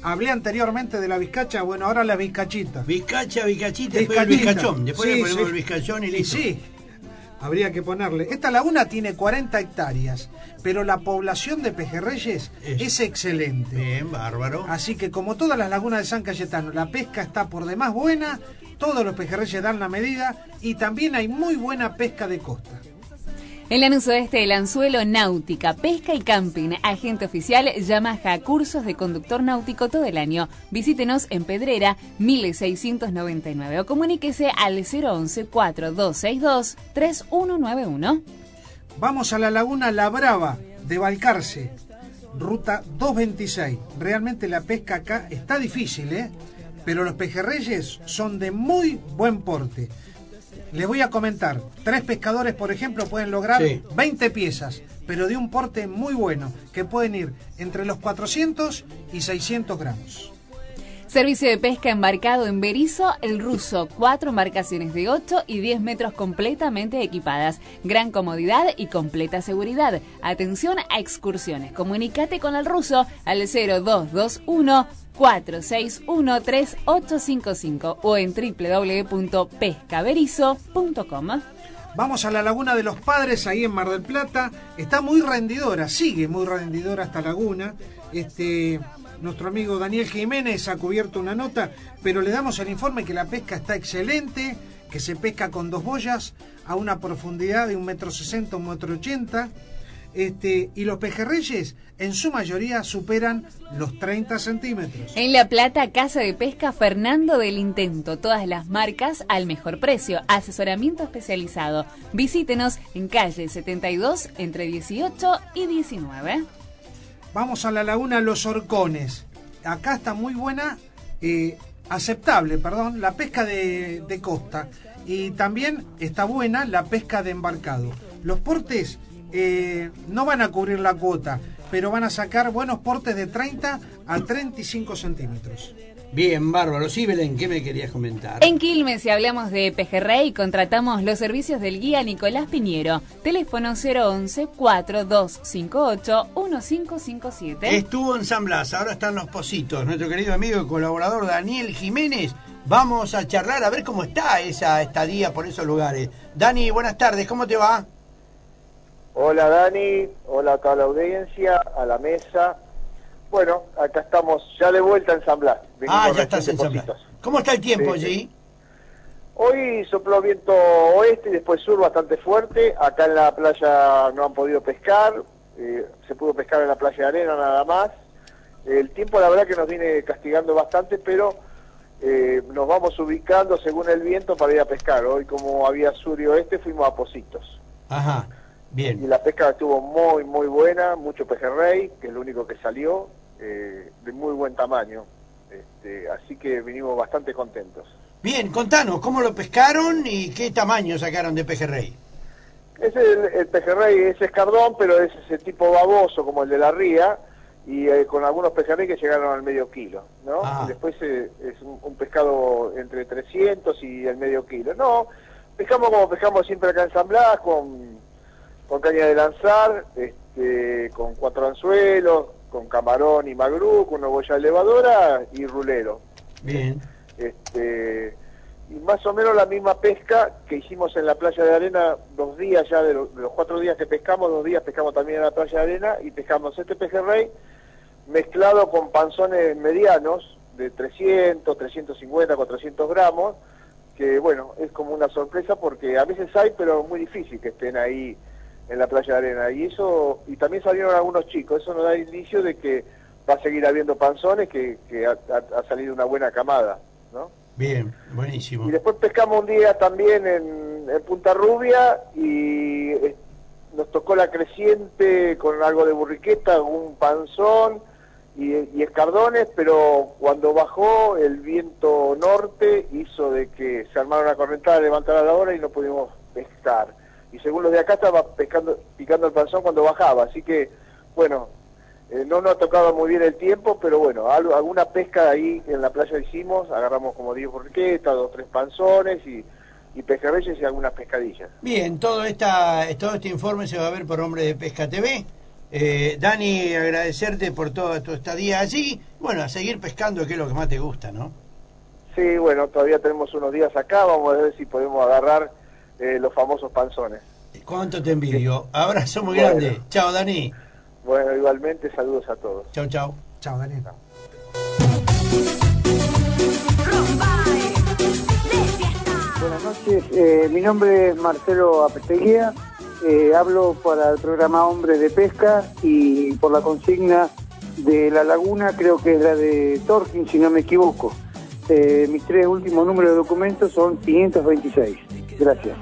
Hablé anteriormente de la vizcacha, bueno, ahora la vizcachita. Vizcacha, vizcachita, después el vizcachón. Después Sí, le ponemos sí. el vizcachón y Y listo. sí, habría que ponerle. Esta laguna tiene cuarenta hectáreas, pero la población de pejerreyes es, es excelente. Bien, bárbaro. Así que como todas las lagunas de San Cayetano, la pesca está por demás buena, todos los pejerreyes dan la medida y también hay muy buena pesca de costa. En Lanús Oeste, el anzuelo náutica, pesca y camping. Agente oficial Yamaha, cursos de conductor náutico todo el año. Visítenos en Pedrera mil seiscientos noventa y nueve o comuníquese al cero once, cuatro dos seis dos, tres uno nueve uno. Vamos a la laguna La Brava de Balcarce, ruta doscientos veintiséis. Realmente la pesca acá está difícil, ¿eh? Pero los pejerreyes son de muy buen porte. Les voy a comentar, tres pescadores, por ejemplo, pueden lograr Sí. veinte piezas, pero de un porte muy bueno, que pueden ir entre los cuatrocientos y seiscientos gramos. Servicio de pesca embarcado en Berizo, El Ruso. Cuatro embarcaciones de ocho y diez metros completamente equipadas. Gran comodidad y completa seguridad. Atención a excursiones. Comunícate con El Ruso al cero dos dos uno, cuatro seis uno, tres ocho cinco cinco o en doble u doble u doble u punto pescaberizo punto com. Vamos a la Laguna de los Padres, ahí en Mar del Plata. Está muy rendidora, sigue muy rendidora esta laguna. Este, nuestro amigo Daniel Jiménez ha cubierto una nota, pero le damos el informe que la pesca está excelente, que se pesca con dos boyas a una profundidad de un metro sesenta, un metro ochenta. Este, y los pejerreyes en su mayoría superan los treinta centímetros. En La Plata, Casa de Pesca Fernando del Intento. Todas las marcas al mejor precio. Asesoramiento especializado. Visítenos en calle setenta y dos entre dieciocho y diecinueve. Vamos a la laguna Los Horcones. Acá está muy buena, eh, aceptable, perdón, la pesca de, de costa. Y también está buena la pesca de embarcado. Los portes eh, no van a cubrir la cuota, pero van a sacar buenos portes de treinta a treinta y cinco centímetros. Bien, bárbaro. Sí, Belén, ¿qué me querías comentar? En Quilmes, si hablamos de pejerrey, contratamos los servicios del guía Nicolás Piñero. Teléfono cero once, cuatro dos cinco ocho, uno cinco cinco siete. Estuvo en San Blas, ahora están los Positos. Nuestro querido amigo y colaborador Daniel Jiménez. Vamos a charlar a ver cómo está esa estadía por esos lugares. Dani, buenas tardes, ¿cómo te va? Hola Dani, hola a toda la audiencia, a la mesa. Bueno, acá estamos ya de vuelta en San Blas. Venimos Ah, ya recién estás de en San Blas. Positos. ¿Cómo está el tiempo Sí, sí. allí? Hoy sopló viento oeste y después sur bastante fuerte. Acá en la playa no han podido pescar, eh, se pudo pescar en la playa de arena nada más. El tiempo la verdad que nos viene castigando bastante, pero eh, nos vamos ubicando según el viento para ir a pescar. Hoy como había sur y oeste fuimos a Positos. Ajá, bien. Y la pesca estuvo muy, muy buena, mucho pejerrey, que es lo único que salió, eh, de muy buen tamaño. Este, así que vinimos bastante contentos. Bien, contanos, ¿cómo lo pescaron y qué tamaño sacaron de pejerrey? Es el, el pejerrey, es escardón, pero es ese tipo baboso como el de la ría, y eh, con algunos pejerrey que llegaron al medio kilo, ¿no? Ah. Y después eh, es un, un pescado entre trescientos y el medio kilo. No, pescamos como pescamos siempre acá en San Blas, con, con caña de lanzar, este, con cuatro anzuelos, con camarón y magrú, con una boya elevadora y rulero. Bien. Este, y más o menos la misma pesca que hicimos en la playa de arena, dos días ya, de, lo, de los cuatro días que pescamos, dos días pescamos también en la playa de arena y pescamos este pejerrey mezclado con panzones medianos de trescientos, trescientos cincuenta, cuatrocientos gramos, que bueno, es como una sorpresa porque a veces hay, pero muy difícil que estén ahí en la playa de arena. Y eso, y también salieron algunos chicos, eso nos da indicio de que va a seguir habiendo panzones, que, que ha, ha, ha salido una buena camada, ¿no? Bien, buenísimo. Y después pescamos un día también en, en Punta Rubia y eh, nos tocó la creciente con algo de burriqueta, un panzón y, y escardones, pero cuando bajó el viento norte hizo de que se armara una correntada, levantara la hora y no pudimos pescar. Y según los de acá estaba pescando, picando el panzón cuando bajaba, así que bueno, Eh, no nos ha tocado muy bien el tiempo, pero bueno, algo, alguna pesca ahí en la playa hicimos, agarramos como diez burriquetas, dos tres panzones y, y pejerreyes y algunas pescadillas. Bien, todo esta todo este informe se va a ver por Hombre de Pesca T V. Eh, Dani, agradecerte por toda tu estadía allí. Bueno, a seguir pescando, que es lo que más te gusta, ¿no? Sí, bueno, todavía tenemos unos días acá, vamos a ver si podemos agarrar eh, los famosos panzones. ¿Cuánto te envidio? Abrazo muy Bueno. grande. Chao, Dani. Bueno, igualmente, saludos a todos. Chao, chao. Chao, Dani. Buenas noches, eh, mi nombre es Marcelo Apeteguía, eh, hablo para el programa Hombres de Pesca y por la consigna de La Laguna, creo que es la de Torquín, si no me equivoco. Eh, mis tres últimos números de documentos son quinientos veintiséis. Gracias.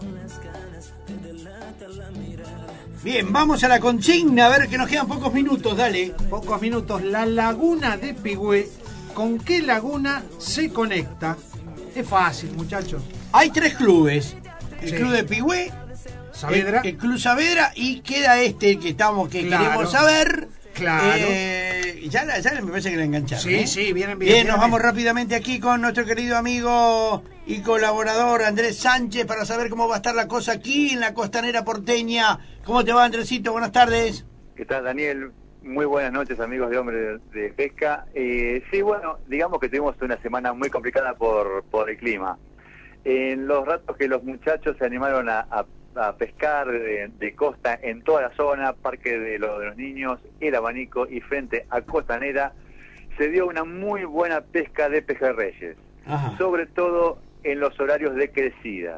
Bien, vamos a la consigna, a ver que nos quedan pocos minutos, dale. Pocos minutos. La laguna de Pigüé, ¿con qué laguna se conecta? Es fácil, muchachos. Hay tres clubes. El Sí. club de Pigüé, Saavedra. El, el club Saavedra, y queda este que estamos que Claro. queremos saber. Claro. Eh, ya, la- ya me parece que la engancharon. Sí, ¿eh? sí, vienen bien. Bien, vienen nos vamos bien. rápidamente aquí con nuestro querido amigo y colaborador Andrés Sánchez para saber cómo va a estar la cosa aquí en la costanera porteña. ¿Cómo te va, Andresito? Buenas tardes. ¿Qué tal, Daniel? Muy buenas noches, amigos de Hombres de, de Pesca. Eh, sí, bueno, digamos que tuvimos una semana muy complicada por, por el clima. En los ratos que los muchachos se animaron a, a- a pescar de, de costa en toda la zona, Parque de, lo- de los Niños, El Abanico y frente a Costanera, se dio una muy buena pesca de pejerreyes, Ajá. sobre todo en los horarios de crecida.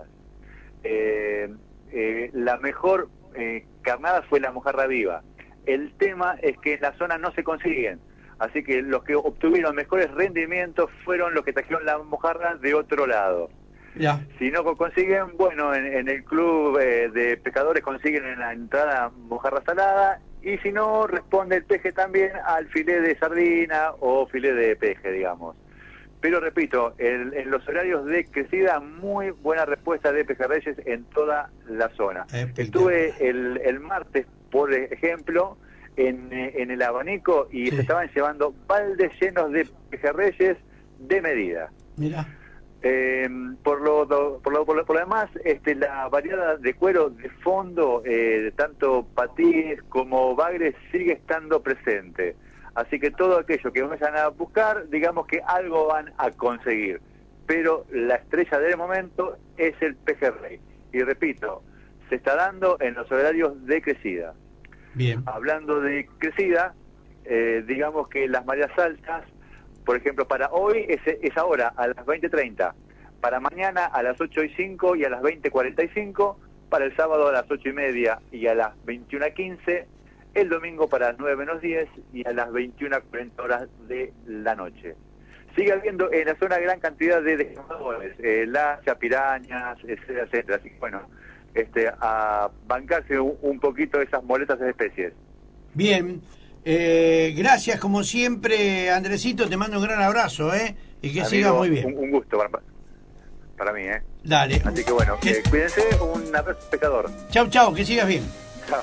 Eh, eh, la mejor eh, carnada fue la mojarra viva. El tema es que en la zona no se consiguen, así que los que obtuvieron mejores rendimientos fueron los que trajeron la mojarra de otro lado. Ya. Si no consiguen, bueno, en, en el club eh, de pescadores consiguen en la entrada mojarra salada, y si no, responde el peje también al filé de sardina o filé de peje, digamos. Pero repito, el- en los horarios de crecida, muy buena respuesta de pejerreyes en toda la zona. Estuve el, el martes, por ejemplo, en, eh, en el Abanico y se estaban llevando baldes llenos de pejerreyes de medida. Mira. Eh, por, lo, do- por, lo, por, lo, por lo demás, este, la variedad de cuero de fondo, eh, tanto patís como bagres, sigue estando presente. Así que todo aquello que vayan a buscar, digamos que algo van a conseguir. Pero la estrella del momento es el pejerrey. Y repito, se está dando en los horarios de crecida. Bien. Hablando de crecida, eh, digamos que las mareas altas, por ejemplo, para hoy es, es ahora, a las veinte treinta. Para mañana a las ocho y cinco y a las veinte cuarenta y cinco. Para el sábado a las ocho y media y a las veintiuna quince. El domingo para las nueve menos diez y a las veintiuna cuarenta horas de la noche. Sigue habiendo en la zona gran cantidad de descamadores, eh, lacha, pirañas, etcétera, etcétera. Así que bueno, este, a bancarse un, un poquito esas moletas especies. Bien. Eh, gracias, como siempre, Andresito. Te mando un gran abrazo, ¿eh? Y que Amigo, sigas muy bien. Un, un gusto para, para mí, ¿eh? Dale. Así que bueno, eh, cuídense, un abrazo pescador. Chau, chau, que sigas bien. Chao.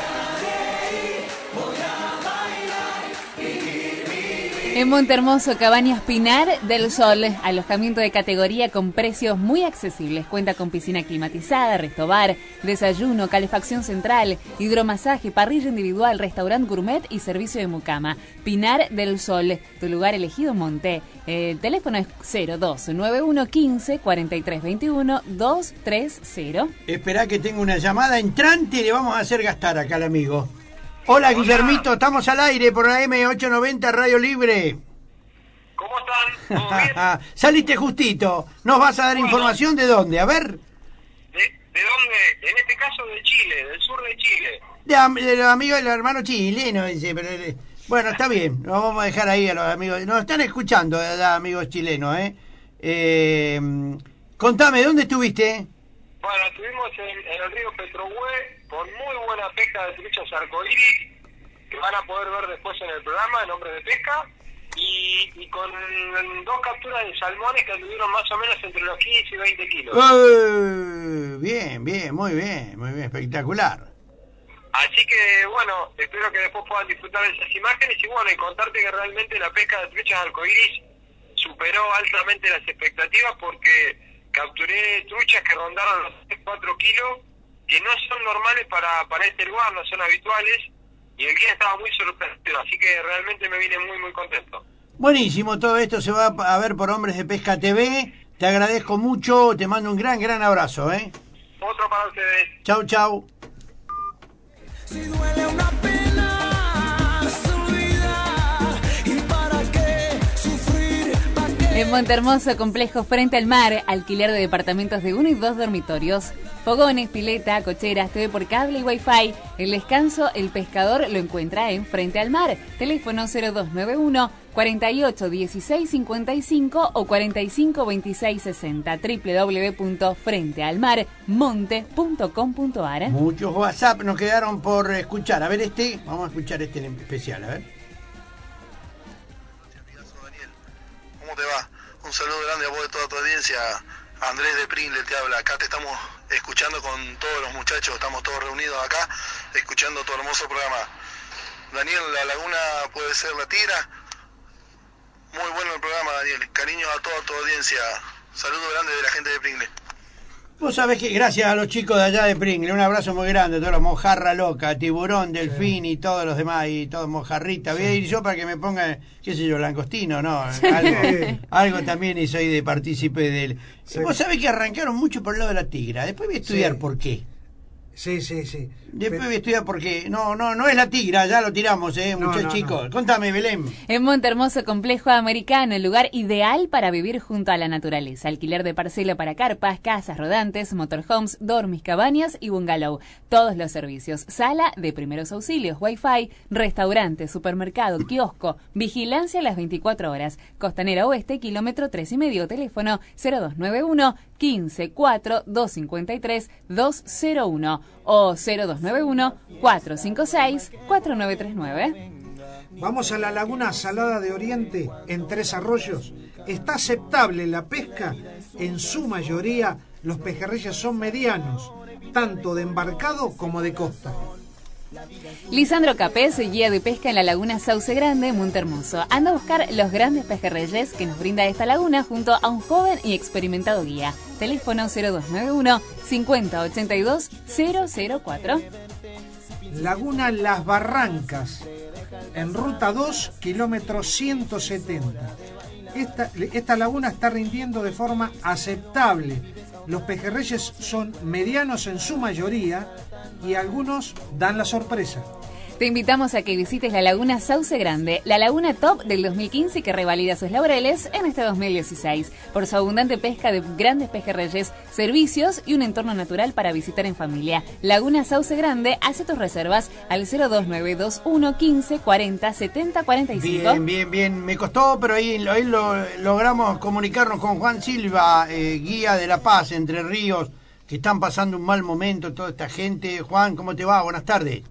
En Montehermoso, Cabañas Pinar del Sol, alojamiento de categoría con precios muy accesibles. Cuenta con piscina climatizada, restobar, desayuno, calefacción central, hidromasaje, parrilla individual, restaurante gourmet y servicio de mucama. Pinar del Sol, tu lugar elegido en Monte. El teléfono es cero dos nueve uno quince cuarenta y tres veintiuno doscientos treinta. Esperá que tengo una llamada entrante y le vamos a hacer gastar acá al amigo. Hola, Guillermito, estamos al aire por la M ochocientos noventa Radio Libre. ¿Cómo están? ¿Todo bien? Saliste justito. ¿Nos vas a dar información de dónde? A ver. ¿De, ¿De dónde? En este caso de Chile, del sur de Chile. De, am- de los amigos del hermano chileno, dice. Pero, eh, bueno, está bien. Nos vamos a dejar ahí a los amigos. Nos están escuchando, de verdad, amigos chilenos, ¿eh? eh contame, ¿dónde estuviste? Bueno, estuvimos en, en el río Petrohue con muy buena pesca de truchas arcoíris que van a poder ver después en el programa en Hombres de Pesca y, y con dos capturas de salmones que tuvieron más o menos entre los quince y veinte kilos. Eh, bien, bien, muy bien, muy bien, espectacular. Así que bueno, espero que después puedan disfrutar de esas imágenes y bueno, y contarte que realmente la pesca de truchas arcoíris superó altamente las expectativas porque capturé truchas que rondaron los tres cuatro kilos, que no son normales para, para este lugar, no son habituales, y el guía estaba muy sorprendido, así que realmente me vine muy, muy contento. Buenísimo, todo esto se va a ver por Hombres de Pesca T V. Te agradezco mucho, te mando un gran, gran abrazo, ¿eh? Otro para ustedes. Chau, chau. Si duele una pena, se olvida. ¿Y para qué sufrir? ¿Para qué? En Montehermoso, complejo frente al mar, alquiler de departamentos de uno y dos dormitorios, fogones, pileta, cocheras, T V por cable y wifi. El descanso, el pescador lo encuentra en Frente al Mar. Teléfono cero dos nueve uno, cuarenta y ocho, dieciséis cincuenta y cinco o cuarenta y cinco veintiséis sesenta. doble u doble u doble u punto frente al mar monte punto com punto a r. Muchos WhatsApp nos quedaron por escuchar. A ver este, vamos a escuchar este en especial, a ver. ¿Cómo te va? Un saludo grande a vos de toda tu audiencia. Andrés de Pringle te habla. Acá te estamos escuchando con todos los muchachos. Estamos todos reunidos acá, escuchando tu hermoso programa. Daniel, la laguna puede ser la tira. Muy bueno el programa, Daniel. Cariños a toda tu audiencia. Saludo grande de la gente de Pringle. Vos sabés que gracias a los chicos de allá de Pringle, un abrazo muy grande a todos los mojarra loca, tiburón, delfín y todos los demás, y todos mojarritas. Voy a ir yo para que me pongan, qué sé yo, langostino, ¿no? Algo, algo también, y soy de partícipe del... Sí. Vos sabés que arrancaron mucho por el lado de la tigra, después voy a estudiar sí. por qué. Sí, sí, sí. Después voy a estudiar porque no, no, no es la tigra, ya lo tiramos, eh, muchachos, no, no, chicos. No. Contame, Belén. En Montehermoso, complejo americano, el lugar ideal para vivir junto a la naturaleza. Alquiler de parcela para carpas, casas rodantes, motorhomes, dormis, cabañas y bungalow. Todos los servicios. Sala de primeros auxilios, wifi, restaurante, supermercado, kiosco, vigilancia a las veinticuatro horas. Costanera Oeste, kilómetro tres y medio. Teléfono cero dos nueve uno, quince, cuatro, doscientos cincuenta y tres, doscientos uno o cero dos nueve uno, cuatro cinco seis, cuatro nueve tres nueve. Vamos a la laguna Salada de Oriente, en Tres Arroyos. Está aceptable la pesca. En su mayoría, los pejerreyes son medianos, tanto de embarcado como de costa. Lisandro Capés, guía de pesca en la laguna Sauce Grande, Montehermoso. Anda a buscar los grandes pejerreyes que nos brinda esta laguna junto a un joven y experimentado guía. Teléfono cero dos nueve uno, cincuenta, ochenta y dos, cero cero cuatro. Laguna Las Barrancas, en ruta dos, kilómetro ciento setenta. Esta, esta laguna está rindiendo de forma aceptable. Los pejerreyes son medianos en su mayoría y algunos dan la sorpresa. Te invitamos a que visites la laguna Sauce Grande, la laguna top del dos mil quince que revalida sus laureles en este dos mil dieciséis, por su abundante pesca de grandes pejerreyes, servicios y un entorno natural para visitar en familia. Laguna Sauce Grande, hace tus reservas al cero dos nueve dos uno, quince, cuarenta, setenta, cuarenta y cinco. Bien, bien, bien. Me costó, pero ahí, ahí lo, logramos comunicarnos con Juan Silva, eh, guía de La Paz, Entre Ríos, que están pasando un mal momento toda esta gente. Juan, ¿cómo te va? Buenas tardes.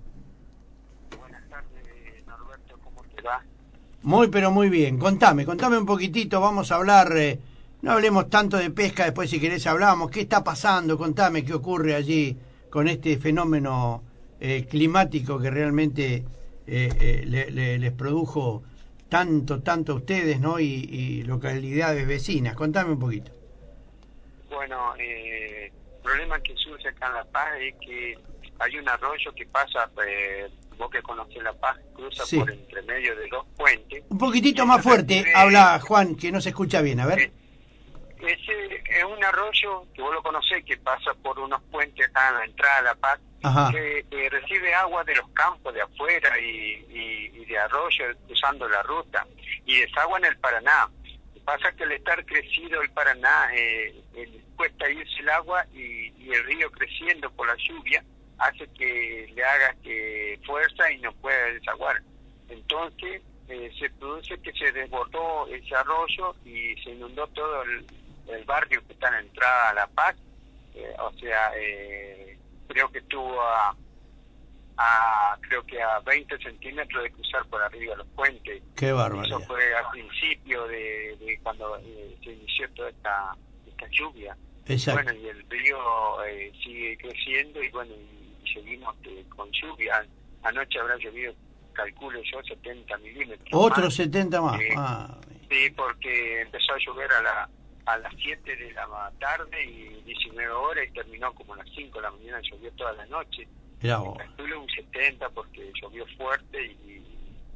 Muy, pero muy bien. Contame, contame un poquitito. Vamos a hablar, eh, no hablemos tanto de pesca, después si querés hablamos. ¿Qué está pasando? Contame qué ocurre allí con este fenómeno eh, climático que realmente eh, eh, le, le, les produjo tanto, tanto a ustedes, ¿no? Y, y localidades vecinas. Contame un poquito. Bueno, eh, el problema que surge acá en La Paz es que hay un arroyo que pasa... Eh, vos que conocés La Paz, cruza sí. por entre medio de dos puentes. Un poquitito más fuerte, eh, habla Juan, que no se escucha bien, a ver. Eh, ese es un arroyo que vos lo conocés, que pasa por unos puentes acá en la entrada de La Paz, Ajá. que eh, recibe agua de los campos de afuera y, y, y de arroyo cruzando la ruta, y desagua en el Paraná. Pasa que al estar crecido el Paraná, eh, el, cuesta irse el agua y, y el río creciendo por la lluvia, hace que le haga que fuerza y no pueda desaguar. Entonces eh, se produce que se desbordó ese arroyo y se inundó todo el, el barrio que está en la entrada a La Paz. Eh, o sea, eh, creo que estuvo a, a creo que a veinte centímetros de cruzar por arriba los puentes. Qué barbaridad. Eso fue al principio de, de cuando eh, se inició toda esta, esta lluvia. Exacto. Bueno, y el río eh, sigue creciendo y bueno, y seguimos eh, con lluvia. Anoche habrá llovido, calculo yo, setenta milímetros. Otros más. setenta más. Eh, ah. Sí, porque empezó a llover a la a las siete de la tarde y diecinueve horas y terminó como a las cinco de la mañana, llovió toda la noche. Mirá vos. calculo un setenta porque llovió fuerte y,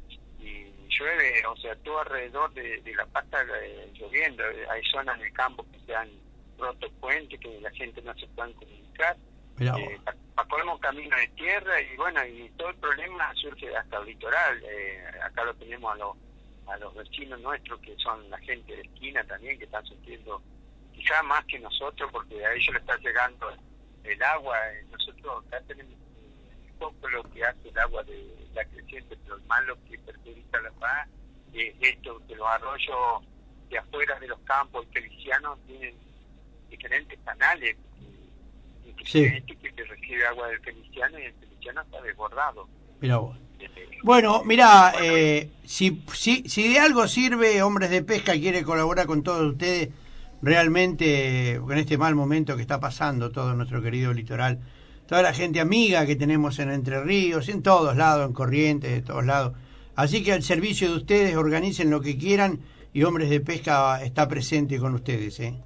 y llueve, o sea, todo alrededor de, de la pasta eh, lloviendo. Hay zonas en el campo que se han roto puentes, que la gente no se puede comunicar. Eh, para colmo camino de tierra y bueno, y todo el problema surge hasta el litoral. Eh, acá lo tenemos a los a los vecinos nuestros que son la gente de esquina también, que están sufriendo quizá más que nosotros porque a ellos les está llegando el agua. Eh, nosotros acá tenemos un poco lo que hace el agua de la creciente, pero el malo que perjudica la paz es esto, que los arroyos de afuera de los campos felicianos tienen diferentes canales. Sí. Hay gente que recibe agua del Feliciano y el Feliciano está desbordado. Mirá vos. Bueno, mirá, eh, si, si, si de algo sirve Hombres de Pesca y quiere colaborar con todos ustedes, realmente, en este mal momento que está pasando todo nuestro querido litoral, toda la gente amiga que tenemos en Entre Ríos, en todos lados, en Corrientes, de todos lados. Así que al servicio de ustedes, organicen lo que quieran y Hombres de Pesca está presente con ustedes, ¿eh?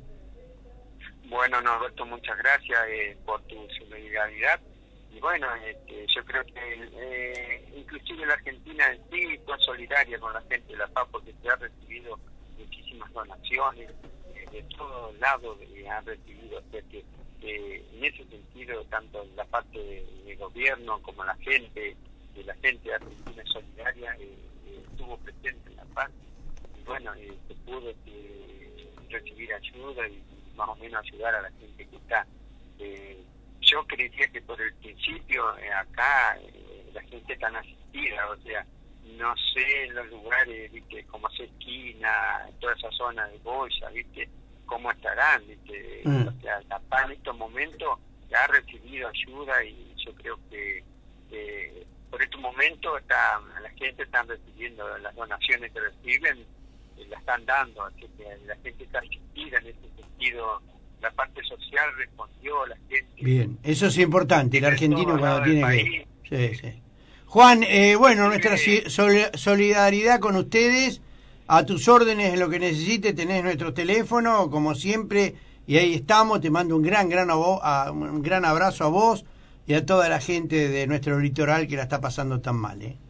Bueno, Norberto, muchas gracias eh, por tu solidaridad. Y bueno, este, yo creo que eh, inclusive la Argentina en sí fue solidaria con la gente de La Paz porque se ha recibido muchísimas donaciones eh, de todos lados, eh, han recibido. O sea que eh, en ese sentido, tanto la parte de, de gobierno como la gente, de la gente de Argentina solidaria, eh, eh, estuvo presente en La Paz. Y bueno, eh, se pudo eh, recibir ayuda y más o menos ayudar a la gente que está. Eh, yo creería que por el principio eh, acá eh, la gente tan asistida, o sea, no sé en los lugares, viste, como Esquina, toda esa zona de Boya, viste, cómo estarán, viste, mm. o sea, La Paz en estos momentos ha recibido ayuda y yo creo que eh, por estos momentos está, la gente está recibiendo las donaciones que reciben, eh, la están dando, así que la gente está asistida en ese sentido. La parte social respondió, la gente... Bien, eso es importante, el argentino cuando tiene que... Sí, sí. Juan, eh, bueno, nuestra sol solidaridad con ustedes, a tus órdenes, lo que necesites, tenés nuestro teléfono, como siempre, y ahí estamos, te mando un gran, gran, a, un gran abrazo a vos y a toda la gente de nuestro litoral que la está pasando tan mal, ¿eh?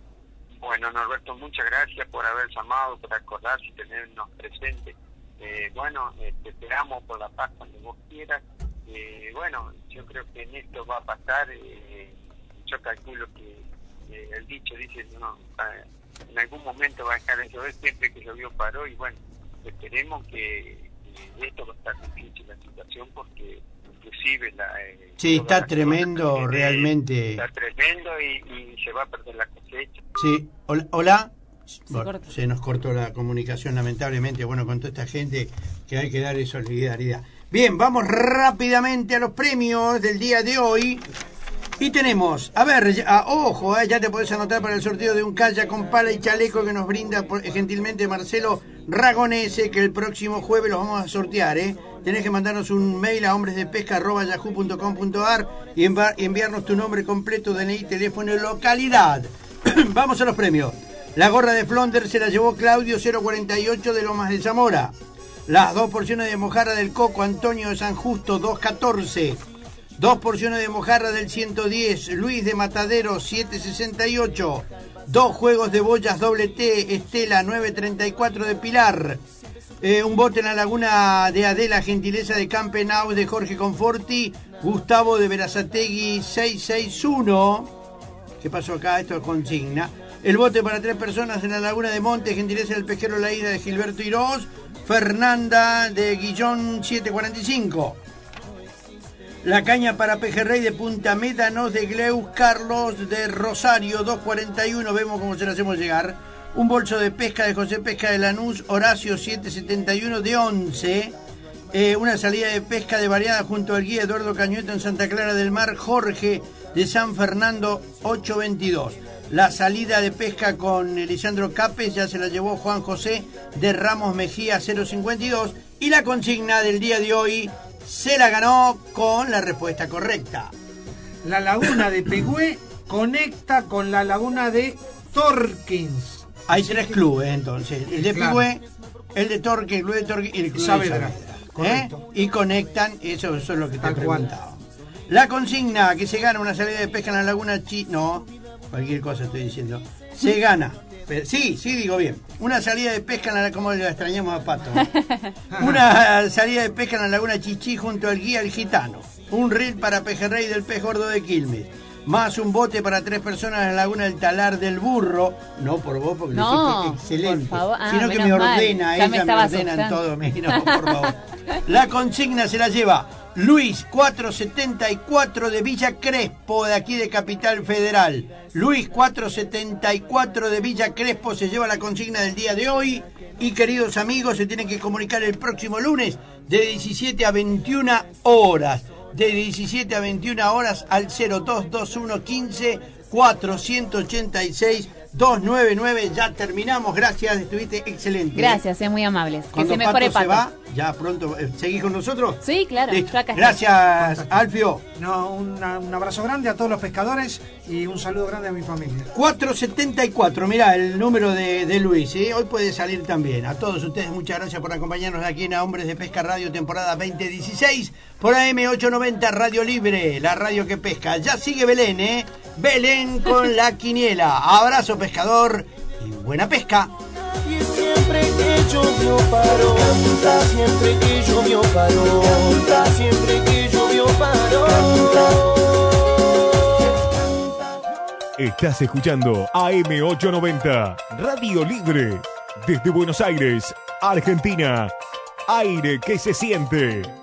Bueno, Norberto, muchas gracias por haber llamado, por acordarse y tenernos presentes. Eh, bueno, eh, te esperamos por La Paz cuando vos quieras. Eh, bueno, yo creo que en esto va a pasar. Eh, yo calculo que eh, el dicho dice, no, en algún momento va a dejar de llover, siempre que llovió paró. Y bueno, esperemos que eh, esto va a estar difícil la situación porque inclusive la... Eh, sí, está tremendo, que, realmente. Está tremendo y, y se va a perder la cosecha. Sí, hola. ¿Hola? Se, bueno, se nos cortó la comunicación lamentablemente, bueno, con toda esta gente que hay que darle solidaridad. Bien, vamos rápidamente a los premios del día de hoy. Y tenemos, a ver, ya, ojo, eh, ya te podés anotar para el sorteo de un kayak con pala y chaleco que nos brinda por, gentilmente Marcelo Ragonese, que el próximo jueves los vamos a sortear, ¿eh? Tenés que mandarnos un mail a hombresdepesca arroba yahoo punto com punto ar y enviarnos tu nombre completo, D N I, teléfono y localidad. Vamos a los premios. La gorra de Flonder se la llevó Claudio cero cuarenta y ocho de Lomas de Zamora. Las dos porciones de mojarra del Coco Antonio de San Justo dos catorce. Dos porciones de mojarra del ciento diez Luis de Matadero siete sesenta y ocho. Dos juegos de boyas doble T Estela nueve treinta y cuatro de Pilar. Eh, un bote en la laguna de Adela, gentileza de Campenaus de Jorge Conforti. Gustavo de Verazategui seiscientos sesenta y uno. ¿Qué pasó acá? Esto es consigna. El bote para tres personas en la laguna de Monte, gentileza del pesquero La Isla de Gilberto Irós. Fernanda de Guillón setecientos cuarenta y cinco. La caña para pejerrey de Punta Médanos de Gleus Carlos de Rosario dos cuarenta y uno. Vemos cómo se lo hacemos llegar. Un bolso de pesca de José Pesca de Lanús, Horacio setecientos setenta y uno de once. Eh, una salida de pesca de variada junto al guía Eduardo Cañueto en Santa Clara del Mar, Jorge de San Fernando ochocientos veintidós. La salida de pesca con Lisandro Capes ya se la llevó Juan José de Ramos Mejía cero cincuenta y dos. Y la consigna del día de hoy se la ganó con la respuesta correcta. La laguna de Pegüé conecta con la laguna de Torkins. Hay tres clubes entonces, el de claro. Pegüé, el de Torkins, el club de Torkins y el club Saavedra. de Saavedra. ¿Eh? Y conectan, eso, eso es lo que te he preguntado. La consigna que se gana una salida de pesca en la laguna Chi... No, cualquier cosa estoy diciendo. Se gana. Pero, sí, sí, digo bien. Una salida de pesca en la... ¿Cómo le extrañamos a Pato? Una salida de pesca en la laguna Chichí junto al guía El Gitano. Un reel para Pejerrey del Pez Gordo de Quilmes. Más un bote para tres personas en la laguna del Talar del Burro. No por vos, porque no, lo dijiste excelente. Por favor. Ah, sino que me ordena, mal. ella me, me, me ordena en todo. Me, no, por favor. La consigna se la lleva Luis cuatrocientos setenta y cuatro de Villa Crespo, de aquí de Capital Federal. Luis cuatrocientos setenta y cuatro de Villa Crespo se lleva la consigna del día de hoy. Y queridos amigos, se tienen que comunicar el próximo lunes de diecisiete a veintiuna horas. De diecisiete a veintiuna horas al cero dos dos uno quince cuatrocientos ochenta y seis doscientos noventa y nueve. Ya terminamos, gracias, estuviste excelente. Gracias, es muy amables. Que Cuando se mejore Pato se Pato. va, ya pronto, eh, ¿seguís con nosotros? Sí, claro. Listo. Yo acá estoy. Gracias, Alfio. No, una- un abrazo grande a todos los pescadores y un saludo grande a mi familia. cuatrocientos setenta y cuatro, mirá el número de, de Luis, ¿eh? Hoy puede salir también. A todos ustedes, muchas gracias por acompañarnos aquí en A Hombres de Pesca Radio, temporada veinte dieciséis, por A M ochocientos noventa Radio Libre, la radio que pesca. Ya sigue Belén, ¿eh? Belén con la quiniela. Abrazo, pescador, y buena pesca. Y siempre que llovió paró, canta siempre que llovió paró, canta siempre que llovió paró. Estás escuchando A M ochocientos noventa, Radio Libre, desde Buenos Aires, Argentina. Aire que se siente.